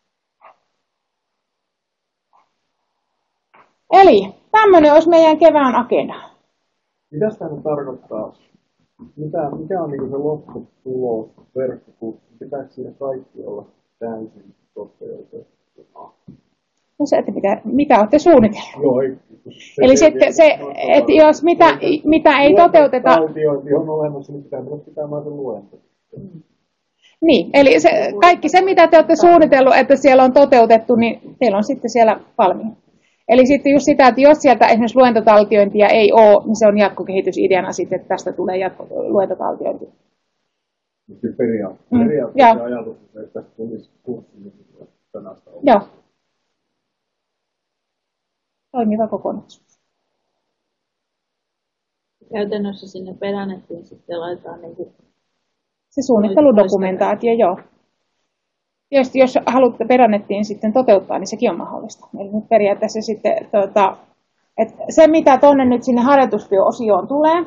Eli tämmöinen olisi meidän kevään agenda. Mitä tämä tarkoittaa? Mitä, mikä on niin se lopputulos verkkokurssi? Pitääkö siinä kaikki olla täysin toteutettuna? No se, että mitä, mitä olette suunnitelleet. Joo, ei, se Eli sitten se, että jos mitä, mitä ei toteuteta... Taltiointi on olemassa, niin pitää mennä pitämään sen luento. Niin, eli se, kaikki se, mitä te olette suunnitellut, että siellä on toteutettu, niin teillä on sitten siellä valmiina. Eli sitten just sitä, että jos sieltä esimerkiksi luentotaltiointia ei ole, niin se on jatkokehitysideana sitten, että tästä tulee jatko, luentotaltiointi. Kyllä periaatteessa periaatteessa ajatus, että tästä tulisi kurssi, niin tänään on. Joo. Toimiva kokonaisuus. Käytännössä sinne pedänettiin sitten laitetaan niin kuin Se suunnitteludokumentaatio, joo. Tietysti jos haluatte pedannettiin sitten toteuttaa, niin sekin on mahdollista. Eli nyt periaatteessa sitten, tuota, että se mitä tuonne nyt sinne harjoitustyöosioon tulee,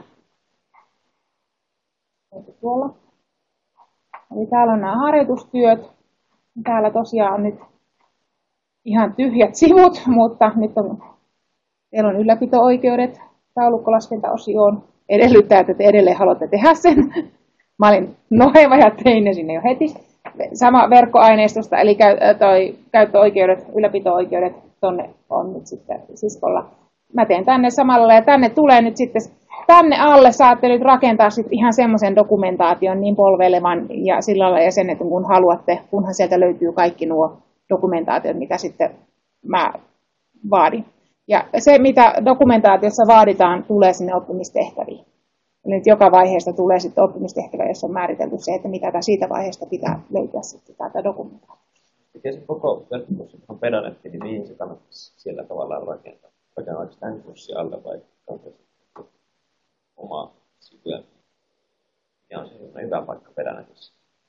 tuolla. Eli täällä on nämä harjoitustyöt. Täällä tosiaan on nyt ihan tyhjät sivut, mutta nyt on, teillä on ylläpito-oikeudet taulukkolaskentaosioon. Edellyttää, että te edelleen haluatte tehdä sen. Mä olin noheva ja tein ne sinne jo heti. Sama verkkoaineistosta, eli toi käyttöoikeudet, ylläpito-oikeudet, tonne on nyt sitten siskolla. Mä teen tänne samalla ja tänne tulee nyt sitten, tänne alle saatte nyt rakentaa sitten ihan semmoisen dokumentaation niin polveilevan ja sillä lailla jäsenet kun haluatte, kunhan sieltä löytyy kaikki nuo dokumentaatiot, mitä sitten mä vaadin. Ja se, mitä dokumentaatiossa vaaditaan, tulee sinne oppimistehtäviin. Eli nyt joka vaiheesta tulee sitten oppimistehtävä, jossa on määritelty se, että mitä siitä vaiheesta pitää löytyä sitten tätä dokumentaatiota. Mikä se koko verkkokurssi on pedanetti, niin mihin se kannattaisi siellä tavallaan rakentaa? Rakennaanko tämän kurssin alle vai kannattaisi omaa sivuja? Ja on se hyvä paikka pedänetissä.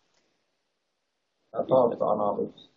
Tausta-analyysi.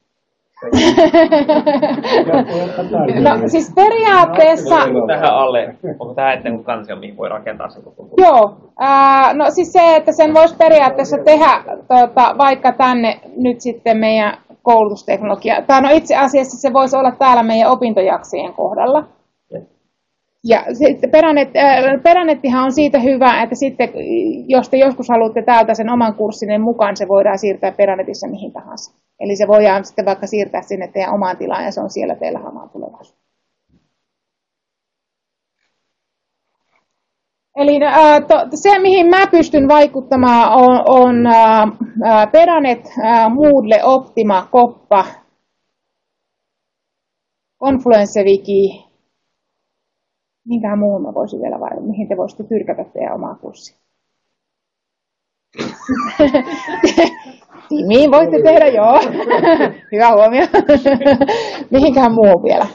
No siis periaatteessa... Onko tähän alle, onko tämä etten kansio, mihin voi rakentaa sen koko kurssin? Joo, ää, no siis se, että sen voisi periaatteessa tehdä tuota, vaikka tänne nyt sitten meidän koulutusteknologia. Tai no itse asiassa se voisi olla täällä meidän opintojaksojen kohdalla. Ja sitten peränet, peränettihan on siitä hyvä, että sitten jos te joskus haluatte täältä sen oman kurssinne mukaan, se voidaan siirtää peränetissä mihin tahansa. Eli se voidaan sitten vaikka siirtää sinne teidän omaan tilaan ja se on siellä teillä hamaan tulevaisuus. Eli ää, to, se, mihin mä pystyn vaikuttamaan, on, on ää, Pedanet, ää, Moodle, Optima, Koppa, Confluence Wiki. Minkähän muun mä voisin vielä vai mihin te voisitte tyrkätä teidän omaa kurssia? Mihin voitte tehdä, joo. Hyvä huomio. Mihinkähän muu vielä?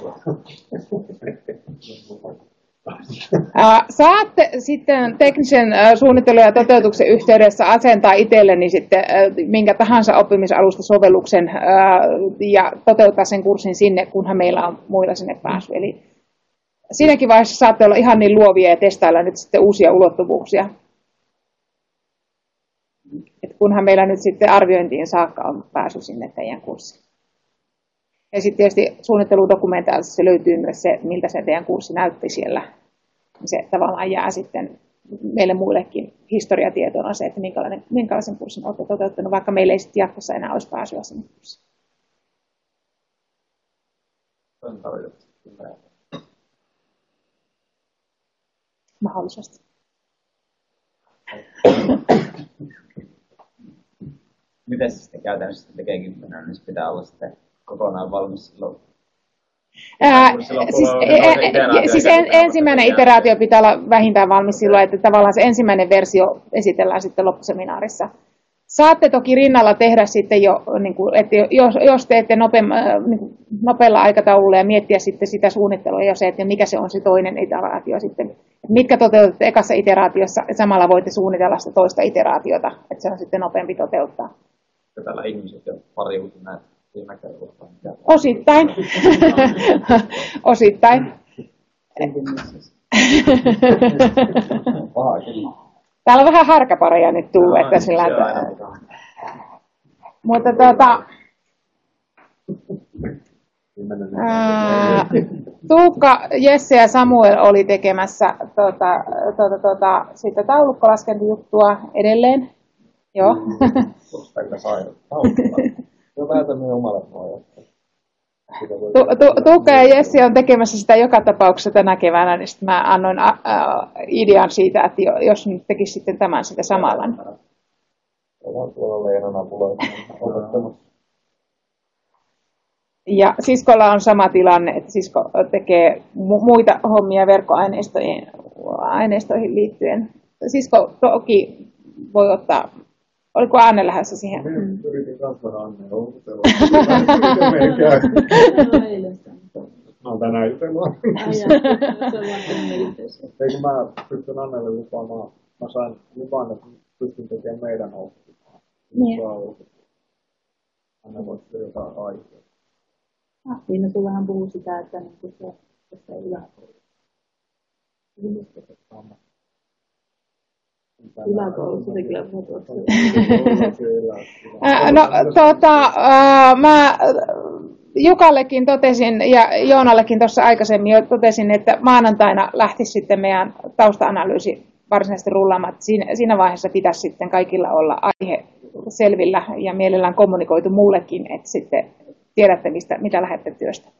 Saatte sitten teknisen suunnittelun ja toteutuksen yhteydessä asentaa itselleni sitten minkä tahansa oppimisalustasovelluksen ja toteuttaa sen kurssin sinne, kunhan meillä on muilla sinne pääsy. Eli siinäkin vaiheessa saatte olla ihan niin luovia ja testailla nyt sitten uusia ulottuvuuksia. Et kunhan meillä nyt sitten arviointiin saakka on pääsy sinne teidän kurssiin. Ja sitten tietysti suunnitteludokumentaatiossa löytyy myös se, miltä se teidän kurssi näytti siellä. Se tavallaan jää sitten meille muillekin historiatietona se, että minkälainen, minkälaisen kurssin olette toteuttanut, vaikka meillä ei sitten jatkossa enää olisi pääsyä sinne kurssiin. Mahdollisesti. Miten se sitten käytännössä tekee kymmenen, niin se pitää olla sitten kokonaan valmis silloin? Ää, siis, e, siis en, ensimmäinen iteraatio pitää olla vähintään valmis silloin, että tavallaan se ensimmäinen versio esitellään sitten loppuseminaarissa. Saatte toki rinnalla tehdä sitten jo, niin kuin, että jos, jos teette nope, niin kuin nopealla aikataululla ja miettiä sitten sitä suunnittelua ja se, että mikä se on se toinen iteraatio sitten. Mitkä toteutatte ekassa iteraatiossa ja samalla voitte suunnitella sitä toista iteraatiota, että se on sitten nopeampi toteuttaa. Ja tällä ihmiset jo pariutin näitä viime kerralla. Osittain. Osittain. Täällä on vähän harkapareja nyt tullut, no, että sillä että... Mutta tuota... Ää, Tuukka, Jesse ja Samuel oli tekemässä tuota, tuota, tuota, sitä taulukkolaskentijuttua edelleen. Joo. Tuukka ja Jesse on tekemässä sitä joka tapauksessa tänä keväänä, niin sitten mä annoin a, a, idean siitä, että jos nyt tekisi sitten tämän sitä samalla. Ja siskolla on sama tilanne, että sisko tekee muita hommia verkkoaineistoihin aineistoihin liittyen. Sisko toki voi ottaa, oliko Anne lähdössä siihen? Yritin kanssa Anne, onko se on tänään jutellaan. Eikö mä pystyn Annelle lupaamaan, mä sain lupan, että pystyn tekemään meidän oppimaan. Niin. Anna voisi jotain aikaa. Ah, siinä sun vähän puhuu sitä, että niin se, se yläkoulu. Yläkoulussa se kyllä puhutaan. No tota, mä Jukallekin totesin ja Joonallekin tuossa aikaisemmin jo totesin, että maanantaina lähtisi sitten meidän tausta-analyysi varsinaisesti rullaamaan. Siinä, siinä vaiheessa pitäisi sitten kaikilla olla aihe selvillä ja mielellään kommunikoitu mullekin, että sitten tiedätte, mistä, mitä lähdette työstä.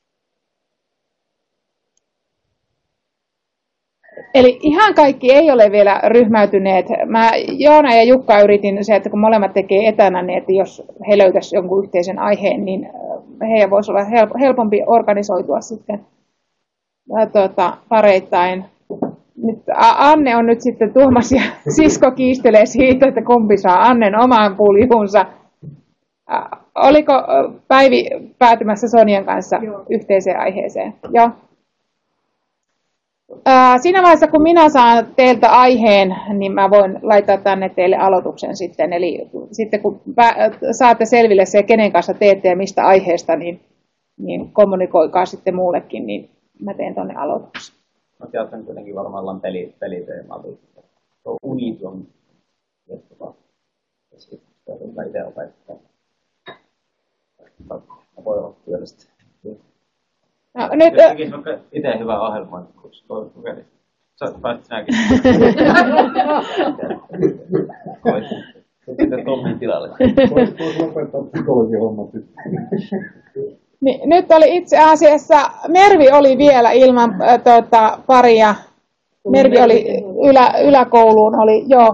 Eli ihan kaikki ei ole vielä ryhmäytyneet. Mä Joona ja Jukka yritin se, että kun molemmat tekee etänä, niin että jos he löytäisivät jonkun yhteisen aiheen, niin heidän voisi olla helpompi organisoitua sitten tuota, pareittain. Nyt Anne on nyt sitten Tuomas ja sisko kiistelee siitä, että kumpi saa Annen omaan puljunsa. Oliko Päivi päätymässä Sonian kanssa Joo. yhteiseen aiheeseen? Joo. Siinä vaiheessa, kun minä saan teiltä aiheen, niin mä voin laittaa tänne teille aloituksen sitten. Eli sitten kun saatte selville se, kenen kanssa teette ja mistä aiheesta, niin, niin kommunikoikaa sitten muullekin, niin mä teen tuonne aloituksen. Mä käytän kuitenkin varmaan ollaan peli, peliteemaa. Tuo unit on johtava. Sitä itse opettaa. Mä voin olla työllistä. No, nyt, jos tekisi vaikka itse hyvää ohjelmaa, kun kokeilisi. Sä pääsit sinäkin. Sitten Tommin tilalle. Voisi lopettaa psykologin hommat sitten. Niin, nyt oli itse asiassa, Mervi oli vielä ilman äh, tuota, paria. Mervi oli ylä, yläkouluun, oli joo.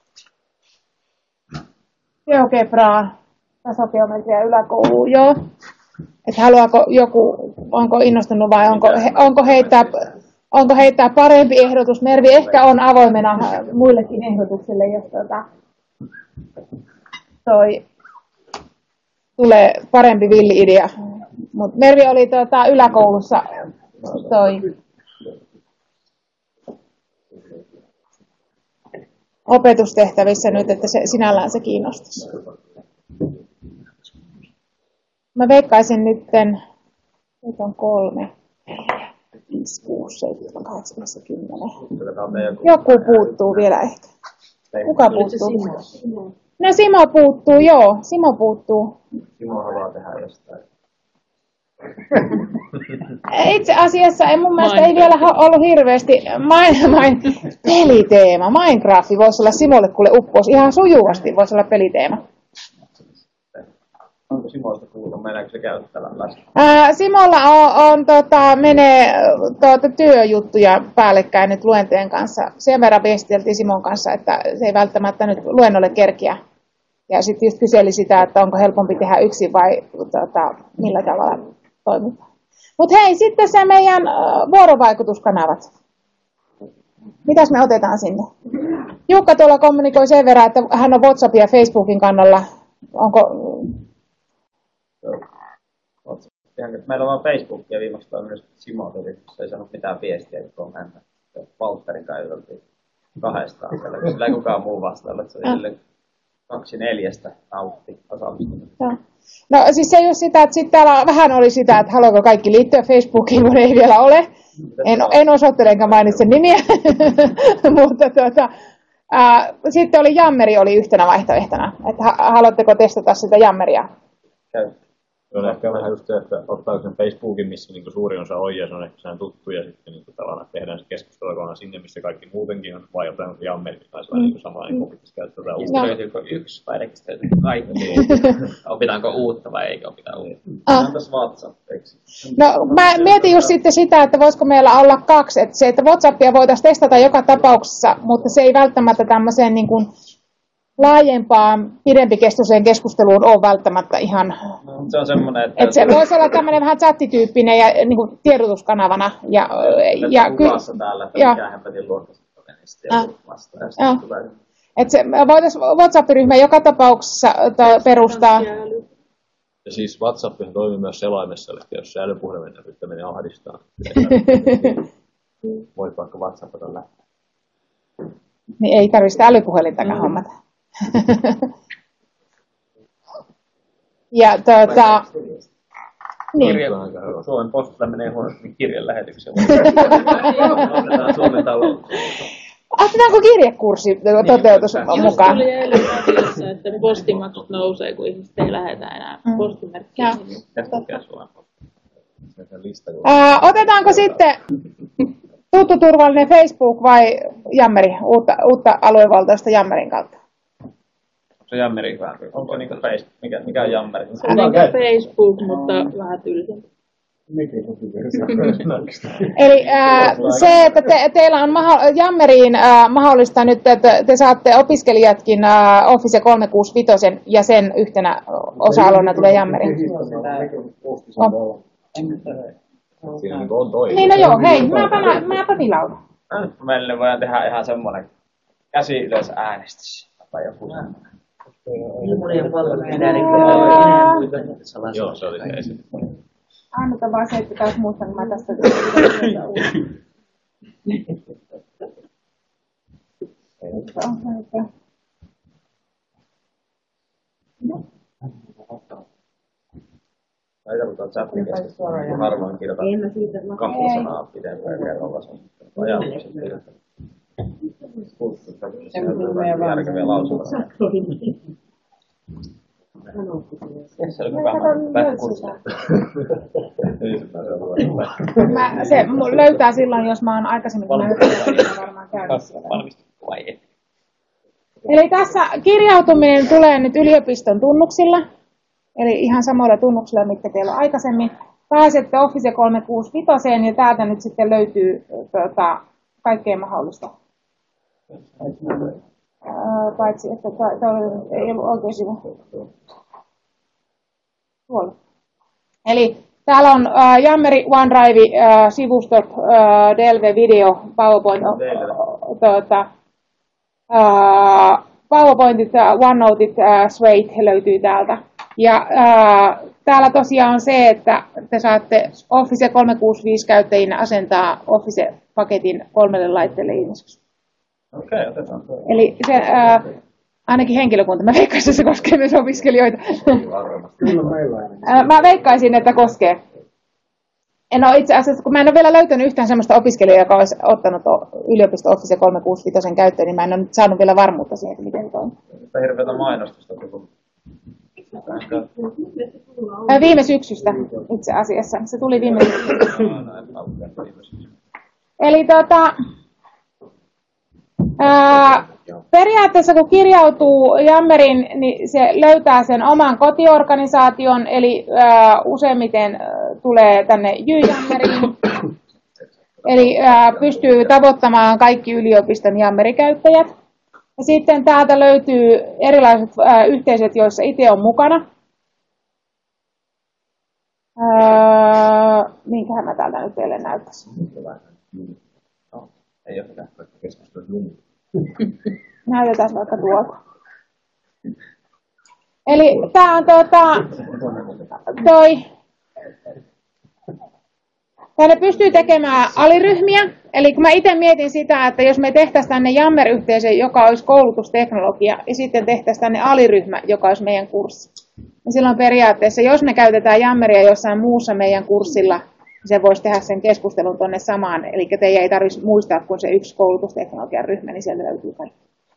Geogebraa, tasogeometria yläkouluun, joo. Että haluaako joku, onko innostunut vai onko, he, onko, heittää, onko heittää parempi ehdotus. Mervi ehkä on avoimena muillekin ehdotuksille, jos tuota, toi tulee parempi villi-idea. Mut Mervi oli tuota, yläkoulussa toi opetustehtävissä nyt, että se, sinällään se kiinnostaisi. Mä veikkaisin nytten, nyt on kolme, viisi, kuusi, seitsemän, kahdeksan, kymmenen. Joku puuttuu vielä ehkä. Kuka puuttuu? No Simo puuttuu, joo. Simo puuttuu. Simo haluaa tehdä jostain. Itse asiassa ei mun mielestä ei vielä ollut hirveästi main, main, peliteema. Minecraft voisi olla Simolle kuule uppous. Ihan sujuvasti voisi olla peliteema. Onko Simosta kuullut? Meneekö se käyttävän läsnä? Ää, Simolla on, on tota, menee tuota, työjuttuja päällekkäin nyt luentojen kanssa. Sen verran viestiteltiin Simon kanssa, että se ei välttämättä nyt luennolle kerkiä. Ja sitten just kyseli sitä, että onko helpompi tehdä yksin vai tota, millä tavalla toimitaan. Mutta hei, sitten se meidän uh, vuorovaikutuskanavat. Mitäs me otetaan sinne? Jukka tuolla kommunikoi sen verran, että hän on WhatsAppin ja Facebookin kannalla. Onko... Meillä on vaan Facebookia viimeksi toiminut Simo tuli, se ei sanonut mitään viestiä, kun on häntä. Valtterin kai yöltiin kahdestaan siellä. Sillä ei kukaan muu vastailla, että se oli kaksi neljästä nautti osallistumista. No siis se just sitä, että sitten täällä vähän oli sitä, että haluaako kaikki liittyä Facebookiin, kun ei vielä ole. En, en osoittele enkä mainitse nimiä, mutta tuota, ää, sitten oli Jammeri oli yhtenä vaihtoehtona, että ha, haluatteko testata sitä Jammeria? Käy. Se on ehkä vähän just se, että ottaa sen Facebookin, missä niin suurin osa on ja se on ehkä sehän tuttu ja sitten niin tavallaan tehdään se keskustelua sinne, missä kaikki muutenkin on, vai jotain Jammerit taisi vähän niin samaa, niin pitäisi käyttää tätä uutta. Löytyykö yksi vai rekisteröityykö kaikki? Opitaanko uutta vai eikö opita uutta? Ah. On tässä WhatsAppiksi. No mä mietin just sitten sitä, että voisiko meillä olla kaksi, että se, että WhatsAppia voitaisiin testata joka tapauksessa, mutta se ei välttämättä tämmöiseen niin kuin laajempaan, pidempikestoiseen keskusteluun ole välttämättä ihan... No, se on semmoinen, että... että se voisi olla tämmöinen vähän chattityyppinen ja niin kuin tiedotuskanavana. Ja, ja kuvassa täällä, että mikä hempetin luokkaista on, niin sitten joku vastaa, ja sitten tulee... Että se voitaisiin WhatsApp-ryhmä joka tapauksessa perustaa... Ja siis WhatsApp toimii myös selaimessa, eli jos se älypuhelimen näpyttäminen ahdistaa. Voit vaikka WhatsAppata lähteä. Niin ei tarvitse älypuhelintakaan mm. hommata. Ja tuota... Niin. Suomen postilla menee huonosti, niin kirjan lähetykseen. Otetaan Suomen talous. Otetaanko kirjekurssi toteutus niin, mukaan? Just tuli eilen radiossa, että postimaksut nousee, kun ihmiset ei lähetä enää mm. postimerkkiä. Uh, otetaanko sitten tuttu turvallinen Facebook vai Jammeri, uutta, uutta aluevaltaista Jammerin kautta? Onko se Jammeri vähän? Onko niin Facebook? Mikä, mikä on Jammeri? Se on niin Facebook, mutta vähän tylsempi. Eli äh, se, että te, teillä on maho- Jammeriin äh, mahdollista nyt, että te saatte opiskelijatkin äh, Office kolmesataakuusikymmentäviisi ja sen yhtenä osa-alueena tulee Jammeriin. Oh. Siinä niin on toi. Niin no joo, hei, mäpä, mäpä vilaudan. Meille voidaan tehdä ihan semmoinen käsi ylös äänestys. Tai joku semmoinen. Ilmoinen valvonta enää Joo, se oli se esitys. Anneta vaan se, että taas muistan, kun mä tästä Tai katsotaan chatin keskustelua, kun harvoin kirjoitan kaksi sanaa pidempään kerralla sen ajatukset kirjoittaa. Järkeviä lausuntoja. Se oli vähän lähtökurssilla. Mä, se löytää silloin, jos mä oon aikaisemmin näyttänyt, varmaan käynyt siellä. Valmistuttu vai ei? Eli tässä kirjautuminen tulee nyt yliopiston tunnuksilla. Eli ihan samoilla tunnuksilla, mitkä teillä on aikaisemmin. Pääsette Office kolmesataakuusikymmentäviisi ja täältä nyt sitten löytyy tuota, kaikkea mahdollista. Ää, paitsi, että tämä ei ollut oikein sivu. Tuolla. Eli täällä on äh, Jammeri, OneDrive, äh, sivustot, äh, Delve, Video, PowerPoint, äh, tuota, äh, PowerPointit, äh, OneNoteit, äh, Swate löytyy täältä. Ja äh, täällä tosiaan on se, että te saatte Office kolmesataakuusikymmentäviisi käyttäjinä asentaa Office-paketin kolmelle laitteelle ilmaiseksi. Okei, okay, otetaan. Eli se, äh, ainakin henkilökunta, mä veikkaisin, että se koskee myös opiskelijoita. Mä veikkaisin, että koskee. En ole itse asiassa, kun mä en ole vielä löytänyt yhtään sellaista opiskelijaa, joka olisi ottanut yliopisto Office kolmesataakuusikymmentäviisi käyttöön, niin mä en ole nyt saanut vielä varmuutta siihen, että miten toimii. Sitä hirveätä mainostusta. Viime syksystä itse asiassa. Se tuli viime syksystä. Eli tota... Ää, periaatteessa kun kirjautuu Jammerin, niin se löytää sen oman kotiorganisaation, eli ää, useimmiten ää, tulee tänne J-Jammeriin. Eli ää, pystyy tavoittamaan kaikki yliopiston Jammerikäyttäjät. Ja sitten täältä löytyy erilaiset ää, yhteisöt, joissa itse on mukana. Ää, minkähän mä täältä nyt teille näyttäisin. Ei ole mitään keskustelua. Näytetään vaikka tuolta. Eli tää on tuota, toi, tänne pystyy tekemään aliryhmiä. Eli kun mä itse mietin sitä, että jos me tehtäisiin tänne Jammer-yhteisö, joka olisi koulutusteknologia, ja sitten tehtäisiin tänne aliryhmä, joka olisi meidän kurssi. niin silloin periaatteessa, jos me käytetään Jammeria jossain muussa meidän kurssilla, se voisi tehdä sen keskustelun tuonne samaan. Eli teidän ei tarvitsisi muistaa, kun se yksi koulutusteknologian ryhmä, niin sieltä löytyy kaikki.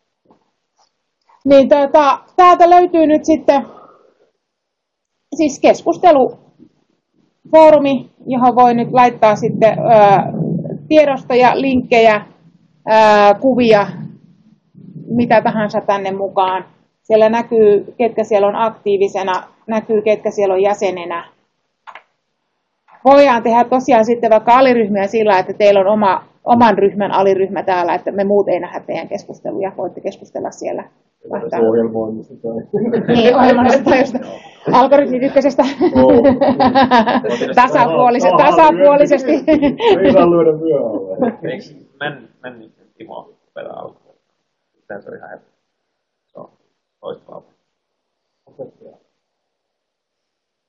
Niin tuota, täältä löytyy nyt sitten siis keskustelufoorumi, johon voi nyt laittaa sitten ää, tiedostoja, linkkejä, ää, kuvia, mitä tahansa tänne mukaan. Siellä näkyy, ketkä siellä on aktiivisena, näkyy, ketkä siellä on jäsenenä. Voidaan tehdä tosiaan sitten vaikka aliryhmiä sillä, että teillä on oma, oman ryhmän aliryhmä täällä, että me muut ei nähdä teidän keskusteluja. Voitte keskustella siellä. Ohjelmoinnista tai... Niin, ohjelmoinnista tai just algoritmi ykkösestä. Tasapuolisesti. Tasapuolisesti. Ei saa lyödä vyö alle. Eikö men, men Timo perä alkuun? Tämä oli ihan se on loistavaa.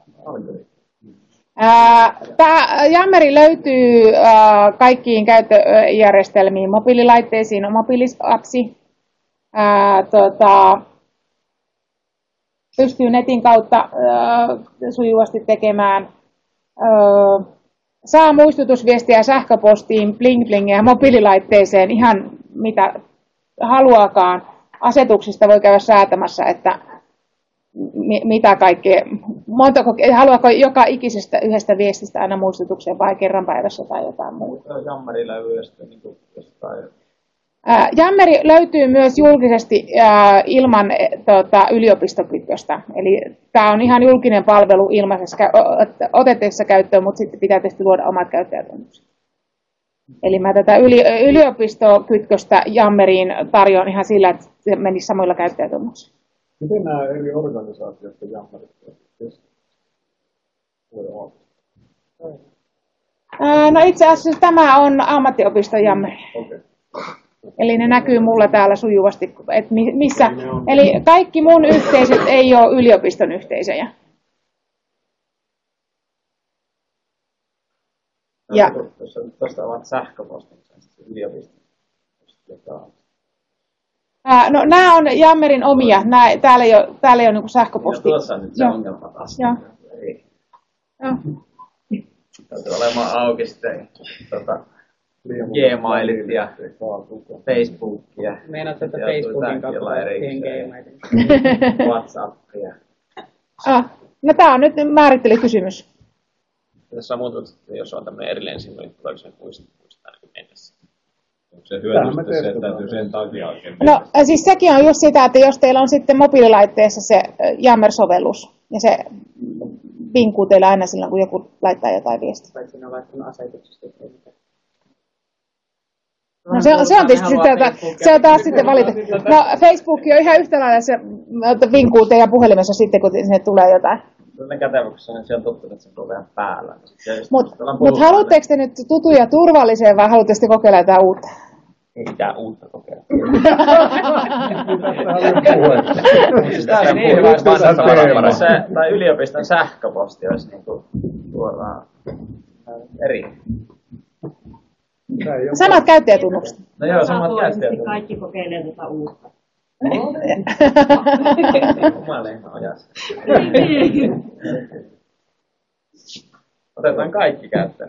Tämä Jammeri löytyy ää, kaikkiin käyttöjärjestelmiin, mobiililaitteisiin on mobiiliapsi. Ää, tota, pystyy netin kautta ää, sujuvasti tekemään. Ää, saa muistutusviestiä sähköpostiin, bling blingiä ja mobiililaitteeseen ihan mitä haluakaan. Asetuksista voi käydä säätämässä, että mitä kaikkea, montako, haluaako joka ikisestä yhdestä viestistä aina muistutuksen vai kerran päivässä tai jotain muuta. Jammeri löytyy sitten niin kuin jostain. Ää, Jammeri löytyy myös julkisesti ää, ilman tota, yliopistokytköstä. Eli tämä on ihan julkinen palvelu ilmaisessa otettavissa käyttöön, mutta sitten pitää tietysti luoda omat käyttäjätunnukset. Eli mä tätä yli, yliopistokytköstä Jammeriin tarjoan ihan sillä, että se menisi samoilla käyttäjätunnuksilla. Miten nämä eri organisaatiot ja Jammerit No itse asiassa tämä on ammattiopiston Jammeri. Okay. Eli ne näkyy mulla täällä sujuvasti, että missä, eli kaikki mun yhteisöt ei ole yliopiston yhteisöjä. Ja tuosta ovat sähköpostinsa yliopiston. Ää, no nämä on Jammerin omia, nää, täällä ei ole, täällä ei ole niinku sähköposti. Ja tuossa on nyt se Joo. ongelma taas. Joo. Ei. Joo. Täytyy olemaan auki sitten tota, Gmailit ja Facebookia. Meinaat, että Ja Facebookin jotain kautta erikseen. siihen Gmailit. WhatsAppia. Ah, no tämä on nyt määrittelykysymys. Tässä on muuta, että jos on tämmöinen erillinen sivu, niin tuleeko se muistaa niin mennessä? Onko se hyödyllistä se, että täytyy sen takia oikein No siis sekin on just sitä, että jos teillä on sitten mobiililaitteessa se Jammer-sovellus, ja se vinkkuu teillä aina silloin, kun joku laittaa jotain viestiä. Tai siinä on laittanut asetuksesta. No se on, se on tietysti sitten, se on taas sitten valita. No Facebook on ihan yhtä lailla, se vinkkuu teidän puhelimessa sitten, kun sinne tulee jotain. Sellainen kätevyksessä, niin se on tottunut, että se on vähän päällä. Mutta mut haluatteko te nyt tutuja turvalliseen vai haluatteko te kokeilla jotain uutta? Ei mitään uutta kokeilla. Tämä on niin hyvä, että tai yliopiston sähköposti olisi niin kuin suoraan eri. Samat käyttäjätunnukset. No joo, samat käyttäjätunnukset. Kaikki kokeilee tätä uutta. Jumalien ajassa. Otetaan kaikki käyttöön.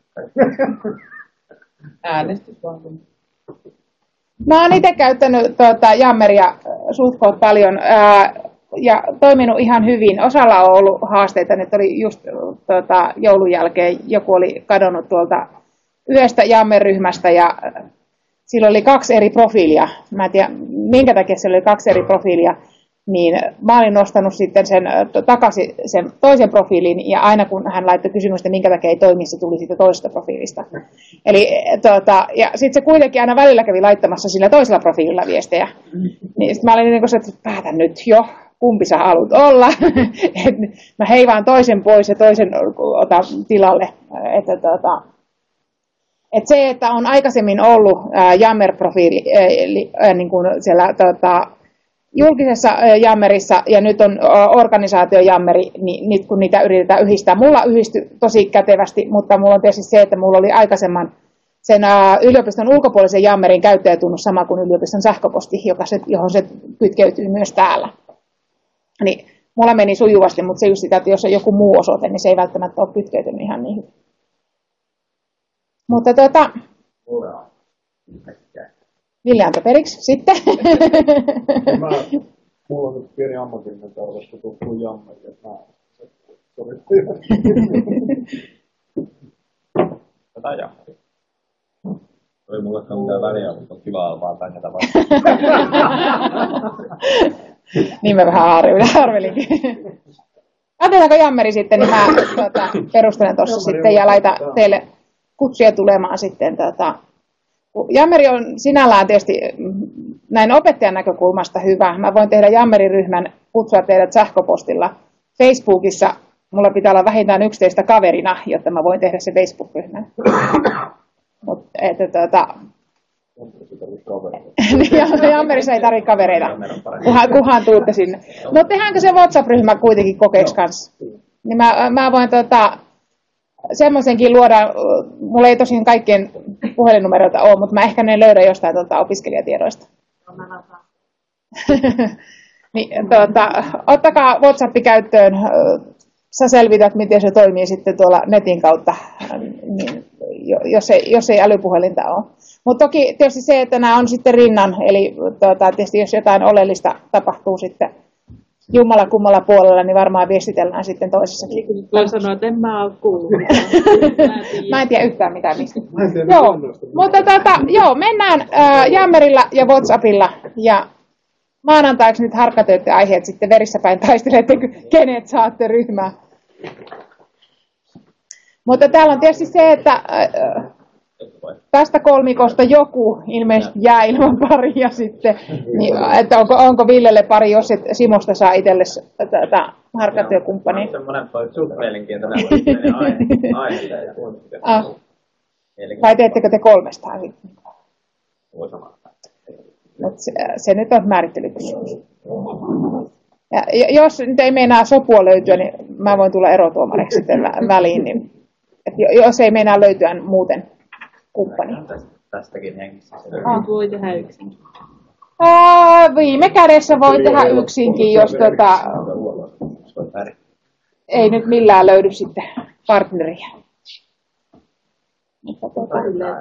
Äänestys vaan. Mä oon itse käyttänyt tuota, Jammeria suhtkoot paljon ää, ja toiminut ihan hyvin. Osalla on ollut haasteita. Nyt oli just tuota, joulun jälkeen joku oli kadonnut tuolta yhdestä Jammer-ryhmästä ja sillä oli kaksi eri profiilia. Mä en tiedä, minkä takia siellä oli kaksi eri profiilia. Niin mä olin nostanut sitten sen takaisin sen toisen profiilin, ja aina kun hän laittoi kysymystä, minkä takia ei toimi, se tuli siitä toisesta profiilista. Eli, tuota, ja sitten se kuitenkin aina välillä kävi laittamassa sillä toisella profiililla viestejä. Niin sitten mä olin niin kuin, että päätän nyt jo, kumpi sä haluat olla. Et mä heivaan toisen pois ja toisen otan tilalle. Että, tuota, et se, että on aikaisemmin ollut ää, Jammer-profiili ää, niin kuin siellä tuota, julkisessa Jammerissa ja nyt on organisaatiojammeri, niin nyt kun niitä yritetään yhdistää. Mulla yhdistyi tosi kätevästi, mutta mulla on tietysti se, että mulla oli aikaisemman sen yliopiston ulkopuolisen Jammerin käyttäjätunnus sama kuin yliopiston sähköposti, joka se, johon se kytkeytyy myös täällä. Niin mulla meni sujuvasti, mutta se just sitä, että jos on joku muu osoite, niin se ei välttämättä ole kytkeytynyt ihan niin hyvin. Mutta tuota... Ville antoi periksi sitten. Mä, mulla on nyt pieni ammatillinen tarve, kun tuttuu Jammeri, että mä Tätä Jammeri. Ei mullekaan mitään väliä, mutta on kiva vaan tänjätä vastaan. Niin mä vähän arvelinkin. Otetaanko Jammeri sitten, niin mä tuota, perustelen tuossa sitten ja laitan teille kutsuja tulemaan sitten. Tuota, Jammeri on sinällään tietysti näin opettajan näkökulmasta hyvä. Mä voin tehdä Jammeri-ryhmän, kutsua teidät sähköpostilla. Facebookissa mulla pitää olla vähintään yksitoista kaverina, jotta mä voin tehdä se Facebook-ryhmän. Mut, että, tuota, Jammerissa ei tarvitse kavereita, kunhan, kunhan tuutte sinne. Mutta tehdäänkö se WhatsApp-ryhmä kuitenkin kokeeksi kanssa? Niin mä, mä voin tota, semmoisenkin luoda, mulla ei tosin kaikkien puhelinnumeroita ole, mutta mä ehkä ne löydän jostain tota, opiskelijatiedoista. Niin, tuota, ottakaa WhatsApp käyttöön, sä selvität, miten se toimii sitten tuolla netin kautta, niin, jos, ei, jos ei älypuhelinta ole. Mutta toki tietysti se, että nämä on sitten rinnan, eli tuota, tietysti jos jotain oleellista tapahtuu sitten jummalla kummalla puolella, niin varmaan viestitellään sitten toisessakin. Voi sanoa, että en mä ole kuullut. Mä en tiedä yhtään mitään mistä. Joo, mutta tota, joo, mennään äh, Jammerilla ja WhatsAppilla ja maanantaiksi nyt harkkatöiden aiheet sitten verissä päin taistelette, kenet saatte ryhmään. Mutta täällä on tietysti se, että äh, tästä kolmikosta joku ilmeisesti jää ilman paria sitten, niin, että onko, onko Villelle pari, jos et Simosta saa itsellesi tätä harkkatyökumppania. No, semmoinen suht mielenkiintoinen aihe. Ah. Vai teettekö te kolmestaan sitten? Se, se nyt on määrittelykysymys. Ja jos nyt ei meinaa sopua löytyä, niin mä voin tulla erotuomareksi sitten väliin. Niin, jos ei meinaa löytyä muuten kumppani. Tästäkin hengissä. Ah. Voi tehdä yksin. Ää, viime kädessä voi tehdä yksinkin, jos tota, ei nyt millään löydy sitten partneria. Mutta tota,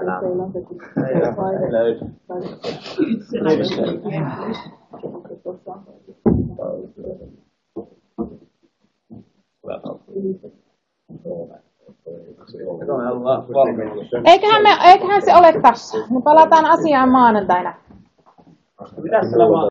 eiköhän, me, eiköhän se ole tässä. Me palataan asiaan maanantaina. Mitäs